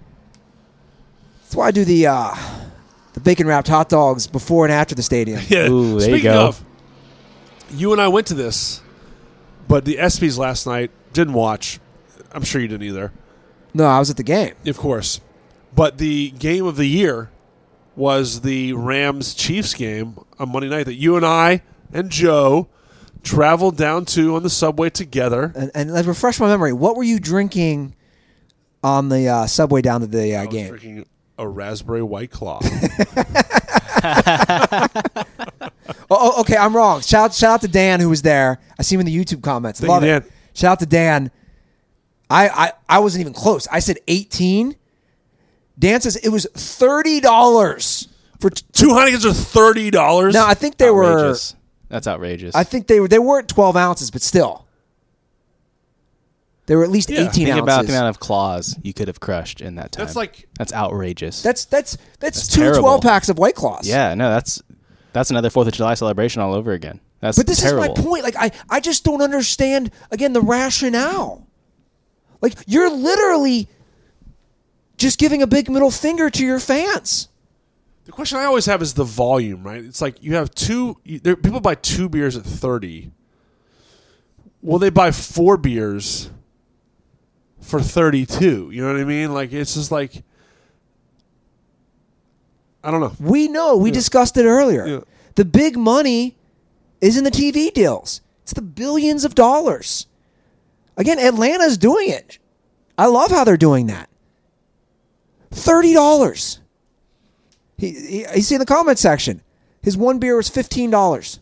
that's why I do the bacon wrapped hot dogs before and after the stadium. Yeah. Ooh, there Speaking you go. of, you and I went to this, but the ESPYs last night didn't watch. I'm sure you didn't either. No, I was at the game. Of course. But the game of the year was the Rams-Chiefs game on Monday night that you and I and Joe traveled down to on the subway together. And let's refresh my memory. What were you drinking on the subway down to the I was game? drinking a raspberry White Claw. Oh, okay, I'm wrong. Shout out to Dan who was there. I see him in the YouTube comments. Thank Love you, it. Dan. Shout out to Dan. I wasn't even close. I said 18. Dan says it was $30 for 2 Heinekens are $30. Now I think they were. Outrageous. That's outrageous. I think they weren't 12 ounces, but still, they were at least 18 Think ounces. about the amount of claws you could have crushed in that time. That's outrageous. That's two terrible. 12 packs of White Claws. Yeah, no, that's another 4th of July celebration all over again. That's But this terrible. is my point. Like I just don't understand again the rationale. Like you're literally just giving a big middle finger to your fans. The question I always have is the volume, right? It's like you have people buy 2 beers at 30. Will they buy 4 beers for 32? You know what I mean? Like it's just like I don't know. We discussed it earlier. Yeah. The big money is in the TV deals. It's the billions of dollars. Again, Atlanta's doing it. I love how they're doing that. $30. He's in the comment section. His one beer was $15.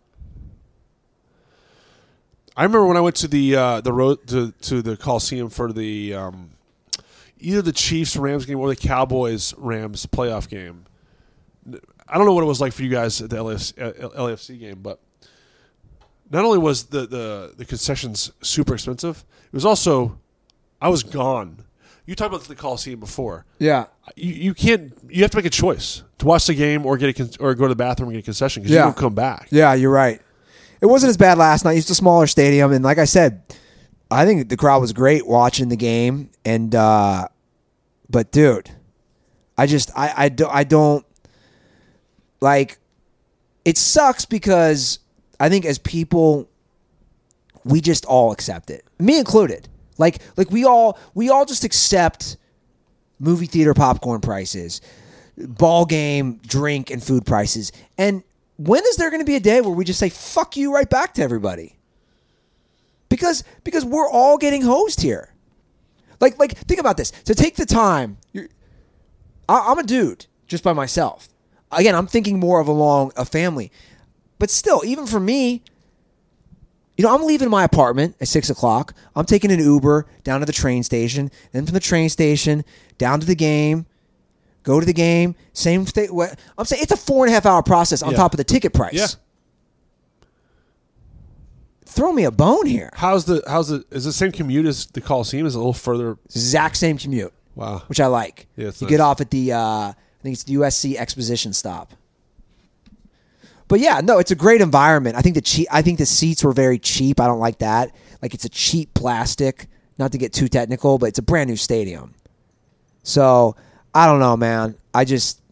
I remember when I went to the road to the Coliseum for the either the Chiefs Rams game or the Cowboys Rams playoff game. I don't know what it was like for you guys at the LAFC game, but not only was the concessions super expensive, it was also I was gone. You talked about the Coliseum before. Yeah. You can't. You have to make a choice to watch the game or or go to the bathroom and get a concession because you don't come back. Yeah, you're right. It wasn't as bad last night. It's a smaller stadium, and like I said, I think the crowd was great watching the game. And but dude, I don't like. It sucks because I think as people, we just all accept it, me included. Like we all just accept movie theater popcorn prices, ball game drink and food prices. And when is there going to be a day where we just say fuck you right back to everybody? Because we're all getting hosed here. Like think about this. To take the time, I'm a dude just by myself. Again, I'm thinking more of a family. But still, even for me, I'm leaving my apartment at 6 o'clock. I'm taking an Uber down to the train station. Then from the train station down to the game. Go to the game. Same thing. I'm saying it's a 4.5 hour process on top of the ticket price. Yeah. Throw me a bone here. Is the same commute as the Coliseum? Is it a little further? Exact same commute. Wow. Which I like. Yeah, it's you nice. get off at the I think it's the USC Exposition stop. But yeah, no, it's a great environment. I think the seats were very cheap. I don't like that. Like it's a cheap plastic. Not to get too technical, but it's a brand new stadium. So I don't know, man. I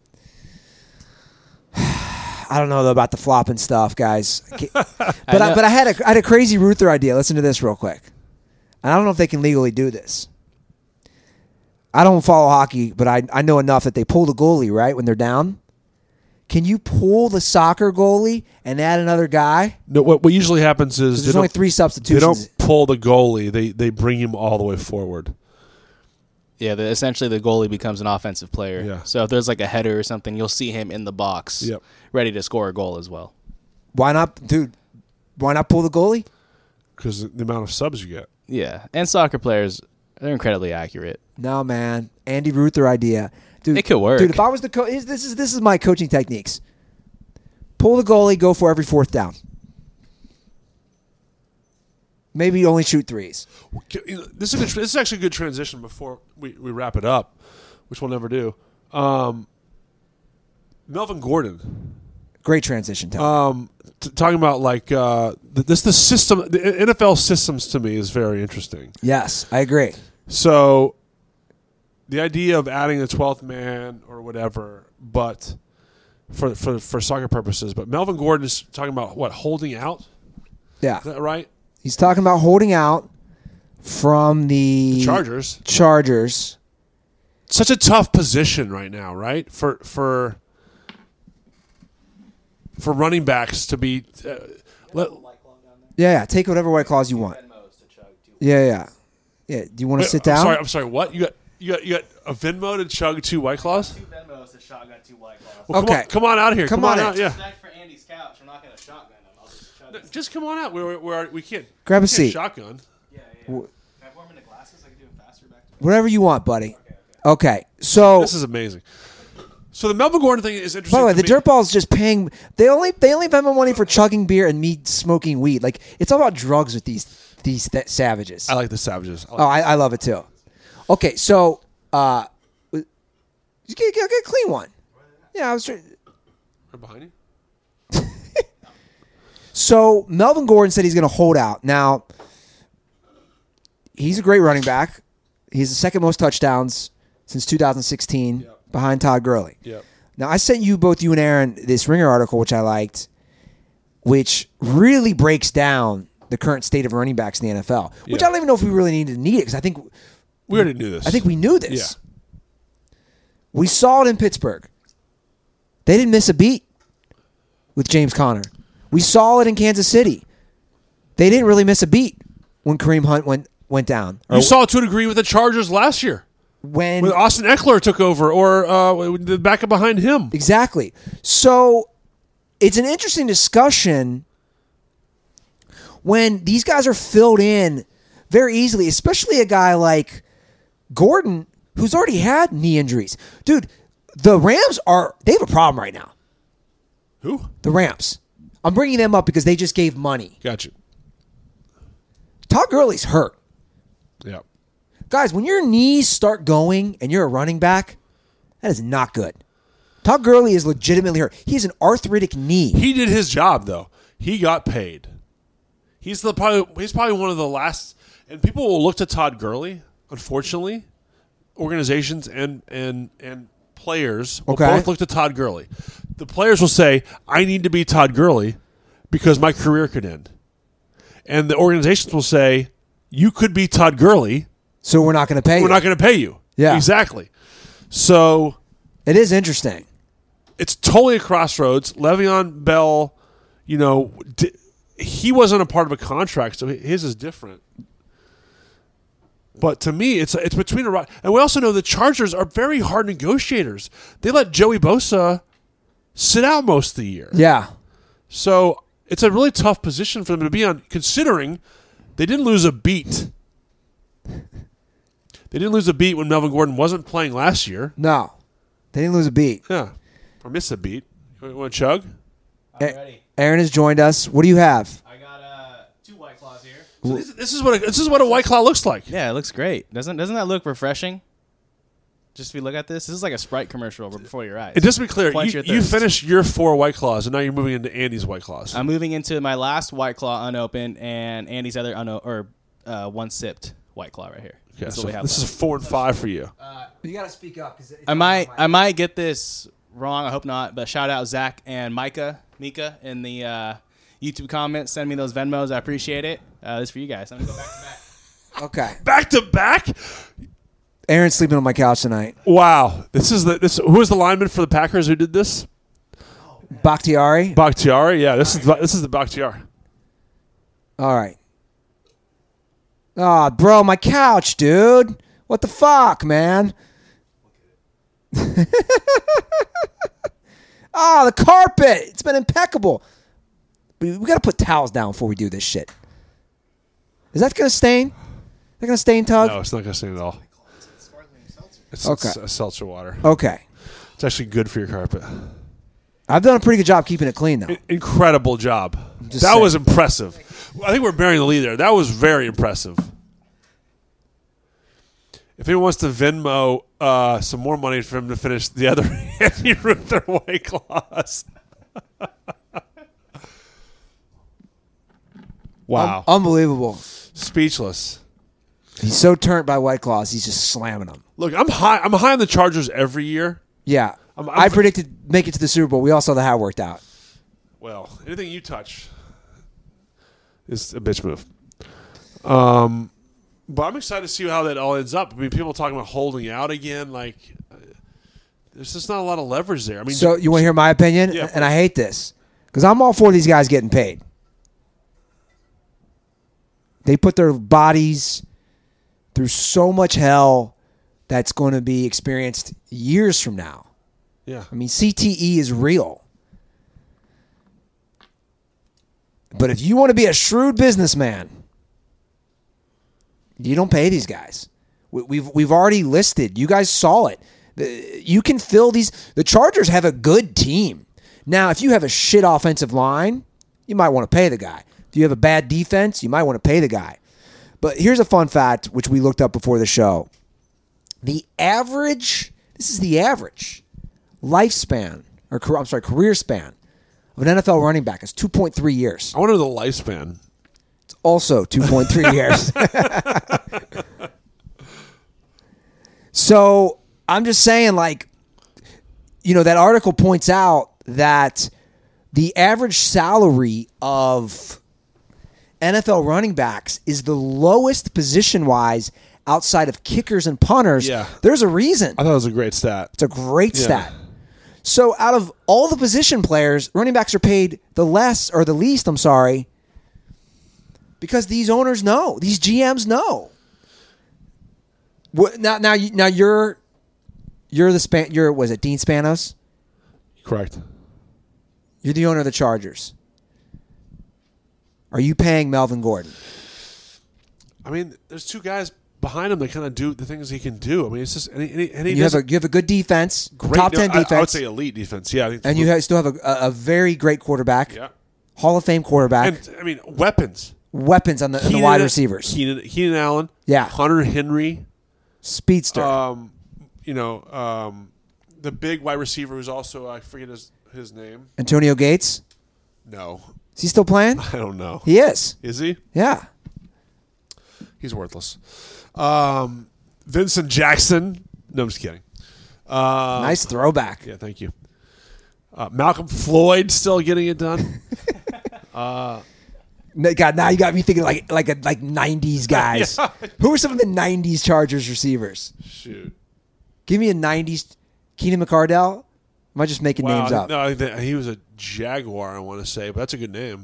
don't know though about the flopping stuff, guys. But I had a crazy Ruther idea. Listen to this real quick. And I don't know if they can legally do this. I don't follow hockey, but I know enough that they pull the goalie, right, when they're down. Can you pull the soccer goalie and add another guy? No. What usually happens is There's only 3 substitutions. They don't pull the goalie. They bring him all the way forward. Yeah, essentially the goalie becomes an offensive player. Yeah. So if there's like a header or something, you'll see him in the box, ready to score a goal as well. Why not, dude? Why not pull the goalie? Because the amount of subs you get. Yeah, and soccer players, they're incredibly accurate. No, man. Andy Ruther idea. Dude, It could work. Dude, if I was the coach, this is my coaching techniques. Pull the goalie, go for every 4th down. Maybe only shoot 3s. This is actually a good transition before we wrap it up, which we'll never do. Melvin Gordon. Great transition, Tony. Talking about like the system, the NFL systems to me is very interesting. Yes, I agree. So the idea of adding a 12th man or whatever, but for soccer purposes, but Melvin Gordon is talking about holding out. Yeah, Is that right? he's talking about holding out from the Chargers. Such a tough position right now, right? For running backs to be. Yeah. Take whatever White Claws you want. Yeah. Do you want to sit down? I'm sorry. What you got a Venmo to chug 2 White Claws? 2 Venmos to shotgun 2 White Claws. Well, Okay. Come on out here. Come Come on on in. out. Yeah. Respect for Andy's couch. I'm not going to shotgun him. I'll just chug it. Just come on out. We can't. Grab a we can't seat. Shotgun. Yeah. Can I pour him into glasses? I can do it faster back to Whatever you want, buddy. Okay. So, This is amazing. So the Melvin Gordon thing is interesting. by the way, to the me. dirtball's just paying. They only Venmo money for chugging beer and me smoking weed. Like it's all about drugs with these savages. I like the Savages. I love it too. Okay, so you get a clean one. Yeah, I was trying. Right behind you. So Melvin Gordon said he's going to hold out. Now, he's a great running back. He's the second most touchdowns since 2016, behind Todd Gurley. Yep. Now, I sent you and Aaron this Ringer article, which I liked, which really breaks down the current state of running backs in the NFL. Which Yeah. I don't even know if we really need it because I think We already knew this. we knew this. Yeah. We saw it in Pittsburgh. They didn't miss a beat with James Conner. We saw it in Kansas City. They didn't really miss a beat when Kareem Hunt went down. You saw it to a degree with the Chargers last year When when Austin Eckler took over, or the backup behind him. exactly. So it's an interesting discussion when these guys are filled in very easily, especially a guy like Gordon who's already had knee injuries. Dude, the Rams they have a problem right now. Who? The Rams. I'm bringing them up because they just gave money. Got you. Todd Gurley's hurt. Yeah. Guys, when your knees start going and you're a running back, that is not good. Todd Gurley is legitimately hurt. He has an arthritic knee. He did his job though. He got paid. He's probably one of the last, and people will look to Todd Gurley. Unfortunately, organizations and players will Okay. both look to Todd Gurley. The players will say, "I need to be Todd Gurley because my career could end," and the organizations will say, "You could be Todd Gurley. So we're not going to pay you. We're not going to pay you." Yeah. Exactly. So It is interesting. it's totally a crossroads. Le'Veon Bell, he wasn't a part of a contract, so his is different. But to me, it's between a rock. And we also know the Chargers are very hard negotiators. They let Joey Bosa sit out most of the year. Yeah. So it's a really tough position for them to be on, considering they didn't lose a beat. They didn't lose a beat when Melvin Gordon wasn't playing last year. No. They didn't lose a beat. Yeah. Or miss a beat. You want to chug? I'm ready. Aaron has joined us. What do you have? I got 2 White Claws here. So this is what a White Claw looks like. Yeah, it looks great. Doesn't that look refreshing? Just if you look at this is like a Sprite commercial before your eyes. And just to be clear, Quench you your thirst. finished your 4 White Claws, and now you're moving into Andy's White Claws. I'm moving into my last White Claw unopened and Andy's other one sipped White Claw right here. Okay, That's so what we have this left. is 4 and 5 for you. You got to speak up. Cause I might get this wrong. I hope not. But shout out Zach and Mika in the YouTube comments. Send me those Venmos. I appreciate it. This is for you guys. I'm gonna go back to back. Okay. Back to back? Aaron's sleeping on my couch tonight. Wow. Who was the lineman for the Packers who did this? Bakhtiari. Bakhtiari? Yeah, this is the Bakhtiari. All right. Oh, bro, my couch, dude. What the fuck, man? Oh, the carpet. It's been impeccable. We got to put towels down before we do this shit. Is that going to stain? Is that going to stain, Tug? No, it's not going to stain at all. It's Okay. a seltzer water. Okay. It's actually good for your carpet. I've done a pretty good job keeping it clean, though. Incredible job. just That saying. was impressive. I think we're bearing the lead there. That was very impressive. If anyone wants to Venmo some more money for him to finish the other Andy Ruther White Claws. Wow. Unbelievable. Speechless. He's so turned by White Claws, he's just slamming them. Look, I'm high on the Chargers every year. Yeah. I'm- I predicted make it to the Super Bowl. We all saw how it worked out. Well, anything you touch is a bitch move. But I'm excited to see how that all ends up. I mean, people talking about holding out again. Like, there's just not a lot of leverage there. I mean, So you want to hear my opinion? Yeah. And I hate this because I'm all for these guys getting paid. They put their bodies through so much hell that's going to be experienced years from now. Yeah. I mean, CTE is real. But if you want to be a shrewd businessman, you don't pay these guys. We've already listed. You guys saw it. You can fill these. The Chargers have a good team. Now, if you have a shit offensive line, you might want to pay the guy. If you have a bad defense, you might want to pay the guy. But here's a fun fact, which we looked up before the show. This is the average lifespan, career span of an NFL running back is 2.3 years. I wonder the lifespan. It's also 2.3 years. So I'm just saying, that article points out that the average salary of NFL running backs is the lowest position-wise outside of kickers and punters. Yeah. There's a reason. I thought it was a great stat. It's a great Yeah. stat. So out of all the position players, running backs are paid the least, because these owners know, these GMs know. Now you're was it Dean Spanos? Correct. You're the owner of the Chargers. Are you paying Melvin Gordon? I mean, there's two guys behind him that kind of do the things he can do. I mean, it's just and he You have a good defense, great, top 10 defense. I would say elite defense. Yeah, I think and you still have a very great quarterback, yeah, Hall of Fame quarterback, and I mean weapons weapons on the wide receivers. Keenan Allen, Yeah. Hunter Henry, Speedster. The big wide receiver who's also I forget his name. Antonio Gates. No, Is he still playing? I don't know. He is. Is he? Yeah. He's worthless. Vincent Jackson. No, I'm just kidding. Nice throwback. Yeah, thank you. Malcolm Floyd still getting it done. God, now you got me thinking like 90s guys. Yeah. Who are some of the 90s Chargers receivers? Shoot. Give me a 90s Keenan McCardell. Am I just making names up? No, he was a Jaguar, I want to say, but that's a good name.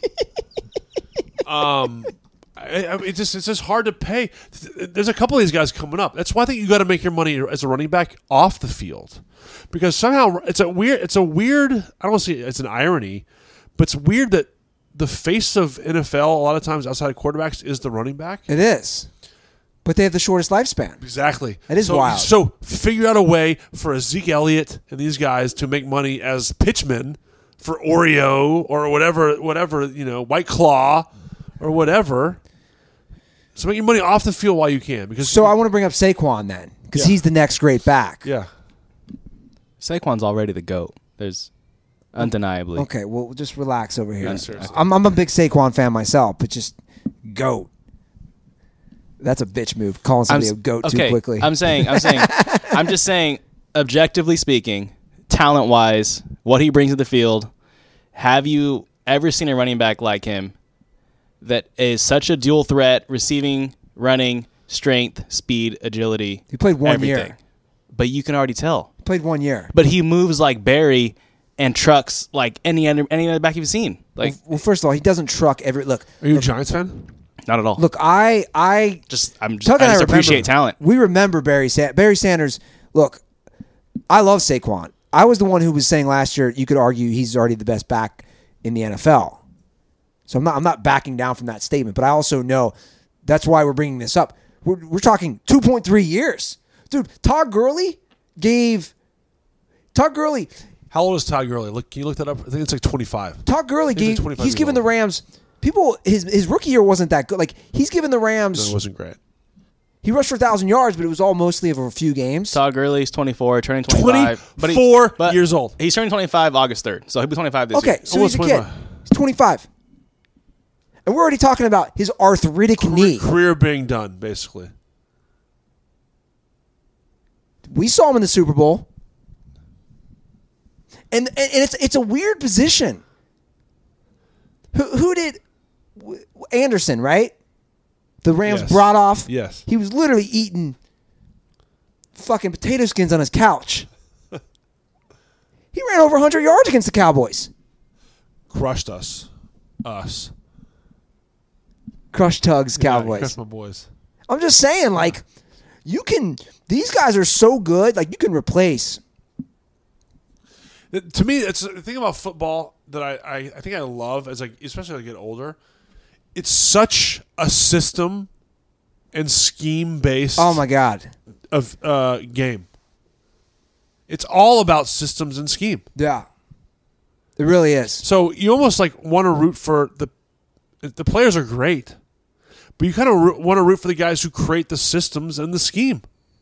It's just hard to pay. There's a couple of these guys coming up. That's why I think you got to make your money as a running back off the field, because somehow it's a weird. I don't want to say it's an irony, but it's weird that the face of NFL a lot of times outside of quarterbacks is the running back. It is. But they have the shortest lifespan. Exactly. That is wild. So figure out a way for a Zeke Elliott and these guys to make money as pitchmen for Oreo or whatever, White Claw or whatever. So make your money off the field while you can. So I want to bring up Saquon then, because he's the next great back. Yeah. Saquon's already the GOAT. There's undeniably. Okay, well, just relax over here. Yeah, seriously. I'm a big Saquon fan myself, but just GOAT. That's a bitch move, calling somebody a GOAT too quickly. I'm just saying, objectively speaking, talent-wise, what he brings to the field, have you ever seen a running back like him that is such a dual threat, receiving, running, strength, speed, agility? He played one everything. year. But you can already tell. He played 1 year. But he moves like Barry and trucks like any other back you've seen. Like, Well, first of all, he doesn't truck every look. Are you a Giants fan? not at all. Look, I I Tug just and I appreciate remember- talent. We remember Barry Sanders. Look, I love Saquon. I was the one who was saying last year you could argue he's already the best back in the NFL. So I'm not backing down from that statement, but I also know that's why we're bringing this up. We're talking 2.3 years. Dude, Todd Gurley. How old is Todd Gurley? Can you look that up? I think it's like 25. Todd Gurley He's like 25 he's years given the old. Rams his rookie year wasn't that good. Like he's given the Rams No, it wasn't great. he rushed for 1,000 yards, but it was all mostly over a few games. Todd Gurley's 24, turning 25. 24 years old. He's turning 25 August 3rd, so he'll be 25 this year. Okay, so Almost he's a kid. 25. He's 25. And we're already talking about his arthritic knee. Career being done, basically. We saw him in the Super Bowl. And it's a weird position. Who did Anderson, right? The Rams Yes. brought off. Yes. He was literally eating fucking potato skins on his couch. He ran over 100 yards against the Cowboys. Crushed us. Us. Crush Tug's Yeah, Cowboys. crush my boys. I'm just saying, like, these guys are so good, like, you can replace. To me, it's the thing about football that I think I love as especially as I get older. It's such a system and scheme based. Oh, my God. Of game. It's all about systems and scheme. Yeah. It really is. So you almost want to root for the players are great, but you kind of want to root for the guys who create the systems and the scheme.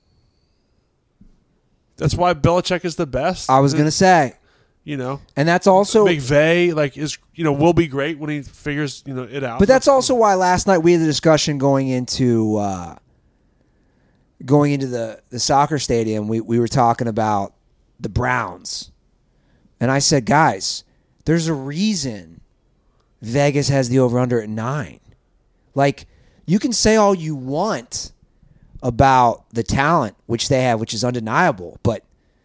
That's why Belichick is the best. I was going to say. And that's also McVay will be great when he figures it out. But that's also why last night we had the discussion going into the soccer stadium. We were talking about the Browns, and I said, guys, there's a reason Vegas has the over/under at 9. Like, you can say all you want about the talent which they have, which is undeniable, but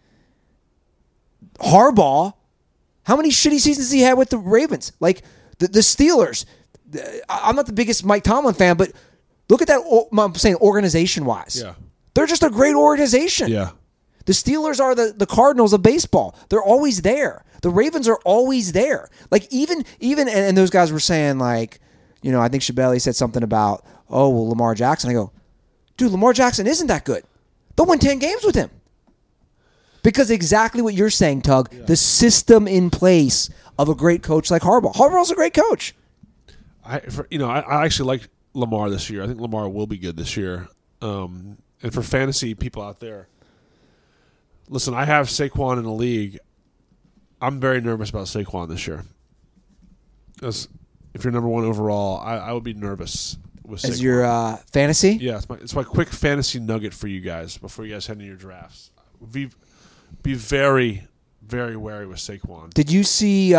Harbaugh, how many shitty seasons he had with the Ravens? Like, the Steelers. I'm not the biggest Mike Tomlin fan, but look at that. I'm saying organization-wise. Yeah. They're just a great organization. Yeah. The Steelers are the Cardinals of baseball. They're always there. The Ravens are always there. Like, even and those guys were saying, like, I think Shabelli said something about, Lamar Jackson. I go, dude, Lamar Jackson isn't that good. They'll win 10 games with him. Because exactly what you're saying, Tug, the system in place of a great coach like Harbaugh. Harbaugh's a great coach. I actually like Lamar this year. I think Lamar will be good this year. And for fantasy people out there, listen, I have Saquon in the league. I'm very nervous about Saquon this year. Because if you're number 1 overall, I would be nervous with Saquon. As your fantasy? Yeah, it's my quick fantasy nugget for you guys before you guys head into your drafts. Be very, very wary with Saquon. Did you see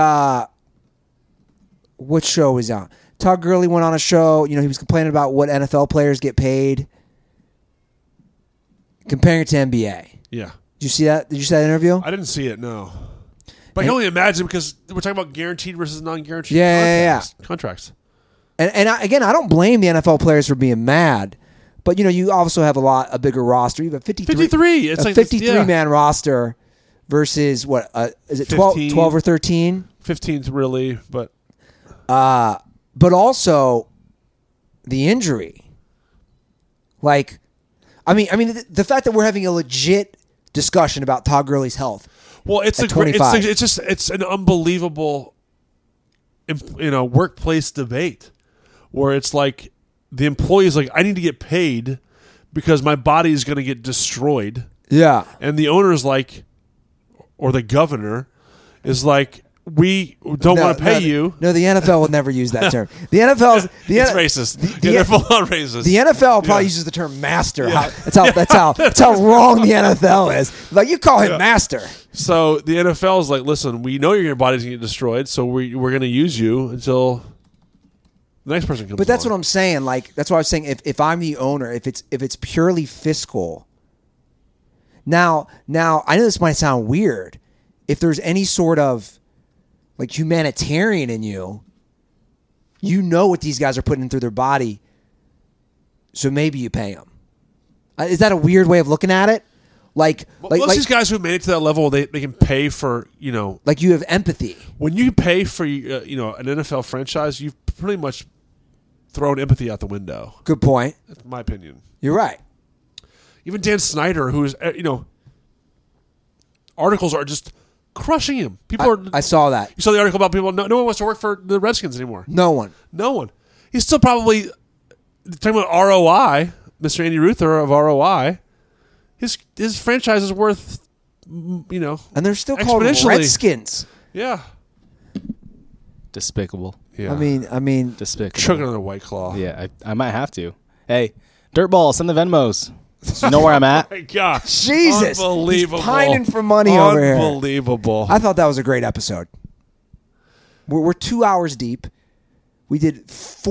what show was on? Todd Gurley went on a show. He was complaining about what NFL players get paid, comparing it to NBA. Yeah. Did you see that? Did you see that interview? I didn't see it, no. But I can only imagine because we're talking about guaranteed versus non-guaranteed contracts. And I don't blame the NFL players for being mad, but you also have a bigger roster. You have a 53. It's a 53-man roster versus what? Is it 12 or 13? 15th really, but also the injury. Like, the fact that we're having a legit discussion about Todd Gurley's health. Well, it's an unbelievable, workplace debate where it's like the employee's like, I need to get paid because my body is going to get destroyed. Yeah, and the owner's like, or the governor is like, we don't want to pay you. No, the NFL would never use that term. The NFL's it's racist. They're full on racist. The NFL probably uses the term master. Yeah. That's how wrong the NFL is. Like, you call him master. So the NFL is like, listen, we know your body's gonna get destroyed, so we're going to use you until the next person comes. But that's what I'm saying. Like, that's what I was saying. If I'm the owner, if it's purely fiscal. Now I know this might sound weird. If there's any sort of like humanitarian in you what these guys are putting through their body, so maybe you pay them. Is that a weird way of looking at it? Most these guys who made it to that level, they can pay for, like, you have empathy. When you pay for an NFL franchise, you've pretty much thrown empathy out the window. Good point. That's my opinion. You're right. Even Dan Snyder, who's articles are just crushing him. I saw that. You saw the article about people. No one wants to work for the Redskins anymore. No one. He's still probably talking about ROI. Mr. Andy Ruther of ROI. His franchise is worth, and they're still called Redskins. Yeah. Despicable. Yeah. I mean, despicable. Chug another White Claw. Yeah, I might have to. Hey, Dirtball, send the Venmos. You know where I'm at? Oh my gosh. Jesus. Unbelievable. He's pining for money over here. Unbelievable. I thought that was a great episode. We're 2 hours deep. We did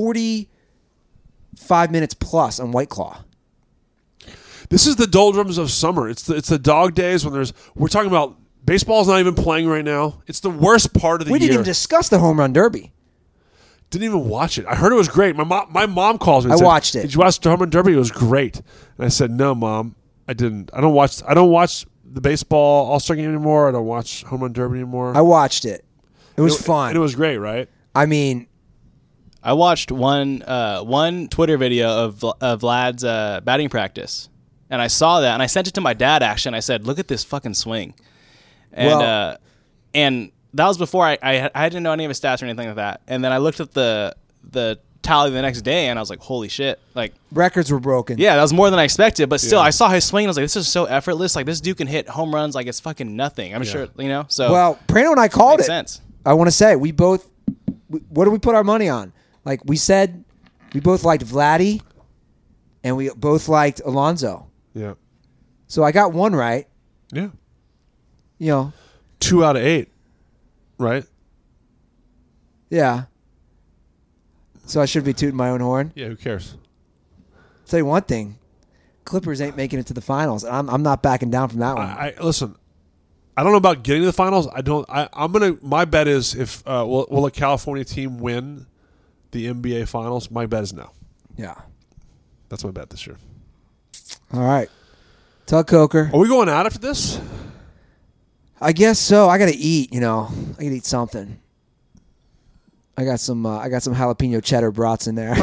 45 minutes plus on White Claw. This is the doldrums of summer. It's the dog days when we're talking about baseball's not even playing right now. It's the worst part of the year. We didn't even discuss the home run derby. Didn't even watch it. I heard it was great. My mom calls me. And I said, watched it. Did you watch the Home Run Derby? It was great. And I said, no, Mom, I didn't. I don't watch the baseball All-Star Game anymore. I don't watch Home Run Derby anymore. I watched it. It was fun. And it was great, right? I mean, I watched one Twitter video of Vlad's batting practice, and I saw that, and I sent it to my dad. Actually, and I said, "Look at this fucking swing," and and that was before I didn't know any of his stats or anything like that. And then I looked at the tally the next day, and I was like, "Holy shit!" Like records were broken. yeah, that was more than I expected. But still, I saw his swing, and I was like, "This is so effortless. Like this dude can hit home runs like it's fucking nothing." I'm sure, you know. So Well, Prano and I called makes it. sense. I want to say what did we put our money on? Like we said, we both liked Vladdy, and we both liked Alonso. Yeah. So I got one right. Yeah. You know, 2 out of 8, right? yeah. So I should be tooting my own horn. Yeah, who cares? Tell you one thing, Clippers ain't making it to the finals. I'm not backing down from that one. I listen. I don't know about getting to the finals. I'm gonna. My bet is if will a California team win the NBA finals? My bet is no. Yeah. That's my bet this year. All right. Tug Coker. Are we going out after this? I guess so. I got to eat, you know. I got to eat something. I got some jalapeno cheddar brats in there.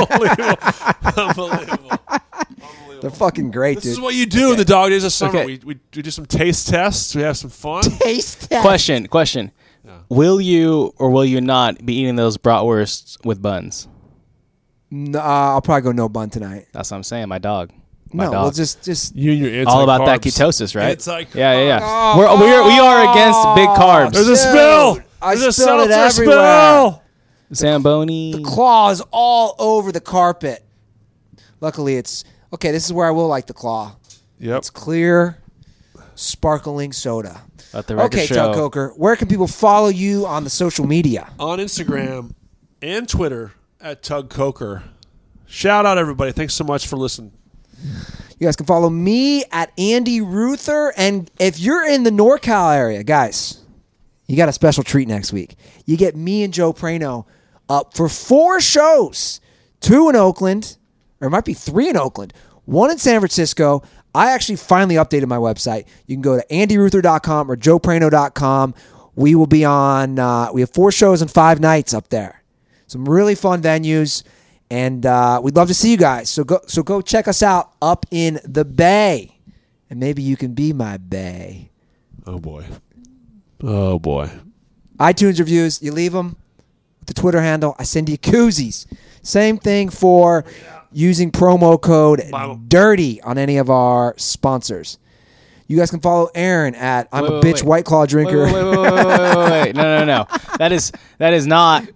Unbelievable. They're fucking great, This dude. is what you do in the dog days of summer. Okay. We do some taste tests. We have some fun. Taste test. Question. Will you or will you not be eating those bratwursts with buns? No, I'll probably go no bun tonight. That's what I'm saying. My dog. My No, dog. well, just You and your anti-carbs. all about that ketosis, right? Anti-carbs. Yeah. Oh, we are against big carbs. There's a Dude, spill. I There's a spilled it seltzer everywhere. spill. Zamboni. claws all over the carpet. Luckily, it's okay. This is where I will like the claw. Yep. It's clear, sparkling soda. Let the record Okay, show. Tug Coker, where can people follow you on the social media? On Instagram and Twitter at Tug Coker. Shout out everybody. Thanks so much for listening. You guys can follow me at Andy Ruther. And if you're in the NorCal area, guys, you got a special treat next week. You get me and Joe Prano up for 4 shows. 2 in Oakland, or it might be 3 in Oakland. 1 in San Francisco. I actually finally updated my website. You can go to andyruther.com or joeprano.com. We will be on, we have 4 shows and 5 nights up there. Some really fun venues. And we'd love to see you guys. So go check us out up in the Bay. And maybe you can be my Bay. Oh, boy. Oh, boy. iTunes reviews, you leave them with the Twitter handle. I send you koozies. Same thing for using promo code DIRTY on any of our sponsors. You guys can follow Aaron at I'm a bitch White Claw drinker. Wait. No. That is not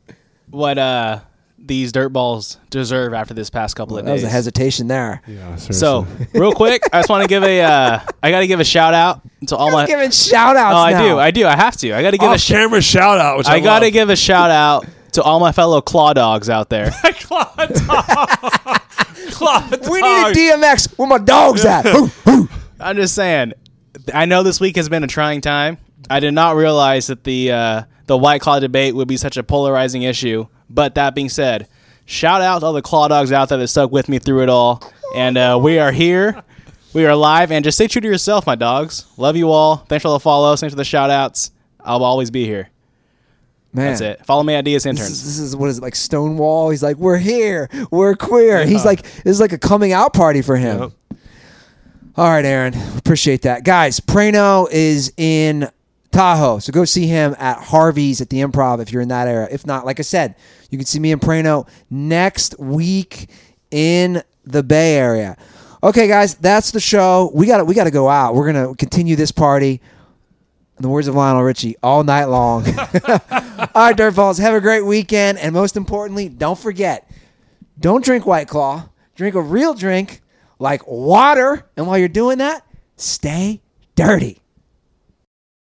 what these dirtballs deserve after this past couple of That was days. a hesitation there. Yeah, seriously. So, real quick, I just want to give I got to give a shout out to all my. Giving shout outs Oh, now. I do. I have to. I got to give Off-camera shout-out, which I I got to love. give a shout out to all my fellow claw dogs out there. Claw dog. Claw We dog. need a DMX. Where my dogs at? I'm just saying. I know this week has been a trying time. I did not realize that the White Claw debate would be such a polarizing issue. But that being said, shout out to all the claw dogs out there that stuck with me through it all. And we are here. We are live. And just stay true to yourself, my dogs. Love you all. Thanks for all the follows. Thanks for the shout outs. I'll always be here. Man. That's it. Follow me at DS Interns. This is what is it, like Stonewall? He's like, we're here. We're queer. He's like, this is like a coming out party for him. Yep. All right, Aaron. Appreciate that. Guys, Prano is in Tahoe. So go see him at Harvey's at the Improv if you're in that area. If not, like I said, you can see me and Prano next week in the Bay Area. Okay, guys, that's the show. We got to go out. We're going to continue this party, in the words of Lionel Richie, all night long. All right, Dirtballs, have a great weekend. And most importantly, don't forget, don't drink White Claw. Drink a real drink like water. And while you're doing that, stay dirty.